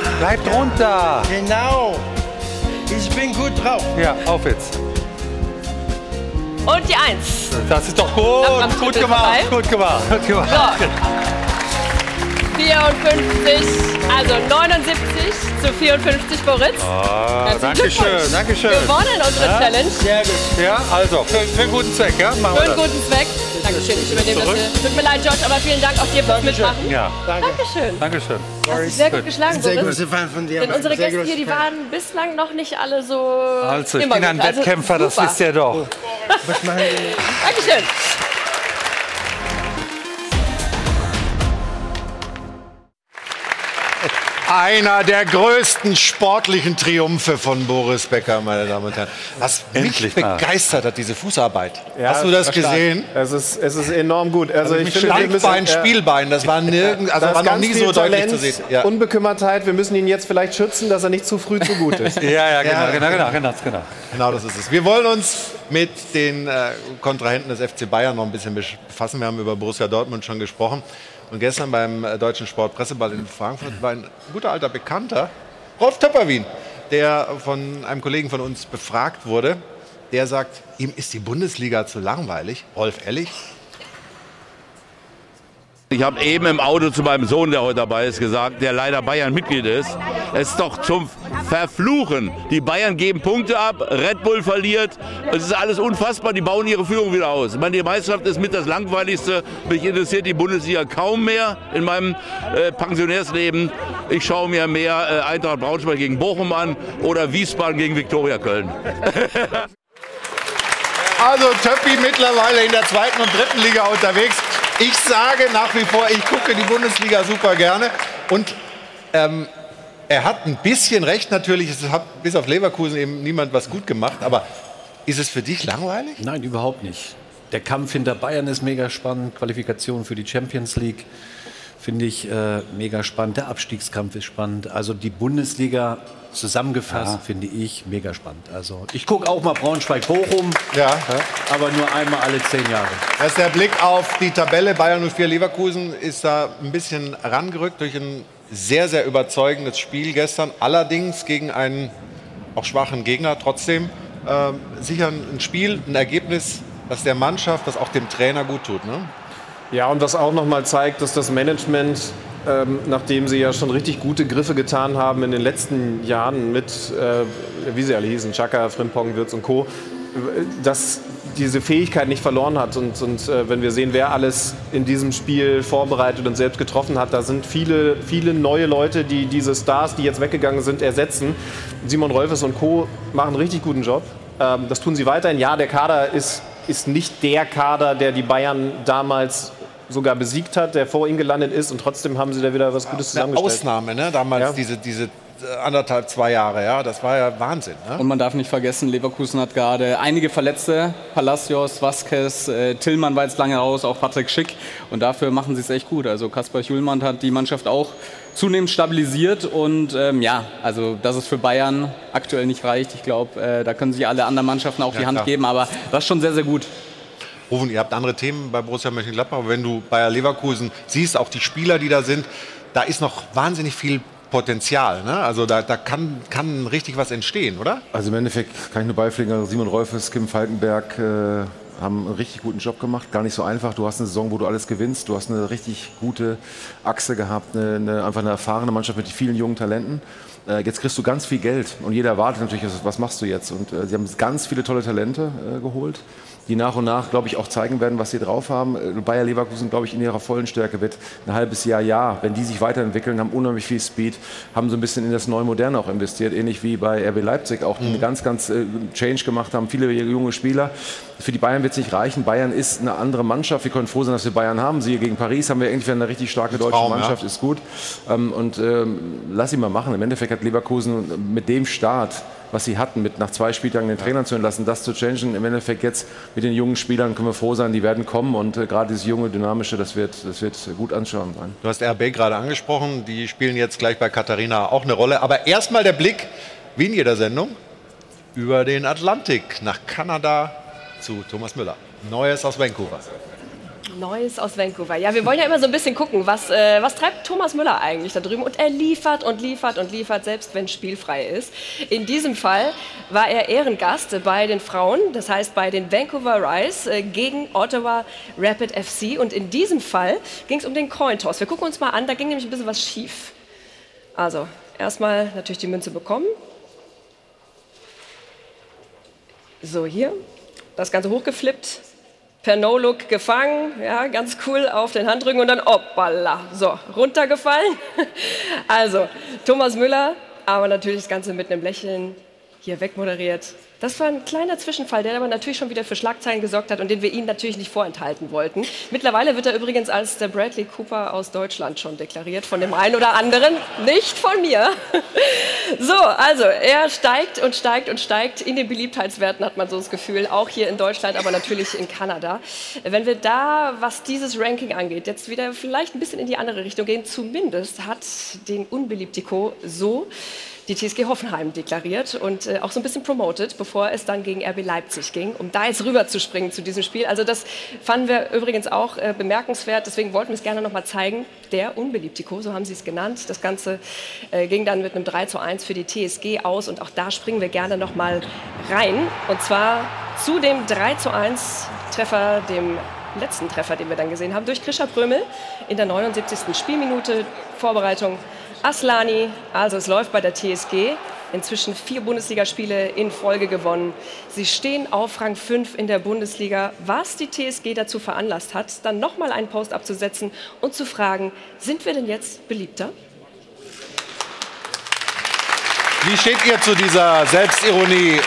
Genau. Ich bin gut drauf. Ja, auf jetzt. Und die 1. Das ist doch gut. Gut gemacht. So. 54, also 79 zu 54, Boris. Danke schön. Gewonnen unsere Challenge. Sehr gut. Ja, also für einen guten Zweck, ja? Machen wir Für einen das. guten Zweck. Dankeschön, ich übernehme das hier. Tut mir leid, George, aber vielen Dank auch dir fürs Mitmachen. Ja. Dankeschön. Dankeschön. Hast dich sehr gut geschlagen, Sehr Boris. großer Fan von dir. Denn unsere Sehr Gäste hier, die großer Fan. waren bislang noch nicht alle so Also, ich immer bin ein gut. Also, Wettkämpfer, das super. wisst ihr doch. Was machen wir? Dankeschön. Einer der größten sportlichen Triumphe von Boris Becker, meine Damen und Herren. Was mich begeistert hat, diese Fußarbeit. Ja, Hast du das war stark. gesehen? Es ist enorm gut. Also ich finde, wir müssen, Standbein, Spielbein, das war nirgends, also da war ist noch ganz nie viel so deutlich Talent, zu sehen. Ja. Unbekümmertheit. Wir müssen ihn jetzt vielleicht schützen, dass er nicht zu früh zu gut ist. Genau, das ist es. Wir wollen uns mit den Kontrahenten des FC Bayern noch ein bisschen befassen. Wir haben über Borussia Dortmund schon gesprochen. Und gestern beim Deutschen Sportpresseball in Frankfurt war ein guter alter Bekannter, Rolf Töpperwien, der von einem Kollegen von uns befragt wurde. Der sagt, ihm ist die Bundesliga zu langweilig. Rolf, ehrlich? Ich habe eben im Auto zu meinem Sohn, der heute dabei ist, gesagt, der leider Bayern-Mitglied ist. Es ist doch zum Verfluchen. Die Bayern geben Punkte ab, Red Bull verliert. Es ist alles unfassbar, die bauen ihre Führung wieder aus. Ich meine, die Meisterschaft ist mit das Langweiligste. Mich interessiert die Bundesliga kaum mehr in meinem Pensionärsleben. Ich schaue mir mehr Eintracht Braunschweig gegen Bochum an oder Wiesbaden gegen Viktoria Köln. Also Töppi mittlerweile in der 2. und 3. Liga unterwegs. Ich sage nach wie vor, ich gucke die Bundesliga super gerne. Und er hat ein bisschen recht natürlich. Es hat bis auf Leverkusen eben niemand was gut gemacht. Aber ist es für dich langweilig? Nein, überhaupt nicht. Der Kampf hinter Bayern ist mega spannend. Qualifikation für die Champions League finde ich mega spannend. Der Abstiegskampf ist spannend. Also die Bundesliga zusammengefasst finde ich mega spannend. Also ich gucke auch mal Braunschweig-Bochum, aber nur einmal alle 10 Jahre. Das ist der Blick auf die Tabelle. Bayern 04 Leverkusen ist da ein bisschen rangerückt durch ein sehr, sehr überzeugendes Spiel gestern. Allerdings gegen einen auch schwachen Gegner. Trotzdem sicher ein Spiel, ein Ergebnis, das der Mannschaft, das auch dem Trainer gut tut. Ne? Ja, und was auch noch mal zeigt, dass das Management, nachdem sie ja schon richtig gute Griffe getan haben in den letzten Jahren mit, wie sie alle hießen, Xhaka, Frimpong, Wirtz und Co., dass diese Fähigkeit nicht verloren hat. Und wenn wir sehen, wer alles in diesem Spiel vorbereitet und selbst getroffen hat, da sind viele, viele neue Leute, die diese Stars, die jetzt weggegangen sind, ersetzen. Simon Rolfes und Co. machen einen richtig guten Job. Das tun sie weiterhin. Ja, der Kader ist nicht der Kader, der die Bayern damals sogar besiegt hat, der vor ihm gelandet ist, und trotzdem haben sie da wieder was Gutes zusammengestellt. Ausnahme, ne? Damals diese anderthalb, 2 Jahre. Ja, das war ja Wahnsinn. Ne? Und man darf nicht vergessen, Leverkusen hat gerade einige Verletzte. Palacios, Vazquez, Tillmann war jetzt lange raus, auch Patrick Schick. Und dafür machen sie es echt gut. Also Kasper Hjulmand hat die Mannschaft auch zunehmend stabilisiert. Und also dass es für Bayern aktuell nicht reicht. Ich glaube, da können sich alle anderen Mannschaften auch die Hand geben. Aber das ist schon sehr, sehr gut. Rufen, ihr habt andere Themen bei Borussia Mönchengladbach. Aber wenn du Bayer Leverkusen siehst, auch die Spieler, die da sind, da ist noch wahnsinnig viel Potenzial, ne? Also da kann richtig was entstehen, oder? Also im Endeffekt kann ich nur beipflichten, Simon Rolfes, Kim Falkenberg haben einen richtig guten Job gemacht. Gar nicht so einfach. Du hast eine Saison, wo du alles gewinnst. Du hast eine richtig gute Achse gehabt, einfach eine erfahrene Mannschaft mit vielen jungen Talenten. Jetzt kriegst du ganz viel Geld und jeder erwartet natürlich, was machst du jetzt? Und sie haben ganz viele tolle Talente geholt, die nach und nach, glaube ich, auch zeigen werden, was sie drauf haben. Bayer Leverkusen, glaube ich, in ihrer vollen Stärke wird ein halbes Jahr, wenn die sich weiterentwickeln, haben unheimlich viel Speed, haben so ein bisschen in das neue Moderne auch investiert, ähnlich wie bei RB Leipzig auch, die eine ganz Change gemacht haben, viele junge Spieler. Für die Bayern wird es nicht reichen. Bayern ist eine andere Mannschaft. Wir können froh sein, dass wir Bayern haben. Siehe gegen Paris haben wir irgendwie eine richtig starke deutsche Mannschaft, ist gut. Lass ihn mal machen. Im Endeffekt hat Leverkusen mit dem Start, was sie hatten, nach 2 Spieltagen den Trainer zu entlassen, das zu changen. Im Endeffekt jetzt mit den jungen Spielern können wir froh sein, die werden kommen. Und gerade dieses junge, dynamische, das wird gut anschauen sein. Du hast RB gerade angesprochen. Die spielen jetzt gleich bei Katharina auch eine Rolle. Aber erstmal der Blick, wie in jeder Sendung, über den Atlantik nach Kanada zu Thomas Müller. Neues aus Vancouver. Neues aus Vancouver. Ja, wir wollen ja immer so ein bisschen gucken, was treibt Thomas Müller eigentlich da drüben. Und er liefert und liefert und liefert, selbst wenn spielfrei ist. In diesem Fall war er Ehrengast bei den Frauen, das heißt bei den Vancouver Rise gegen Ottawa Rapid FC. Und in diesem Fall ging es um den Cointoss. Wir gucken uns mal an, da ging nämlich ein bisschen was schief. Also, erstmal natürlich die Münze bekommen. So, hier. Das Ganze hochgeflippt. Per No-Look gefangen, ja, ganz cool auf den Handrücken und dann hoppala, so, runtergefallen. Also, Thomas Müller, aber natürlich das Ganze mit einem Lächeln hier wegmoderiert. Das war ein kleiner Zwischenfall, der aber natürlich schon wieder für Schlagzeilen gesorgt hat und den wir Ihnen natürlich nicht vorenthalten wollten. Mittlerweile wird er übrigens als der Bradley Cooper aus Deutschland schon deklariert, von dem einen oder anderen, nicht von mir. So, also er steigt und steigt und steigt. In den Beliebtheitswerten hat man so das Gefühl, auch hier in Deutschland, aber natürlich in Kanada. Wenn wir da, was dieses Ranking angeht, jetzt wieder vielleicht ein bisschen in die andere Richtung gehen, zumindest hat den Unbeliebtiko so die TSG Hoffenheim deklariert und auch so ein bisschen promoted, bevor es dann gegen RB Leipzig ging, um da jetzt rüber zu springen zu diesem Spiel. Also das fanden wir übrigens auch bemerkenswert, deswegen wollten wir es gerne noch mal zeigen. Der Unbeliebtiko, so haben sie es genannt. Das Ganze ging dann mit einem 3:1 für die TSG aus und auch da springen wir gerne noch mal rein. Und zwar zu dem 3:1 Treffer, dem letzten Treffer, den wir dann gesehen haben, durch Krischer Prömel in der 79. Spielminute. Vorbereitung Aslani, also es läuft bei der TSG. Inzwischen 4 Bundesligaspiele in Folge gewonnen. Sie stehen auf Rang 5 in der Bundesliga. Was die TSG dazu veranlasst hat, dann nochmal einen Post abzusetzen und zu fragen, sind wir denn jetzt beliebter? Wie steht ihr zu dieser Selbstironie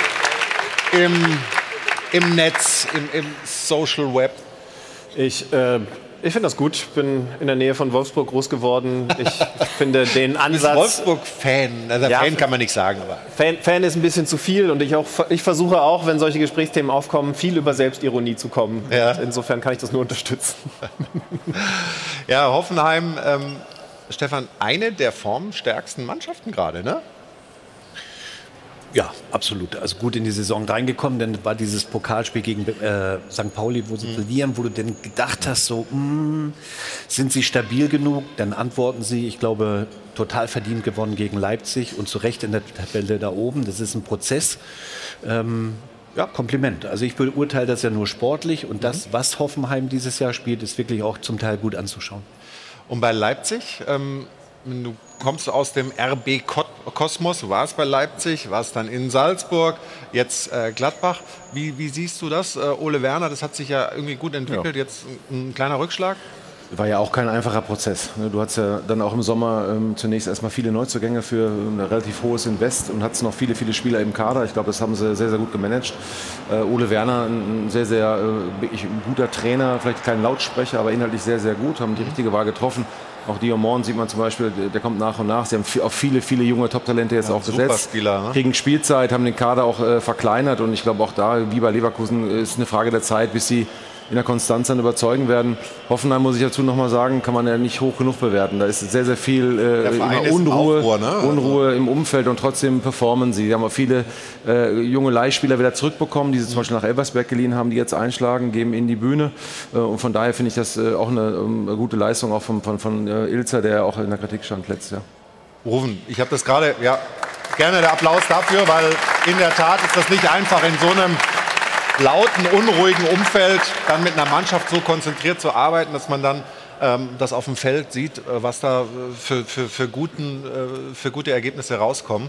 im Netz, im Social Web? Ich finde das gut. Ich bin in der Nähe von Wolfsburg groß geworden. Ich finde den Ansatz... Du bist Wolfsburg-Fan. Also ja, Fan kann man nicht sagen. Aber. Fan ist ein bisschen zu viel. Und ich versuche auch, wenn solche Gesprächsthemen aufkommen, viel über Selbstironie zu kommen. Ja. Insofern kann ich das nur unterstützen. Ja, Hoffenheim, Stefan, eine der formstärksten Mannschaften gerade, ne? Ja, absolut. Also gut in die Saison reingekommen, dann war dieses Pokalspiel gegen St. Pauli, wo sie verlieren, wo du denn gedacht hast, so, sind sie stabil genug? Dann antworten sie, ich glaube, total verdient gewonnen gegen Leipzig und zu Recht in der Tabelle da oben. Das ist ein Prozess. Ja, Kompliment. Also ich beurteile das ja nur sportlich und das, was Hoffenheim dieses Jahr spielt, ist wirklich auch zum Teil gut anzuschauen. Und bei Leipzig, du kommst aus dem RB-Kosmos, du warst bei Leipzig, warst dann in Salzburg, jetzt Gladbach. Wie siehst du das? Ole Werner, das hat sich ja irgendwie gut entwickelt, jetzt ein kleiner Rückschlag? War ja auch kein einfacher Prozess. Du hattest ja dann auch im Sommer zunächst erstmal viele Neuzugänge für ein relativ hohes Invest und hattest noch viele Spieler im Kader. Ich glaube, das haben sie sehr, sehr gut gemanagt. Ole Werner, ein sehr, sehr wirklich ein guter Trainer, vielleicht kein Lautsprecher, aber inhaltlich sehr, sehr gut, haben die richtige Wahl getroffen. Auch Diomond sieht man zum Beispiel, der kommt nach und nach. Sie haben auch viele junge Top-Talente jetzt auch gesetzt. Spieler, ne? Kriegen Spielzeit, haben den Kader auch verkleinert. Und ich glaube auch da, wie bei Leverkusen, ist eine Frage der Zeit, bis sie in der Konstanz dann überzeugen werden. Hoffenheim, muss ich dazu noch mal sagen, kann man ja nicht hoch genug bewerten. Da ist sehr, sehr viel Unruhe im Umfeld und trotzdem performen sie. Sie haben auch viele junge Leihspieler wieder zurückbekommen, die sie zum Beispiel nach Elversberg geliehen haben, die jetzt einschlagen, geben ihnen die Bühne. Und von daher finde ich das auch eine gute Leistung auch von Ilzer, der auch in der Kritik stand letztes Jahr. Rufen, ich habe das gerade, ja, gerne der Applaus dafür, weil in der Tat ist das nicht einfach in so einem lauten, unruhigen Umfeld dann mit einer Mannschaft so konzentriert zu arbeiten, dass man dann das auf dem Feld sieht, was da für gute Ergebnisse rauskommen.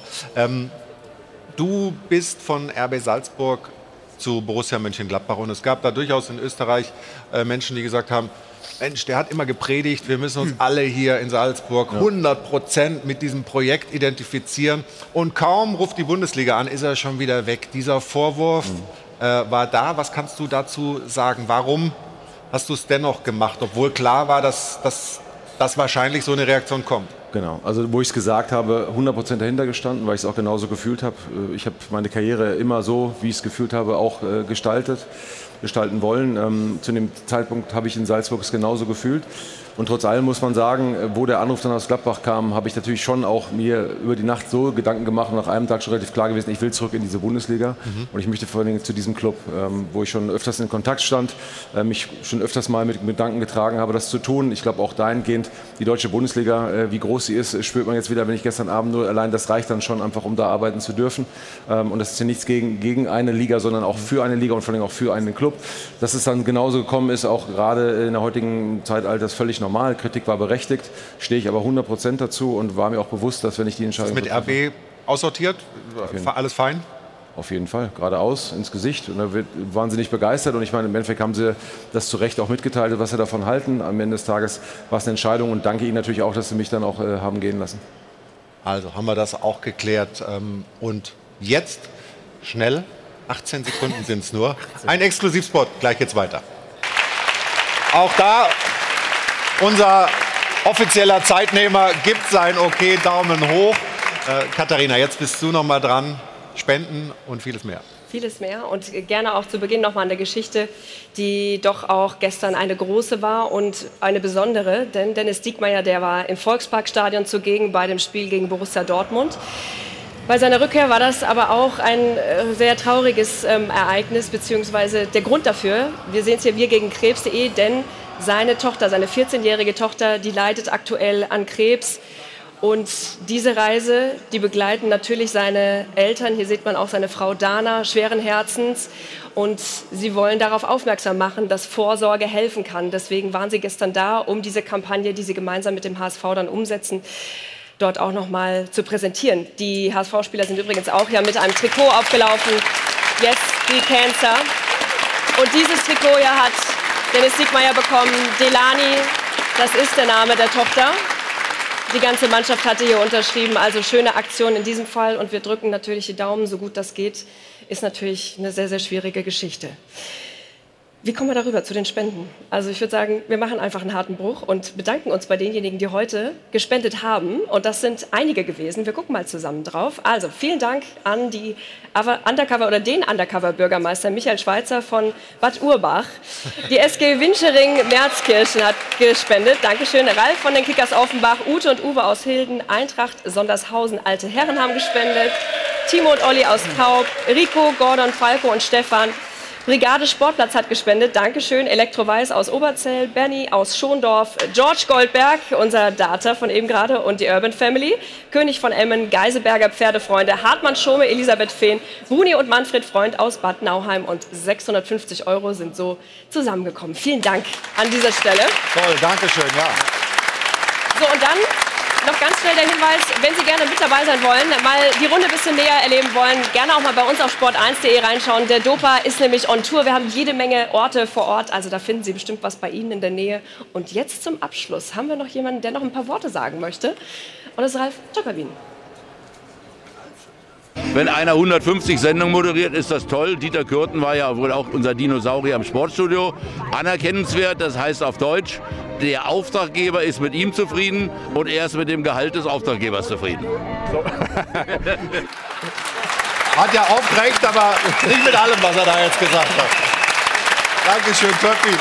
Du bist von RB Salzburg zu Borussia Mönchengladbach und es gab da durchaus in Österreich Menschen, die gesagt haben, Mensch, der hat immer gepredigt, wir müssen uns alle hier in Salzburg 100% mit diesem Projekt identifizieren und kaum ruft die Bundesliga an, ist er schon wieder weg. Dieser Vorwurf war da. Was kannst du dazu sagen? Warum hast du es dennoch gemacht, obwohl klar war, dass wahrscheinlich so eine Reaktion kommt? Genau, also wo ich es gesagt habe, 100% dahinter gestanden, weil ich es auch genauso gefühlt habe. Ich habe meine Karriere immer so, wie ich es gefühlt habe, auch gestalten wollen. Zu dem Zeitpunkt habe ich in Salzburg es genauso gefühlt. Und trotz allem muss man sagen, wo der Anruf dann aus Gladbach kam, habe ich natürlich schon auch mir über die Nacht so Gedanken gemacht und nach einem Tag schon relativ klar gewesen, ich will zurück in diese Bundesliga und ich möchte vor allen Dingen zu diesem Club, wo ich schon öfters in Kontakt stand, mich schon öfters mal mit Gedanken getragen habe, das zu tun. Ich glaube auch dahingehend, die deutsche Bundesliga, wie groß sie ist, spürt man jetzt wieder, wenn ich gestern Abend nur allein, das reicht dann schon einfach, um da arbeiten zu dürfen. Und das ist ja nichts gegen eine Liga, sondern auch für eine Liga und vor allem auch für einen Club. Dass es dann genauso gekommen ist, auch gerade in der heutigen Zeitalter, ist völlig normal. Kritik war berechtigt, stehe ich aber 100% dazu und war mir auch bewusst, dass wenn ich die Entscheidung... Ist mit RB aussortiert? Alles fein? Auf jeden Fall, geradeaus ins Gesicht. Und da waren sie nicht begeistert. Und ich meine, im Endeffekt haben sie das zu Recht auch mitgeteilt, was sie davon halten. Am Ende des Tages war es eine Entscheidung und danke ihnen natürlich auch, dass sie mich dann auch haben gehen lassen. Also haben wir das auch geklärt. Und jetzt schnell, 18 Sekunden sind es nur, ein Exklusivspot. Gleich geht's weiter. Auch da unser offizieller Zeitnehmer gibt sein Okay, Daumen hoch. Katharina, jetzt bist du noch mal dran. Spenden und vieles mehr. Vieles mehr und gerne auch zu Beginn noch mal eine Geschichte, die doch auch gestern eine große war und eine besondere. Denn Dennis Diekmeyer, der war im Volksparkstadion zugegen bei dem Spiel gegen Borussia Dortmund. Bei seiner Rückkehr war das aber auch ein sehr trauriges Ereignis, beziehungsweise der Grund dafür. Wir sehen es hier, wir gegen Krebs.de, denn seine Tochter, seine 14-jährige Tochter, die leidet aktuell an Krebs. Und diese Reise, die begleiten natürlich seine Eltern. Hier sieht man auch seine Frau Dana, schweren Herzens. Und sie wollen darauf aufmerksam machen, dass Vorsorge helfen kann. Deswegen waren sie gestern da, um diese Kampagne, die sie gemeinsam mit dem HSV dann umsetzen, dort auch noch mal zu präsentieren. Die HSV-Spieler sind übrigens auch ja mit einem Trikot aufgelaufen. Yes, we cancer. Und dieses Trikot ja hat Dennis Diekmeyer bekommen. Delani, das ist der Name der Tochter. Die ganze Mannschaft hatte hier unterschrieben, also schöne Aktion in diesem Fall. Und wir drücken natürlich die Daumen, so gut das geht. Ist natürlich eine sehr, sehr schwierige Geschichte. Wie kommen wir darüber zu den Spenden? Also ich würde sagen, wir machen einfach einen harten Bruch und bedanken uns bei denjenigen, die heute gespendet haben. Und das sind einige gewesen. Wir gucken mal zusammen drauf. Also vielen Dank an die Undercover oder den Undercover-Bürgermeister Michael Schweitzer von Bad Urbach. Die SG Winschering-Merzkirchen hat gespendet. Dankeschön. Ralf von den Kickers Offenbach, Ute und Uwe aus Hilden, Eintracht Sondershausen, Alte Herren haben gespendet. Timo und Olli aus Kaub, Rico, Gordon, Falco und Stefan. Brigade Sportplatz hat gespendet, Dankeschön. Elektroweiß aus Oberzell, Bernie aus Schondorf, George Goldberg, unser Data von eben gerade und die Urban Family, König von Emmen, Geiseberger Pferdefreunde, Hartmann Schome, Elisabeth Fehn, Bruni und Manfred Freund aus Bad Nauheim und 650 € sind so zusammengekommen. Vielen Dank an dieser Stelle. Toll, Dankeschön, ja. So, und dann noch ganz schnell der Hinweis, wenn Sie gerne mit dabei sein wollen, mal die Runde ein bisschen näher erleben wollen, gerne auch mal bei uns auf sport1.de reinschauen. Der Dopa ist nämlich on Tour. Wir haben jede Menge Orte vor Ort, also da finden Sie bestimmt was bei Ihnen in der Nähe. Und jetzt zum Abschluss haben wir noch jemanden, der noch ein paar Worte sagen möchte. Und das ist Ralf Töpperwien. Wenn einer 150 Sendungen moderiert, ist das toll. Dieter Kürten war ja wohl auch unser Dinosaurier im Sportstudio. Anerkennenswert, das heißt auf Deutsch, der Auftraggeber ist mit ihm zufrieden und er ist mit dem Gehalt des Auftraggebers zufrieden. So. Hat ja aufgeregt, aber nicht mit allem, was er da jetzt gesagt hat. Dankeschön, Töppi.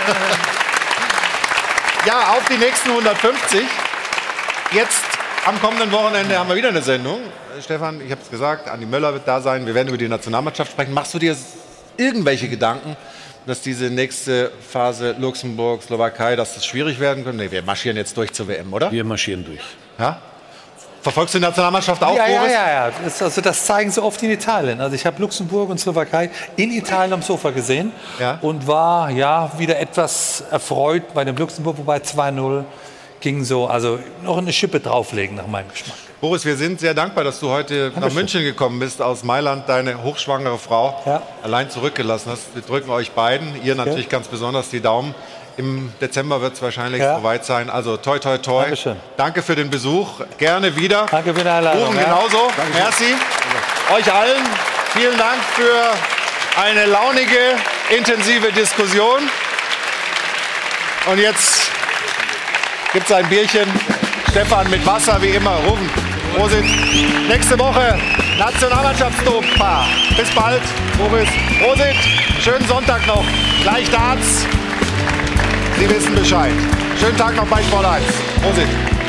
Ja, auf die nächsten 150. Jetzt am kommenden Wochenende haben wir wieder eine Sendung. Stefan, ich habe es gesagt, Andi Möller wird da sein. Wir werden über die Nationalmannschaft sprechen. Machst du dir irgendwelche Gedanken, dass diese nächste Phase Luxemburg, Slowakei, dass das schwierig werden könnte? Nee, wir marschieren jetzt durch zur WM, oder? Wir marschieren durch. Ja? Verfolgst du die Nationalmannschaft auch, Boris? Ja. Das zeigen sie oft in Italien. Also ich habe Luxemburg und Slowakei in Italien am Sofa gesehen und war wieder etwas erfreut bei dem Luxemburg, wobei 2-0 ging so, also noch eine Schippe drauflegen nach meinem Geschmack. Boris, wir sind sehr dankbar, dass du heute nach München gekommen bist, aus Mailand deine hochschwangere Frau allein zurückgelassen hast. Wir drücken euch beiden, ihr natürlich ganz besonders die Daumen. Im Dezember wird es wahrscheinlich soweit sein. Also toi, toi, toi. Dankeschön. Danke für den Besuch. Gerne wieder. Danke für die Einladung. Rufen genauso. Merci. Euch allen vielen Dank für eine launige, intensive Diskussion. Und jetzt gibt es ein Bierchen. Stefan mit Wasser, wie immer. Rufen. Prosit. Nächste Woche Nationalmannschaftsdopa. Bis bald. Boris. Prosit. Schönen Sonntag noch. Gleich Darts. Sie wissen Bescheid. Schönen Tag noch bei Sport 1. Prosit.